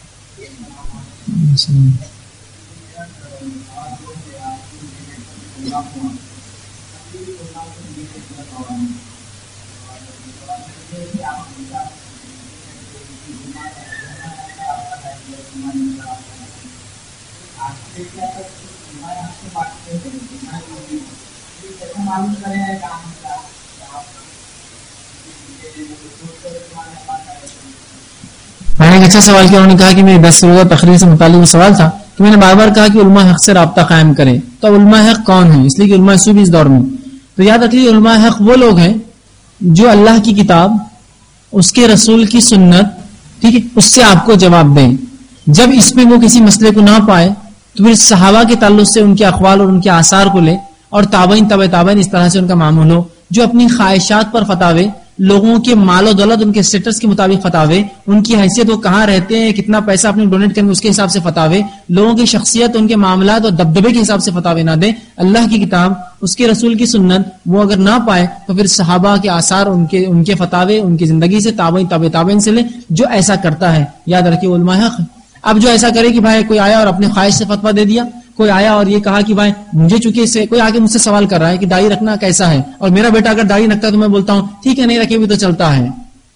میں نے ایک اچھا سوال کیا، انہوں نے کہا کہ میری 10 روزہ تقریر سے متعلق سوال تھا کہ میں نے بار بار کہا کہ علماء حق سے رابطہ قائم کرے. تو علماء حق کون ہیں؟ اس لیے کہ علماء سو بھی اس دور میں. تو یاد رکھیے علماء حق وہ لوگ ہیں جو اللہ کی کتاب، اس کے رسول کی سنت، ٹھیک ہے، اس سے آپ کو جواب دیں. جب اس میں وہ کسی مسئلے کو نہ پائے تو پھر صحابہ کے تعلق سے ان کے اقوال اور ان کے آثار کو لے، اور تابعین تبع تابعین اس طرح سے ان کا معمول ہو. جو اپنی خواہشات پر فتاوے، لوگوں کے مال و دولت، ان کے اسٹیٹس کے مطابق فتاوے، ان کی حیثیت، وہ کہاں رہتے ہیں، کتنا پیسہ اپنے ڈونیٹ کریں اس کے حساب سے فتاوے، لوگوں کی شخصیت، ان کے معاملات اور دبدبے کے حساب سے فتاوے نہ دیں. اللہ کی کتاب، اس کے رسول کی سنت وہ اگر نہ پائے تو پھر صحابہ کے آثار، ان کے فتاوے، ان کی زندگی سے، تابعین تبع تابعین سے لے. جو ایسا کرتا ہے یاد رکھیے علماء حق. اب جو ایسا کرے کہ بھائی کوئی آیا اور اپنے خواہش سے فتویٰ دے دیا، کوئی آیا اور یہ کہا کہ بھائی مجھے چونکہ اس سے کوئی آگے مجھ سے سوال کر رہا ہے کہ داڑھی رکھنا کیسا ہے، اور میرا بیٹا اگر داڑھی رکھتا ہے تو میں بولتا ہوں ٹھیک ہے، نہیں رکھے بھی تو چلتا ہے.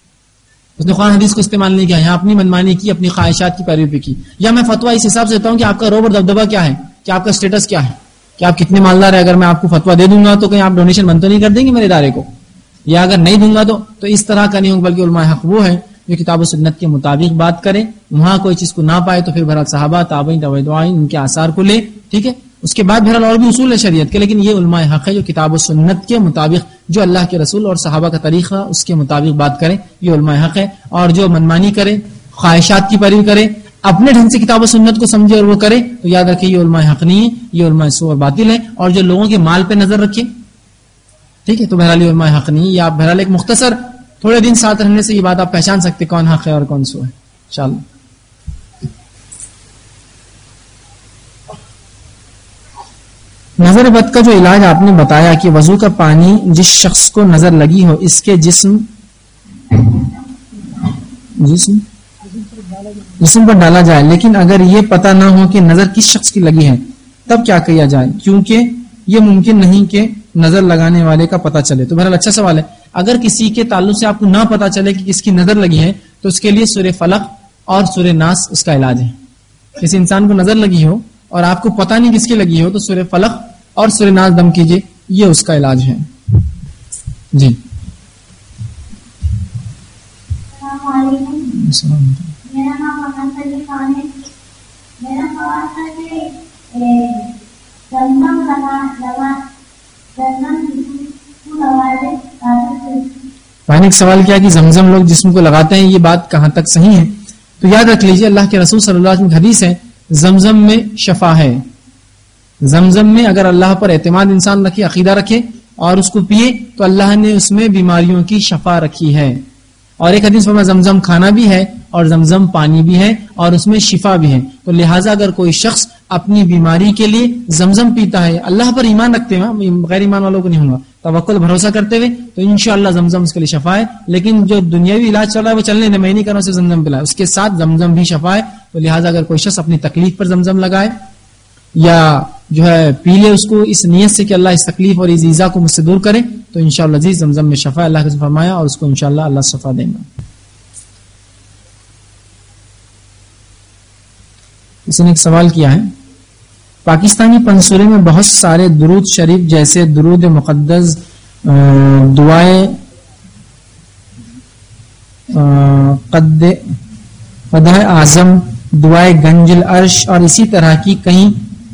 اس نے قرآن حدیث کو استعمال نہیں کیا، یہاں اپنی منمانی کی، اپنی خواہشات کی پیروی کی. یا میں فتویٰ اس حساب سے دیتا ہوں کہ آپ کا روب اور دبدبہ کیا ہے، کہ آپ کا اسٹیٹس کیا ہے، کہ آپ کتنے مالدار ہے. اگر میں آپ کو فتویٰ دے دوں گا تو کہیں آپ ڈونیشن بند تو نہیں کر دیں گے میرے ادارے کو، یا اگر نہیں دوں گا تو اس طرح کا نہیں ہوں. بلکہ علماء حق وہ ہے جو کتاب و سنت کے مطابق بات کرے، وہاں کوئی چیز کو نہ پائے تو پھر بہرحال صحابہ، تابعین تبع تابعین، ان کے آثار کو لے. ٹھیک ہے، اس کے بعد بہرحال اور بھی اصول ہے شریعت کے، لیکن یہ علماء حق ہے جو کتاب و سنت کے مطابق، جو اللہ کے رسول اور صحابہ کا طریقہ اس کے مطابق بات کرے، یہ علماء حق ہے. اور جو منمانی کرے، خواہشات کی پیروی کرے، اپنے ڈھنگ سے کتاب و سنت کو سمجھے اور وہ کرے، تو یاد رکھے یہ علماء حق نہیں ہے، یہ علماء سو اور باطل ہے. اور جو لوگوں کے مال پہ نظر رکھے، ٹھیک ہے، تو بہرحال یہ علماء حق نہیں ہے. یہ آپ بہرحال ایک مختصر تھوڑے دن ساتھ رہنے سے یہ بات آپ پہچان سکتے کون حق ہے اور کون سو ہے انشاءاللہ. نظر بد کا جو علاج آپ نے بتایا کہ وضو کا پانی جس شخص کو نظر لگی ہو اس کے جسم پر ڈالا جائے، لیکن اگر یہ پتہ نہ ہو کہ نظر کس شخص کی لگی ہے تب کیا کیا جائے، کیونکہ یہ ممکن نہیں کہ نظر لگانے والے کا پتہ چلے. تو بہرحال اچھا سوال ہے. اگر کسی کے تعلق سے آپ کو نہ پتہ چلے کہ کس کی نظر لگی ہے تو اس کے لیے سورہ فلق اور سورہ ناس اس کا علاج ہے. کسی انسان کو نظر لگی ہو اور آپ کو پتہ نہیں کس کی لگی ہو تو سورہ فلق اور سورہ ناس دم کیجئے، یہ اس کا علاج ہے. جی میرا نام محمد علی خان ہے. میرا سوال تھا کہ میں نے ایک سوال کیا کہ زمزم لوگ جسم کو لگاتے ہیں، یہ بات کہاں تک صحیح ہے؟ تو یاد رکھ لیجئے اللہ کے رسول صلی اللہ علیہ وسلم کی حدیث ہے زمزم میں شفا ہے. زمزم میں اگر اللہ پر اعتماد انسان رکھے، عقیدہ رکھے اور اس کو پیے تو اللہ نے اس میں بیماریوں کی شفا رکھی ہے. اور ایک حدیث میں زمزم کھانا بھی ہے اور زمزم پانی بھی ہے اور اس میں شفا بھی ہے. تو لہٰذا اگر کوئی شخص اپنی بیماری کے لیے زمزم پیتا ہے, اللہ پر ایمان رکھتے ہیں, غیر ایمان والوں کو نہیں ہوں گا, توکل بھروسہ کرتے ہوئے, تو انشاءاللہ زمزم اس کے لیے شفا ہے. لیکن جو دنیاوی علاج چل رہا ہے وہ چلنے دیں, میں نہیں کر رہا ہوں صرف زمزم پلائے, اس کے ساتھ زمزم بھی شفا ہے. تو لہٰذا اگر کوئی شخص اپنی تکلیف پر زمزم لگائے یا جو ہے پی لے اس کو اس نیت سے کہ اللہ اس تکلیف اور اس ایذا کو مجھ سے دور کرے, تو انشاءاللہ عزیز زمزم میں شفا ہے, اللہ نے فرمایا, اور اس کو انشاءاللہ اللہ شفا دیں گا. کسی نے ایک سوال کیا ہے, پاکستانی پنسورے میں بہت سارے درود شریف جیسے درود مقدس, دعائے قدح اعظم, دعائے گنج العرش اور اسی طرح کی کئی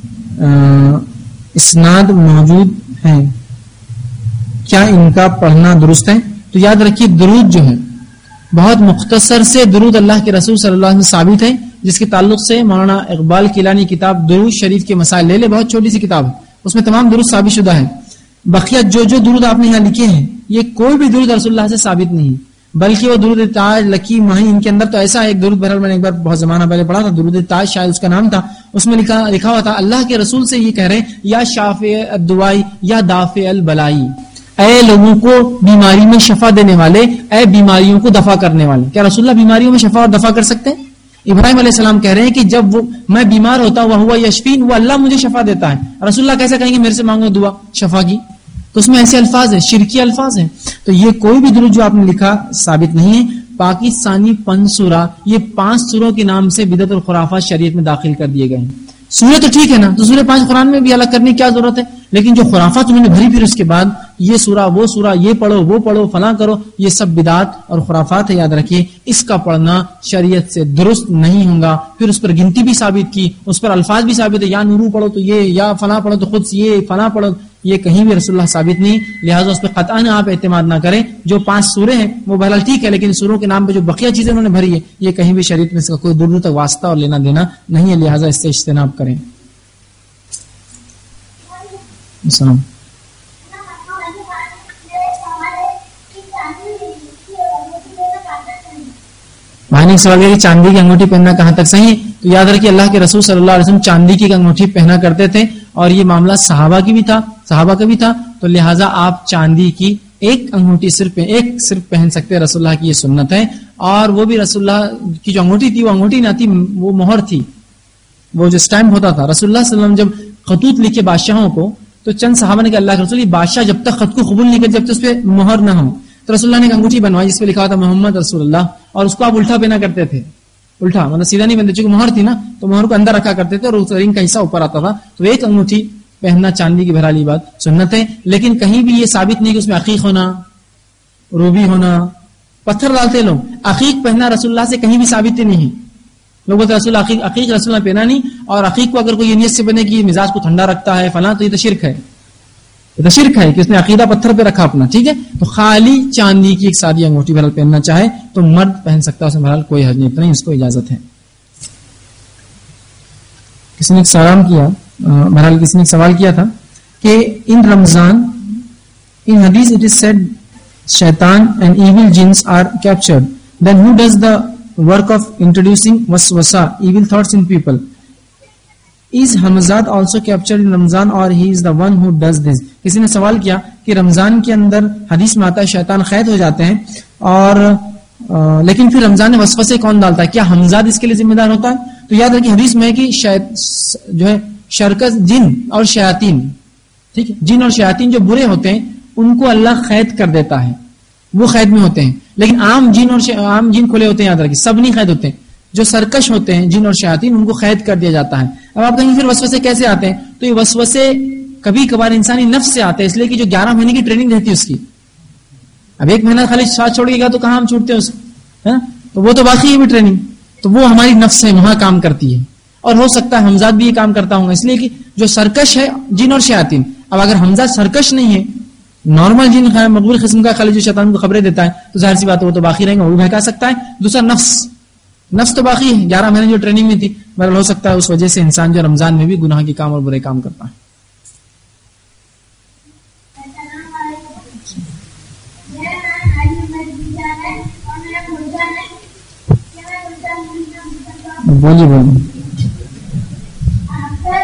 اسناد موجود ہیں, کیا ان کا پڑھنا درست ہے؟ تو یاد رکھیے درود جو ہے بہت مختصر سے درود اللہ کے رسول صلی اللہ علیہ وسلم ثابت ہے, جس کے تعلق سے مولانا اقبال کیلانی کتاب درود شریف کے مسائل لے لے, بہت چھوٹی سی کتاب ہے, اس میں تمام درود ثابت شدہ ہے. بقیہ جو درود آپ نے یہاں لکھے ہیں یہ کوئی بھی درود رسول اللہ سے ثابت نہیں, بلکہ وہ درود تاج, لکی, ماہی, ان کے اندر تو ایسا ایک درود, بہرحال میں نے ایک بار بہت زمانہ پہلے پڑھا تھا, درود تاج شاید اس کا نام تھا, اس میں لکھا ہوا تھا اللہ کے رسول سے یہ کہہ رہے ہیں, یا شافع الدوائی یا دافع البلائی, اے لوگوں کو بیماری میں شفا دینے والے, اے بیماریوں کو دفع کرنے والے. کیا رسول اللہ بیماریوں میں شفا اور دفع کر سکتے ہیں؟ ابراہیم علیہ السلام کہہ رہے ہیں کہ جب میں بیمار ہوتا ہوں وہ یشفین, وہ اللہ مجھے شفا دیتا ہے. رسول اللہ کیسے کہیں گے میرے سے مانگو دعا شفا کی؟ تو اس میں ایسے الفاظ ہیں, شرکی الفاظ ہیں. تو یہ کوئی بھی درود جو آپ نے لکھا ثابت نہیں ہے. پاکستانی پنسورہ یہ 5 سوروں کے نام سے بدعت اور خرافات شریعت میں داخل کر دیے گئے ہیں. سورہ تو ٹھیک ہے نا, تو سورہ 5 قرآن میں بھی الگ کرنے کی کیا ضرورت ہے, لیکن جو خرافات انہوں نے بھری پھر اس کے بعد یہ سورہ وہ سورہ, یہ پڑھو وہ پڑھو فلاں کرو, یہ سب بدعات اور خرافات ہے. یاد رکھیے اس کا پڑھنا شریعت سے درست نہیں ہوگا. پھر اس پر گنتی بھی ثابت کی, اس پر الفاظ بھی ثابت ہے, یا نورو پڑھو تو یہ, یا فلاں پڑھو تو خود یہ فلاں پڑھو, یہ کہیں بھی رسول اللہ ثابت نہیں. لہٰذا اس پہ قطعاً آپ اعتماد نہ کریں. جو 5 سورے ہیں وہ بہرحال ٹھیک ہے, لیکن سوروں کے نام پہ جو بقیہ چیزیں انہوں نے بھری ہے یہ کہیں بھی شریعت میں اس کا کوئی دور دور تک واسطہ اور لینا دینا نہیں ہے. لہٰذا اس سے اجتناب کریں. السلام. بھائی نے سوال کیا کہ چاندی کی انگوٹھی پہننا کہاں تک صحیح ہے؟ تو یاد رکھیے اللہ کے رسول صلی اللہ علیہ وسلم چاندی کی انگوٹھی پہنا کرتے تھے, اور یہ معاملہ صحابہ کا بھی تھا. تو لہٰذا آپ چاندی کی ایک انگوٹھی صرف پہن سکتے ہیں, رسول اللہ کی یہ سنت ہے. اور وہ بھی رسول اللہ کی جو انگوٹھی تھی وہ انگوٹھی نہ تھی, وہ مہر تھی, وہ جو اسٹیمپ ہوتا تھا. رسول اللہ صلی اللہ علیہ وسلم جب خطوط لکھے بادشاہوں کو, تو چند صحابہ نے کہا اللہ کے رسول, یہ بادشاہ جب تک خط کو قبول نہیں کرتے جب تک اس پہ مہر نہ ہو. تو رسول اللہ نے ایک انگوٹھی بنوائی جس پہ لکھا تھا محمد رسول اللہ, اور اس کو آپ الٹا پہنا کرتے تھے. الٹا مطلب سیدھا نہیں بنتے, چونکہ مہر تھی نا, تو مہر کو اندر رکھا کرتے تھے اور اس رنگ کا حصہ اوپر آتا تھا. تو ایک انگوٹھی پہننا چاندی کی بہرحال بات سنت ہے, لیکن کہیں بھی یہ ثابت نہیں کہ اس میں عقیق ہونا, روبی ہونا. پتھر ڈالتے لوگ, عقیق پہننا رسول اللہ سے کہیں بھی ثابت نہیں ہے. لوگ بولتے رسول عقیق رسول اللہ پہنا نہیں, اور عقیق کو اگر کوئی نیت سے بنے کہ مزاج کو ٹھنڈا رکھتا ہے فلاں, تو یہ تو شرک ہے. یہ تو شرک ہے کہ اس نے عقیدہ پتھر پہ رکھا اپنا. ٹھیک ہے, تو خالی چاندی کی ایک سادی انگوٹھی بہرحال پہننا چاہے تو مرد پہن سکتا ہے, اس میں بہرحال کوئی حرج نہیں, اس کو اجازت ہے. کسی نے ایک سلام کیا, بہرحال کسی نے ایک سوال کیا تھا کہ ان رمضان in hadith it is said shaitan and evil jinns are captured, then who does the work of introducing waswasa, evil thoughts in people? Is Hamzat also captured in Ramzan or he is the one who does this? کسی نے سوال کیا کہ رمضان کے اندر حدیث میں آتا ہے شیطان قید ہو جاتے ہیں, اور لیکن پھر رمضان میں وسوسے کون ڈالتا ہے؟ کیا حمزات اس کے لیے ذمہ دار ہوتا ہے؟ تو یاد رکھیے حدیث میں ہے کہ جو ہے شرکت جن اور شیاطین, ٹھیک ہے, جن اور شیاطین جو برے ہوتے ہیں ان کو اللہ قید کر دیتا ہے, وہ قید میں ہوتے ہیں. لیکن عام جن کھلے ہوتے ہیں, یاد رکھیے سب نہیں قید ہوتے ہیں. جو سرکش ہوتے ہیں جن اور شیاطین ان کو قید کر دیا جاتا ہے. اب آپ کہیں پھر وسوسے کیسے آتے ہیں؟ تو یہ وسوسے کبھی کبھار انسانی نفس سے آتے ہیں, اس لیے کہ جو 11 مہینے کی ٹریننگ رہتی ہے اس کی, اب 1 مہینہ خالی ساتھ چھوڑے گا تو کہاں ہم چھوڑتے ہیں اس, تو وہ تو باقی ہے بھی ٹریننگ, تو وہ ہماری نفس ہے وہاں کام کرتی ہے. اور ہو سکتا ہے حمزات بھی یہ کام کرتا ہوں, اس لیے کہ جو سرکش ہے جن اور شیاطین, اب اگر حمزات سرکش نہیں ہے, نارمل جن مقبول قسم کا خالی جو شیطان کو خبریں دیتا ہے, تو ظاہر سی بات ہے وہ تو باقی رہیں گا, وہ بھی بہکا سکتا ہے. دوسرا نفس تو باقی ہے, 11 مہینے جو ٹریننگ میں تھی, بہرحال ہو سکتا ہے اس وجہ سے انسان جو رمضان میں بھی گناہ کے کام اور برے کام کرتا ہے. سر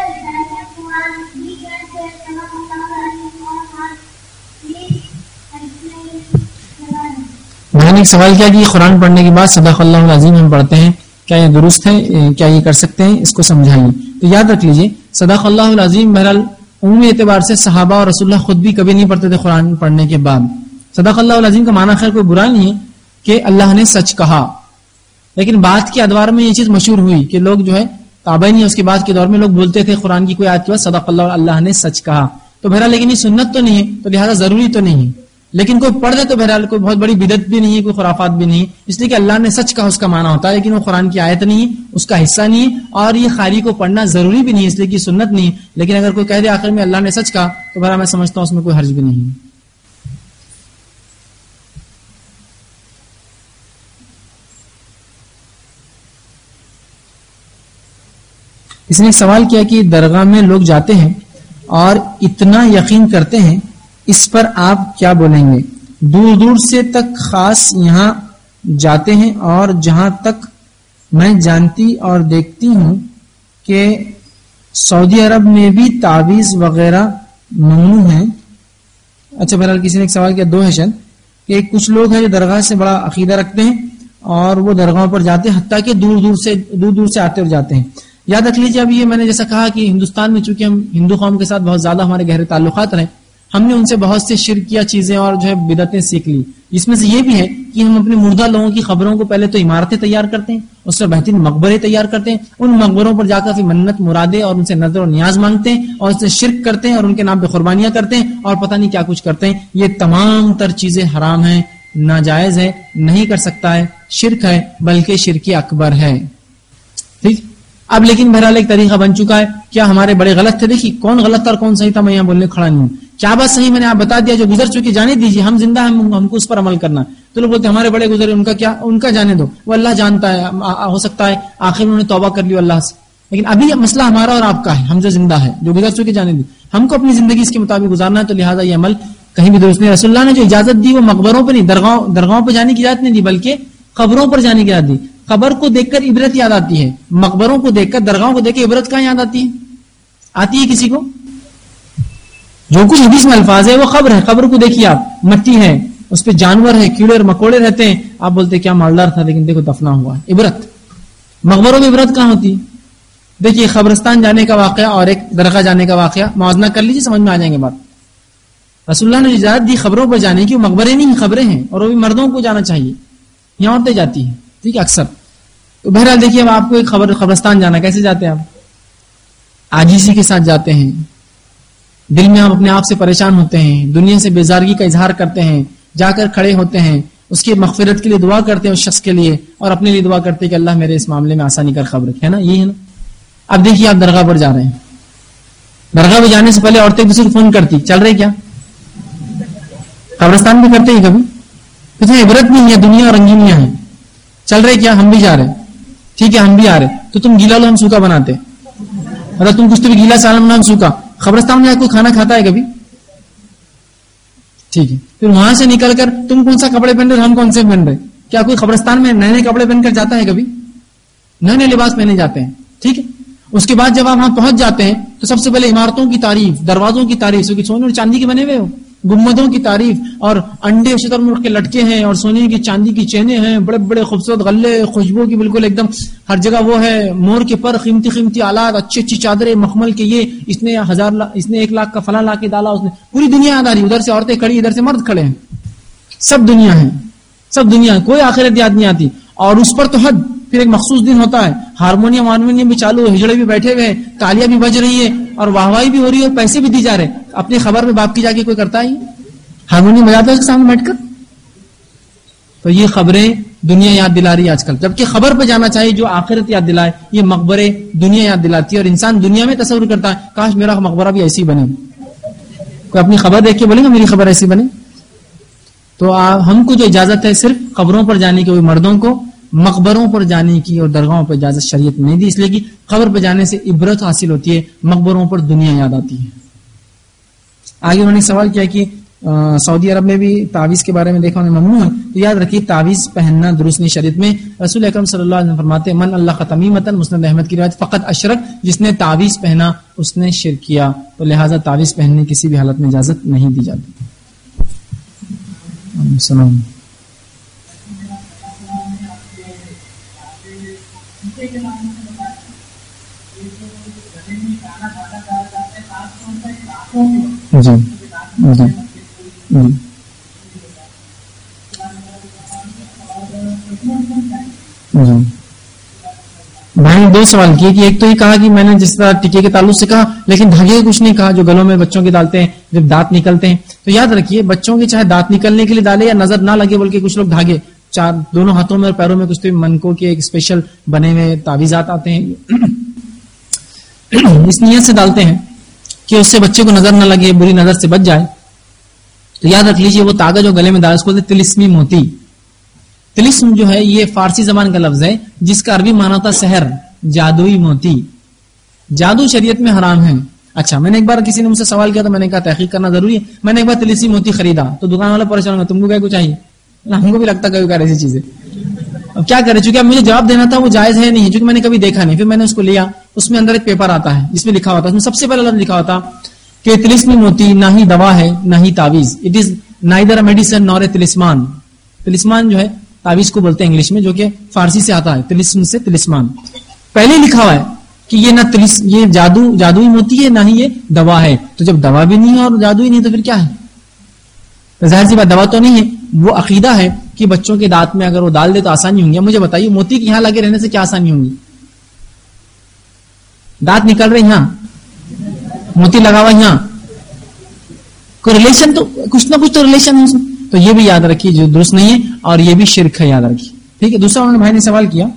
میں نے ایک سوال کیا کہ قرآن پڑھنے کے بعد صدق اللہ العظیم ہم پڑھتے ہیں، کیا یہ درست ہے؟ کیا یہ کر سکتے ہیں؟ اس کو سمجھائیے. تو یاد رکھ لیجئے صدق اللہ العظیم بہرحال عمومی اعتبار سے صحابہ اور رسول اللہ خود بھی کبھی نہیں پڑھتے تھے قرآن پڑھنے کے بعد. صدق اللہ العظیم کا معنی خیر کوئی برا نہیں ہے کہ اللہ نے سچ کہا، لیکن بعد کے ادوار میں یہ چیز مشہور ہوئی کہ لوگ جو ہے تابعین اس کے بعد کے دور میں لوگ بولتے تھے قرآن کی کوئی آیت کے بعد صدق اللہ نے سچ کہا. تو بہرحال لیکن یہ سنت تو نہیں ہے، تو لہٰذا ضروری تو نہیں ہے، لیکن کوئی پڑھ دے تو بہرحال کوئی بہت بڑی بدعت بھی نہیں ہے، کوئی خرافات بھی نہیں ہے، اس لیے کہ اللہ نے سچ کہا اس کا معنی ہوتا ہے، لیکن وہ قرآن کی آیت نہیں ہے، اس کا حصہ نہیں ہے، اور یہ خالی کو پڑھنا ضروری بھی نہیں ہے، اس لیے کہ سنت نہیں ہے. لیکن اگر کوئی کہہ دے آخر میں اللہ نے سچ کہا تو بہرحال میں سمجھتا ہوں اس میں کوئی حرج بھی نہیں ہے. اس نے ایک سوال کیا کہ درگاہ میں لوگ جاتے ہیں اور اتنا یقین کرتے ہیں، اس پر آپ کیا بولیں گے؟ دور دور سے تک خاص یہاں جاتے ہیں، اور جہاں تک میں جانتی اور دیکھتی ہوں کہ سعودی عرب میں بھی تعویذ وغیرہ ممنوع ہیں. اچھا بہرحال کسی نے ایک سوال کیا، دو ہے شاید، کہ کچھ لوگ ہیں جو درگاہ سے بڑا عقیدہ رکھتے ہیں اور وہ درگاہوں پر جاتے ہیں، حتیٰ کہ دور دور سے آتے اور جاتے ہیں. یاد رکھ لیجیے اب یہ میں نے جیسا کہا کہ ہندوستان میں چونکہ ہم ہندو قوم کے ساتھ بہت زیادہ ہمارے گہرے تعلقات رہے، ہم نے ان سے بہت سے شرکیہ چیزیں اور جو ہے بدعتیں سیکھ لی، جس میں سے یہ بھی ہے کہ ہم اپنے مردہ لوگوں کی خبروں کو پہلے تو عمارتیں تیار کرتے ہیں، اس سے بہترین مقبرے تیار کرتے ہیں، ان مقبروں پر جا کر پھر منت مرادیں اور ان سے نظر و نیاز مانگتے ہیں اور اس سے شرک کرتے ہیں اور ان کے نام پہ قربانیاں کرتے ہیں اور پتہ نہیں کیا کچھ کرتے ہیں. یہ تمام تر چیزیں حرام ہیں، ناجائز ہے، نہیں کر سکتا ہے، شرک ہے، بلکہ شرک اکبر ہے. ٹھیک. اب لیکن بہرحال ایک طریقہ بن چکا ہے. کیا ہمارے بڑے غلط تھے؟ دیکھیے کون غلط تھا اور کون صحیح تھا میں یہاں بولنے کھڑا نہیں ہوں. کیا بات صحیح میں نے آپ بتا دیا، جو گزر چکی جانے دیجیے، ہم زندہ ہیں، ہم کو اس پر عمل کرنا. تو لوگ بولتے ہمارے بڑے گزرے، ان کا جانے دو، وہ اللہ جانتا ہے، ہو سکتا ہے آخر انہوں نے توبہ کر لی اللہ سے. لیکن ابھی مسئلہ ہمارا اور آپ کا ہے، ہم جو زندہ ہے، جو گزر چکے جانے دی، ہم کو اپنی زندگی اس کے مطابق گزارنا ہے. تو لہٰذا یہ عمل کہیں بھی درست نہیں. رسول اللہ نے جو اجازت دی وہ مقبروں پہ نہیں، درگاہوں پہ جانے کی اجازت نہیں دی، بلکہ قبروں پر جانے کی اجازت دی. قبر کو دیکھ کر عبرت یاد آتی ہے، مقبروں کو دیکھ کر، درگاہوں کو دیکھ کر عبرت کہاں یاد آتی ہے؟ آتی ہے کسی کو؟ جو کچھ حدیث میں الفاظ ہے وہ قبر ہے. قبر کو دیکھیے آپ، مٹی ہے، اس پہ جانور ہے، کیڑے اور مکوڑے رہتے ہیں، آپ بولتے کیا مالدار تھا، لیکن دیکھو دفنا ہوا ہے. عبرت مقبروں میں عبرت کہاں ہوتی ہے؟ دیکھیے قبرستان جانے کا واقعہ اور ایک درگاہ جانے کا واقعہ موازنہ کر لیجیے، سمجھ میں آ جائیں گے بات. رسول اللہ نے اجازت دی خبروں پر جانے کی، وہ مقبرے نہیں خبریں ہیں، اور وہ بھی مردوں کو جانا چاہیے، یہاں عورتیں جاتی ہیں، ٹھیک ہے، اکثر. تو بہرحال دیکھیے اب آپ کو ایک قبرستان جانا، کیسے جاتے ہیں آپ؟ عاجزی کے ساتھ جاتے ہیں، دل میں آپ اپنے آپ سے پریشان ہوتے ہیں، دنیا سے بیزارگی کا اظہار کرتے ہیں، جا کر کھڑے ہوتے ہیں، اس کی مغفرت کے لیے دعا کرتے ہیں اس شخص کے لیے، اور اپنے لیے دعا کرتے ہیں کہ اللہ میرے اس معاملے میں آسانی کر خبر ہے نا، یہ ہے نا. اب دیکھیے آپ درگاہ پر جا رہے ہیں، درگاہ پہ جانے سے پہلے عورتیں ایک دوسرے کو فون کرتی، چل رہے کیا؟ قبرستان بھی کرتے ہیں کبھی، کتنی عبرت نہیں ہے، دنیا اور رنگینیاں ہیں. چل رہے کیا؟ ہم بھی جا رہے ہیں، ٹھیک ہے ہم بھی آ رہے. تو تم گیلا لو ہم سوکھا بناتے، مطلب تم کچھ تو بھی گیلا سالم نام سوکھا. قبرستان میں کوئی کھانا کھاتا ہے کبھی؟ ٹھیک ہے، پھر وہاں سے نکل کر تم کون سا کپڑے پہن رہے، ہم کون سے پہن رہے؟ کیا کوئی قبرستان میں نئے نئے کپڑے پہن کر جاتا ہے کبھی؟ نئے نئے لباس پہنے جاتے ہیں. ٹھیک ہے، اس کے بعد جب آپ وہاں پہنچ جاتے ہیں تو سب سے پہلے عمارتوں کی تعریف، دروازوں کی تعریف، سونے اور چاندی کے بنے ہوئے ہو، گنبدوں کی تعریف، اور انڈے شتر مرغ کے لٹکے ہیں، اور سونے کی چاندی کی چینیں ہیں، بڑے بڑے خوبصورت غلے، خوشبو کی بالکل ایک دم ہر جگہ وہ ہے، مور کے پر، قیمتی قیمتی آلات، اچھی اچھی چادریں مخمل کے، یہ اس نے 1 لاکھ کا فلاں لا کے ڈالا، اس نے پوری دنیا یاد آ رہی، ادھر سے عورتیں کھڑی، ادھر سے مرد کھڑے ہیں، سب دنیا ہے، سب دنیا، کوئی آخرت یاد نہیں آتی. اور اس پر تو حد. پھر ایک مخصوص دن ہوتا ہے، ہارمونیم بھی چالو، ہجڑے بھی بیٹھے ہوئے ہیں، تالیاں بھی بج رہی ہے، اور واہوائی بھی ہو رہی ہے، اور پیسے بھی دی جا رہے. اپنی خبر میں باپ کی جا کے کوئی کرتا ہی ہارمونیم بجاتا ہے اس کے سامنے بیٹھ کر. تو یہ خبریں دنیا یاد دلا رہی ہے آج کل، جبکہ خبر پہ جانا چاہیے جو آخرت یاد دلائے. یہ مقبرے دنیا یاد دلاتی ہے، اور انسان دنیا میں تصور کرتا ہے کاش میرا مقبرہ بھی ایسی بنے. کوئی اپنی خبر دیکھ کے بولے گا میری خبر ایسی بنے. تو ہم کو جو اجازت ہے صرف قبروں پر جانے کی، مردوں کو مقبروں پر جانے کی اور درگاہوں پر اجازت شریعت نہیں دی، اس لیے کہ قبر پہ جانے سے عبرت حاصل ہوتی ہے، مقبروں پر دنیا یاد آتی ہے. آگے انہوں نے سوال کیا کہ سعودی عرب میں بھی تعویذ کے بارے میں دیکھا انہیں ممنوع ہے. تو یاد رکھیے تعویذ پہننا درست نہیں شریعت میں. رسول اکرم صلی اللہ علیہ وسلم فرماتے ہیں من اللہ تمیمۃ، مسند احمد کی روایت، فقط اشرک، جس نے تعویذ پہنا اس نے شرک کیا. تو لہٰذا تعویذ پہننے کسی بھی حالت میں اجازت نہیں دی جاتی. السلام. بھائی نے دو سوال کیے کہ ایک تو یہ کہا کہ میں نے جس طرح ٹکے کے تعلق سے کہا لیکن دھاگے کچھ نہیں کہا جو گلوں میں بچوں کے ڈالتے ہیں جب دانت نکلتے ہیں. تو یاد رکھیے بچوں کے چاہے دانت نکلنے کے لیے ڈالے یا نظر نہ لگے بلکہ کچھ لوگ دھاگے چار دونوں ہاتھوں میں اور پیروں میں کچھ تو منکوں کے ایک اسپیشل بنے ہوئے تعویذات آتے ہیں اس نیت سے ڈالتے ہیں کہ اس سے بچے کو نظر نہ لگے بری نظر سے بچ جائے. تو یاد رکھ لیجیے وہ تاگا جو گلے میں ڈالے اس کو تلسمی موتی. تلسم جو ہے یہ فارسی زبان کا لفظ ہے جس کا عربی معنی ہوتا سحر جادوئی موتی. جادو شریعت میں حرام ہے. اچھا میں نے ایک بار کسی نے مجھ سے سوال کیا تو میں نے کہا تحقیق کرنا ضروری ہے. میں نے ایک بار تلسمی موتی خریدا تو دکان والا پریشان ہوا تم کو کیا کچھ چاہیے. ہم کو بھی لگتا کبھی کار ایسی چیزیں اب کیا کرے چونکہ اب مجھے جواب دینا تھا وہ جائز ہے نہیں چونکہ میں نے کبھی دیکھا نہیں. پھر میں نے اس کو لیا اس میں اندر ایک پیپر آتا ہے جس میں لکھا ہوتا ہے اس میں سب سے پہلے لکھا ہوتا کہ تلسمی موتی نہ ہی دوا ہے نہ ہی تعویذ. It is neither a medicine nor a talisman. Talisman جو ہے تعویذ کو بولتے ہیں انگلش میں جو کہ فارسی سے آتا ہے تلسم سے تلسمان. پہلے لکھا ہوا ہے کہ یہ نہ یہ جادوئی موتی ہے نہ ہی یہ دوا ہے. تو جب دوا بھی نہیں ہے اور جادوئی نہیں تو پھر کیا ہے. تو ظاہر سی بات دوا تو نہیں ہے. وہ عقیدہ ہے کہ بچوں کے دانت میں اگر وہ ڈال دے تو آسانی ہوں گی. مجھے بتائیے موتی کے یہاں لگے رہنے سے کیا آسانی ہوں گی. دانت نکل رہے یہاں موتی لگا ہوا یہاں کوئی ریلیشن تو کچھ نہ کچھ تو ریلیشن ہے. تو یہ بھی یاد رکھیے جو درست نہیں ہے اور یہ بھی شرک ہے یاد رکھیے. ٹھیک ہے. دوسرا انہوں نے بھائی نے سوال کیا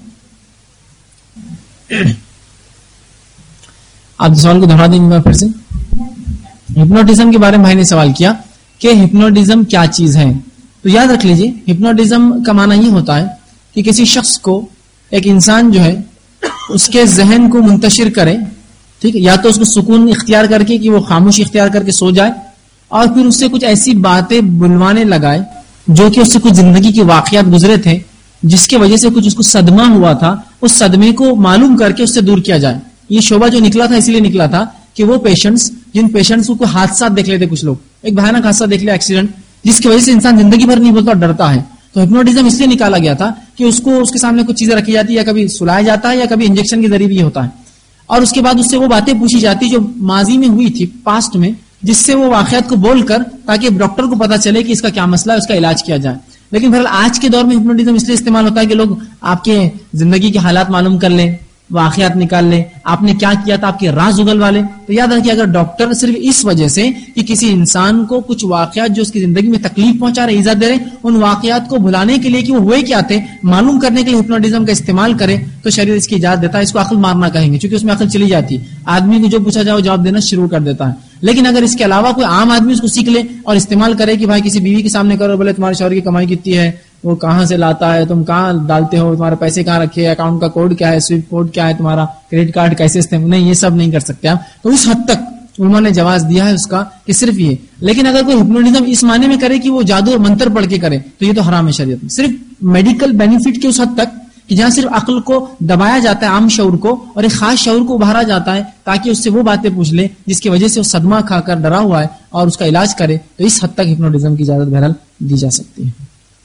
آپ سوال کو دہرا دیں پھر سے. ہپنوٹزم کے بارے میں بھائی نے سوال کیا کہ ہپنوٹزم کیا چیز ہے. تو یاد رکھ لیجیے ہپنوٹزم کا معنی یہ ہوتا ہے کہ کسی شخص کو ایک انسان جو ہے اس کے ذہن کو منتشر کرے. ٹھیک ہے. یا تو اس کو سکون اختیار کر کے کہ وہ خاموشی اختیار کر کے سو جائے اور پھر اس سے کچھ ایسی باتیں بلوانے لگائے جو کہ اس سے کچھ زندگی کے واقعات گزرے تھے جس کی وجہ سے کچھ اس کو صدمہ ہوا تھا. اس صدمے کو معلوم کر کے اس سے دور کیا جائے. یہ شعبہ جو نکلا تھا اس لیے نکلا تھا کہ وہ پیشنٹس جن پیشنٹس کو کوئی حادثات دیکھ لیتے کچھ لوگ ایک بھیانک حادثہ دیکھ لیا ایکسیڈنٹ جس کی وجہ سے انسان زندگی بھر نہیں بولتا اور ڈرتا ہے. تو ہپنوٹزم اس لیے نکالا گیا تھا کہ اس کو اس کے سامنے کچھ چیزیں رکھی جاتی ہے یا کبھی سلایا جاتا ہے یا کبھی انجیکشن کے ذریعے بھی ہوتا ہے اور اس کے بعد اس سے وہ باتیں پوچھی جاتی جو ماضی میں ہوئی تھی پاسٹ میں جس سے وہ واقعات کو بول کر تاکہ ڈاکٹر کو پتا چلے کہ اس کا کیا مسئلہ ہے اس کا علاج کیا جائے. لیکن بہرحال آج کے دور میں ہپنوٹزم اس لیے استعمال ہوتا ہے کہ لوگ آپ کے زندگی کے حالات معلوم کر لیں واقعات نکال لیں آپ نے کیا کیا تھا آپ کے راز اگلوا لیں. تو یاد رکھیے اگر ڈاکٹر صرف اس وجہ سے کہ کسی انسان کو کچھ واقعات جو اس کی زندگی میں تکلیف پہنچا رہے ایزا دے رہے ان واقعات کو بھلانے کے لیے کہ وہ ہوئے کیا تھے معلوم کرنے کے لیے ہپنوٹزم کا استعمال کرے تو شریعت اس کی اجازت دیتا ہے. اس کو عقل مارنا کہیں گے چونکہ اس میں عقل چلی جاتی ہے. آدمی کو جو پوچھا جائے وہ جواب دینا شروع کر دیتا ہے. لیکن اگر اس کے علاوہ کوئی عام آدمی اس کو سیکھ لے اور استعمال کرے کہ بھائی کسی بیوی کے سامنے کرو بولے تمہارے شوہر کی کمائی کتنی ہے وہ کہاں سے لاتا ہے تم کہاں ڈالتے ہو تمہارے پیسے کہاں رکھے اکاؤنٹ کا کوڈ کیا ہے سوئفٹ کوڈ کیا ہے تمہارا کریڈٹ کارڈ کیسے استعمال نہیں یہ سب نہیں کر سکتے آپ. تو اس حد تک انہوں نے جواز دیا ہے اس کا کہ صرف یہ. لیکن اگر کوئی ہپنوٹزم اس معنی میں کرے کہ وہ جادو اور منتر پڑھ کے کرے تو یہ تو حرام ہے شریعت میں. صرف میڈیکل بینیفٹ کے اس حد تک کہ جہاں صرف عقل کو دبایا جاتا ہے عام شعور کو اور ایک خاص شعور کو ابھارا جاتا ہے تاکہ اس سے وہ باتیں پوچھ لے جس کی وجہ سے وہ صدمہ کھا کر ڈرا ہوا ہے اور اس کا علاج کرے. تو اس حد تک ہپنوٹزم کی اجازت بہرحال دی جا سکتی ہے.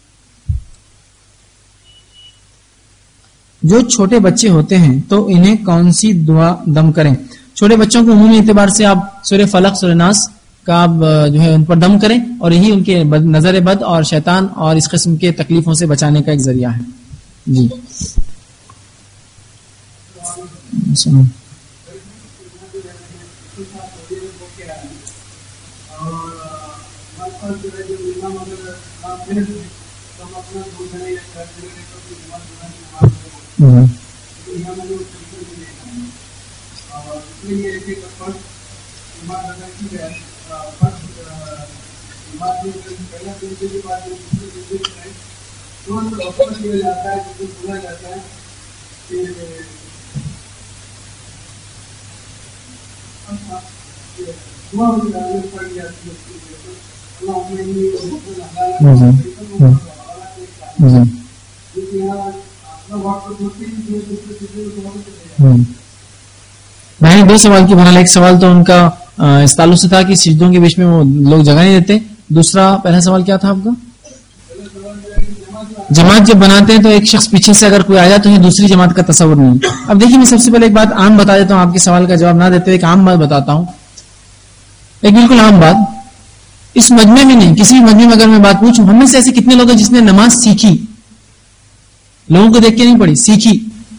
جو چھوٹے بچے ہوتے ہیں تو انہیں کون سی دعا دم کریں. چھوٹے بچوں کو عمومی اعتبار سے آپ سورہ فلق سورہ ناس کا آپ جو ہے ان پر دم کریں اور یہی ان کے نظر بد اور شیطان اور اس قسم کے تکلیفوں سے بچانے کا ایک ذریعہ ہے. جی میں نے دو سوال کی بہرحال ایک سوال تو ان کا اس تعلق سے تھا کہ سجدوں کے بیچ میں وہ لوگ جگہ نہیں دیتے. دوسرا پہلا سوال کیا تھا آپ کا جماعت جب بناتے ہیں تو ایک شخص پیچھے سے اگر کوئی آ جائے تو یہ دوسری جماعت کا تصور نہیں. اب دیکھیے میں سب سے پہلے ایک بات عام بتا دیتا ہوں, آپ کے سوال کا جواب نہ دیتے ایک عام بات بتاتا ہوں, ایک بالکل عام بات. اس مجمع میں نہیں, کسی بھی مجمع میں اگر میں بات پوچھوں, ہم میں سے ایسے کتنے لوگ ہیں جس نے نماز سیکھی, لوگوں کو دیکھ کے نہیں پڑھی, سیکھی؟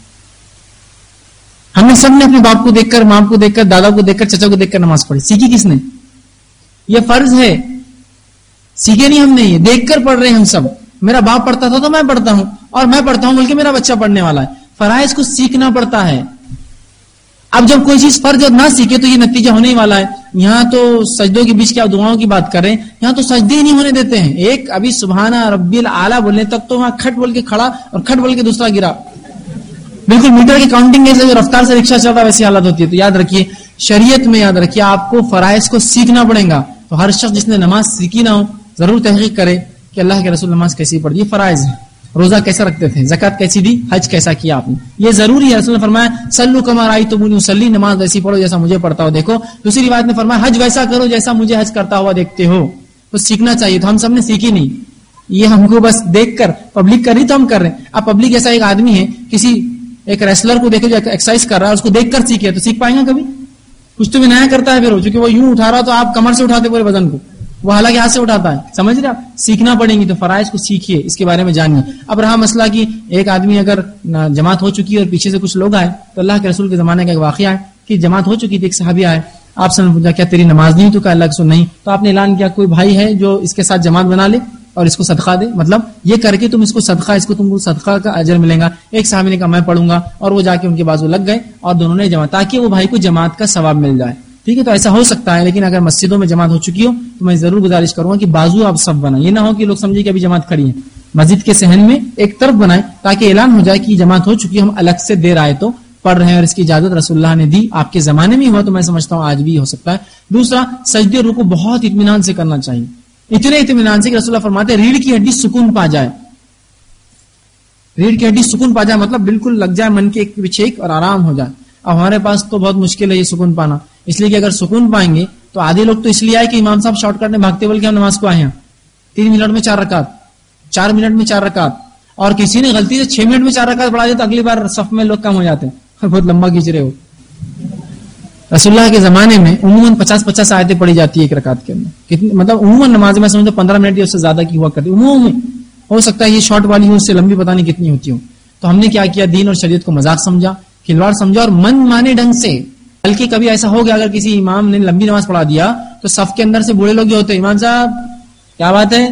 ہم نے سب نے اپنے باپ کو دیکھ کر, ماں کو دیکھ کر, دادا کو دیکھ کر, چچا کو دیکھ کر نماز پڑھی. سیکھی کس نے؟ یہ فرض ہے, سیکھے نہیں ہم نے, یہ دیکھ کر پڑھ رہے ہیں ہم سب. میرا باپ پڑھتا تھا تو میں پڑھتا ہوں, اور میں پڑھتا ہوں بلکہ میرا بچہ پڑھنے والا ہے. فرائض کو سیکھنا پڑتا ہے. اب جب کوئی چیز فرض اور نہ سیکھے تو یہ نتیجہ ہونے ہی والا ہے. یہاں تو سجدوں کے بیچ کیا دعاؤں کی بات کر رہے ہیں, یہاں تو سجدے ہی نہیں ہونے دیتے ہیں. ایک ابھی سبحانہ ربی الاعلیٰ بولنے تک تو وہاں کھٹ بول کے کھڑا اور کھٹ بول کے دوسرا گرا. بالکل میٹر کی کاؤنٹنگ جیسے جو رفتار سے رکشہ چلتا ہے ویسی حالت ہوتی ہے. تو یاد رکھیے, شریعت میں یاد رکھیے آپ کو فرائض کو سیکھنا پڑے گا. تو ہر شخص جس نے نماز سیکھی نہ ہو ضرور تحقیق کرے کہ اللہ کے رسول نماز کیسی پڑھی, یہ فرائض ہے. روزہ کیسا رکھتے تھے, زکات کیسی دی, حج کیسا کیا آپ نے, یہ ضروری ہے. رسول نے فرمایا صلو کما رأیتمونی اصلی, نماز ویسی پڑھو جیسا مجھے پڑھتا ہو دیکھو. دوسری روایت نے فرمایا حج ویسا کرو جیسا مجھے حج کرتا ہوا دیکھتے ہو. تو سیکھنا چاہیے. تو ہم سب نے سیکھی نہیں, یہ ہم کو بس دیکھ کر پبلک کر رہی تو ہم کر رہے ہیں. اب پبلک جیسا ایک آدمی ہے, کسی ایک ریسلر کو دیکھے جو ایکسرسائز کر رہا ہے, اس کو دیکھ کر سیکھے تو سیکھ پائیں گا کبھی؟ کچھ تو بھی نیا کرتا ہے پھر, چونکہ وہ یوں اٹھا رہا تو آپ کمر سے اٹھاتے پورے وزن کو, وہ حالانکہ ہاتھ سے اٹھاتا ہے. سمجھ رہے آپ, سیکھنا پڑیں گی. تو فرائض کو سیکھیے, اس کے بارے میں جانیے. اب رہا مسئلہ کہ ایک آدمی اگر جماعت ہو چکی ہے اور پیچھے سے کچھ لوگ آئے, تو اللہ کے رسول کے زمانے کا ایک واقعہ ہے کہ جماعت ہو چکی تھی, ایک صحابی آئے, آپ سے پوچھا کیا تیری نماز نہیں؟ تو کہا اللہ کے رسول نہیں. تو آپ نے اعلان کیا کوئی بھائی ہے جو اس کے ساتھ جماعت بنا لے اور اس کو صدقہ دے, مطلب یہ کر کے تم اس کو صدقہ, اس کو تم کو صدقہ کا اجر ملے گا. ایک صحابی نے کہا میں پڑھوں گا, اور وہ جا کے ان کے بازو لگ گئے اور دونوں نے جماعت, تاکہ وہ بھائی کو جماعت کا ثواب مل جائے. ٹھیک ہے, تو ایسا ہو سکتا ہے. لیکن اگر مسجدوں میں جماعت ہو چکی ہو تو میں ضرور گزارش کروں گا کہ بازو آپ سب بنائیں. یہ نہ ہو کہ لوگ سمجھے کہ ابھی جماعت کھڑی ہے, مسجد کے صحن میں ایک طرف بنائیں تاکہ اعلان ہو جائے کہ جماعت ہو چکی ہے, ہم الگ سے دیر آئے تو پڑھ رہے ہیں. اور اس کی اجازت رسول اللہ نے دی, آپ کے زمانے میں ہوا تو میں سمجھتا ہوں آج بھی ہو سکتا ہے. دوسرا, سجدے رکوع بہت اطمینان سے کرنا چاہیے, اتنے اطمینان سے کہ رسول اللہ فرماتے ریڑھ کی ہڈی سکون پا جائے. ریڑھ کی ہڈی سکون پا جائے مطلب بالکل لگ جائے من کے ایک پیچھے ایک اور آرام ہو جائے. اب ہمارے پاس تو بہت مشکل ہے یہ سکون پانا, اس لیے کہ اگر سکون پائیں گے تو آدھے لوگ تو اس لیے آئے کہ امام صاحب شارٹ کٹ میں بھاگتے بول کے ہم نماز کو آئے ہیں 3 منٹ میں 4 رکعت, 4 منٹ میں 4 رکعت, اور کسی نے غلطی سے 6 منٹ میں 4 رکعت پڑھا دیا تو اگلی بار صف میں لوگ کم ہو جاتے ہیں, بہت لمبا کھینچ رہے ہو. رسول اللہ کے زمانے میں عموماً 50-50 آیتیں پڑھی جاتی ہے ایک رکعت کے اندر. کتنی مطلب عموماً نماز میں سمجھو 15 منٹ یا اس سے زیادہ کی ہوا کرتی, عموماً ہو سکتا ہے یہ شارٹ والی ہو, اس سے لمبی پتہ نہیں کتنی ہوتی ہو. تو ہم نے کیا کیا, دین اور شریعت کو مذاق سمجھا, کھلواڑ سمجھا, اور من مانے ڈھنگ سے. بلکہ کبھی ایسا ہو گیا اگر کسی امام نے لمبی نماز پڑھا دیا تو صف کے اندر سے بوڑھے لوگ جو ہوتے ہیں, امام صاحب کیا بات ہے,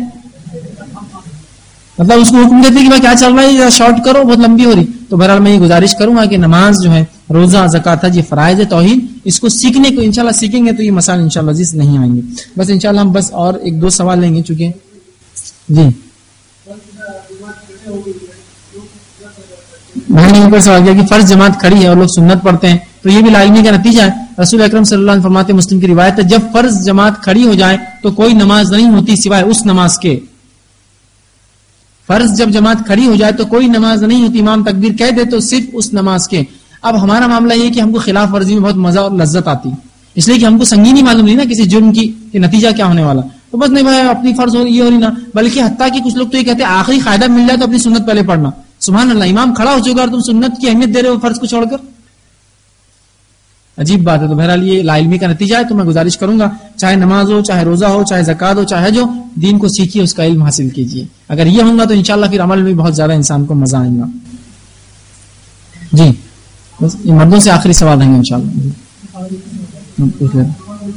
مطلب اس کو حکم دیتے کہ بھائی کیا چل رہا ہے, شارٹ کرو بہت لمبی ہو رہی. تو بہرحال میں یہ گزارش کروں گا کہ نماز جو ہے, روزہ, زکات, حج, یہ فرائض توحید, اس کو سیکھنے کو انشاءاللہ سیکھیں گے تو یہ مسائل انشاءاللہ عزیز نہیں آئیں گے. بس انشاءاللہ ہم بس اور 1-2 سوال لیں گے چونکہ جی میں نے اوپر سوال کیا کہ فرض جماعت کھڑی ہے اور لوگ سنت پڑھتے ہیں, تو یہ بھی لاعلمی کا نتیجہ ہے. رسول اکرم صلی اللہ علیہ وسلم فرماتے, مسلم کی روایت ہے, جب فرض جماعت کھڑی ہو جائے تو کوئی نماز نہیں ہوتی سوائے اس نماز کے. فرض جب جماعت کھڑی ہو جائے تو کوئی نماز نہیں ہوتی, امام تکبیر کہہ دے تو صرف اس نماز کے. اب ہمارا معاملہ یہ کہ ہم کو خلاف ورزی میں بہت مزہ اور لذت آتی, اس لیے کہ ہم کو سنگینی معلوم نہیں نا کسی جرم کی کہ نتیجہ کیا ہونے والا. تو بس نہیں بھائی اپنی فرض ہو یہ ہو رہی نا, بلکہ حتیٰ کہ کچھ لوگ تو یہ کہتے ہیں آخری فائدہ مل جائے تو اپنی سنت پہلے پڑھنا. سبحان اللہ, امام کھڑا ہو چکا اور تم سنت کی اہمیت دے رہے ہو فرض کو چھوڑ کر, عجیب بات ہے. تو بہرحال یہ لا علمی کا نتیجہ ہے. تو میں گزارش کروں گا چاہے نماز ہو, چاہے روزہ ہو, چاہے زکات ہو, چاہے جو دین کو سیکھیے, اس کا علم حاصل کیجیے. اگر یہ ہوگا تو انشاءاللہ پھر عمل میں بہت زیادہ انسان کو مزہ آئے گا. جی بس یہ مردوں سے آخری سوال رہیں گے انشاءاللہ. پوچھ لیں.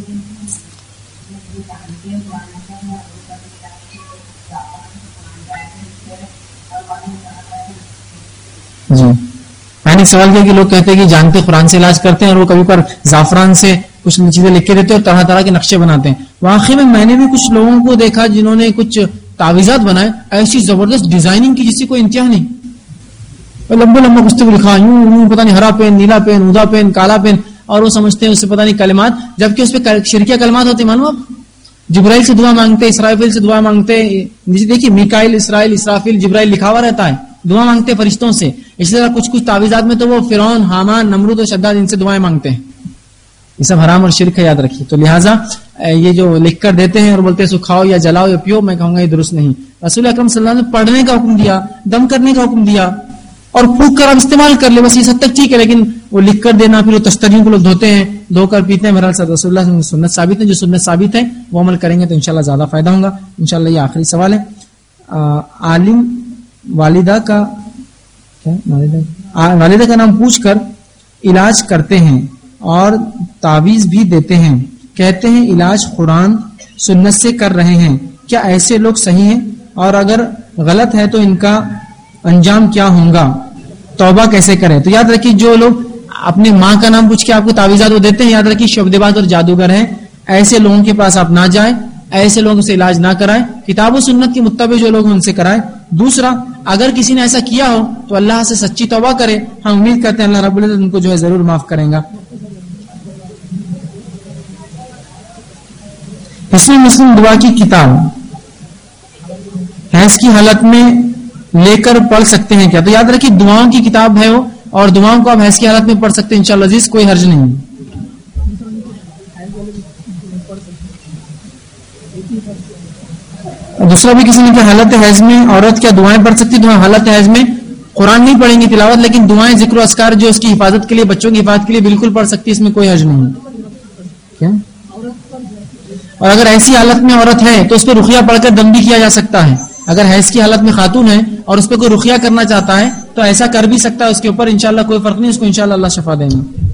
جی میں نے سوال کیا کہ لوگ کہتے ہیں کہ جانتے قرآن سے علاج کرتے ہیں اور وہ کبھی پر زعفران سے کچھ چیزیں لکھ کے دیتے ہیں اور طرح طرح کے نقشے بناتے ہیں. واقعی میں نے بھی کچھ لوگوں کو دیکھا جنہوں نے کچھ تعویذات بنائے, ایسی زبردست ڈیزائننگ کی جس کی کوئی انتہا نہیں, لمبا لمبا گفتگو لکھا, یوں پتہ نہیں ہرا پین, نیلا پین, ادا پین, کالا پین, اور وہ سمجھتے ہیں اس سے پتہ نہیں کلمات, جبکہ اس پہ شرکیہ کلمات ہوتے ہیں. معلوم آپ جبرائیل سے دعا مانگتے, اسرافیل سے دعا مانگتے, دیکھیے میکائیل, اسرائیل, اسرافیل, جبرائیل لکھا ہوا رہتا ہے, دعا مانگتے فرشتوں سے. اسی طرح کچھ تعویذات میں تو وہ فرعون, حامان, نمرود اور شداد ان سے دعائیں مانگتے ہیں. یہ سب حرام اور شرک ہے، یاد رکھیے. تو لہٰذا یہ جو لکھ کر دیتے ہیں اور بولتے ہیں سکھاؤ یا جلاؤ یا پیو، میں کہوں گا یہ درست نہیں. رسول اکرم صلی اللہ علیہ وسلم نے پڑھنے کا حکم دیا، دم کرنے کا حکم دیا، اور پھونک کر آپ استعمال کر لیں، بس یہ حد تک ٹھیک ہے. لیکن وہ لکھ کر دینا، پھر وہ تشتریوں کو لوگ دھوتے ہیں، دھو کر پیتے ہیں، بہرحال رسول اللہ صلی اللہ علیہ وسلم سنت ثابت ہے. جو سنت ثابت ہے وہ عمل کریں گے تو انشاءاللہ زیادہ فائدہ ہوگا. انشاءاللہ یہ آخری سوال ہے. عالم والدہ کا نام پوچھ کر علاج کرتے ہیں اور تعویذ بھی دیتے ہیں، کہتے ہیں علاج قرآن سنت سے کر رہے ہیں، کیا ایسے لوگ صحیح ہیں؟ اور اگر غلط ہے تو ان کا انجام کیا ہوگا؟ توبہ کیسے کریں؟ تو یاد رکھیے جو لوگ اپنے ماں کا نام پوچھ کے آپ کو تعویذات وہ دیتے ہیں، یاد رکھیے شعبدے باز اور جادوگر ہیں. ایسے لوگوں کے پاس آپ نہ جائیں، ایسے لوگوں سے علاج نہ کرائیں، کتاب و سنت کے متبع جو لوگ ہیں ان سے کرائیں. دوسرا، اگر کسی نے ایسا کیا ہو تو اللہ سے سچی توبہ کرے. ہم امید کرتے ہیں اللہ رب العزت ان کو جو ہے ضرور معاف کریں گا. حسن مسلم دعا کی کتاب حیض کی حالت میں لے کر پڑھ سکتے ہیں کیا؟ تو یاد رکھیے دعاؤں کی کتاب ہے وہ، اور دعاؤں کو آپ حیض کی حالت میں پڑھ سکتے ہیں انشاءاللہ عزیز، کوئی حرج نہیں. دوسرا بھی کسی نے کہ حالت حیض میں عورت کیا دعائیں پڑھ سکتی؟ تو حالت حیض میں قرآن نہیں پڑھیں گی تلاوت، لیکن دعائیں ذکر و اذکار جو اس کی حفاظت کے لیے، بچوں کی حفاظت کے لیے بالکل پڑھ سکتی ہے، اس میں کوئی حرج نہیں. کیا؟ اور اگر ایسی حالت میں عورت ہے تو اس پہ رقیہ پڑھ کر دم بھی کیا جا سکتا ہے. اگر حیض کی حالت میں خاتون ہے اور اس پہ کوئی رقیہ کرنا چاہتا ہے تو ایسا کر بھی سکتا ہے، اس کے اوپر انشاءاللہ کوئی فرق نہیں، اس کو انشاءاللہ اللہ شفا دیں گے.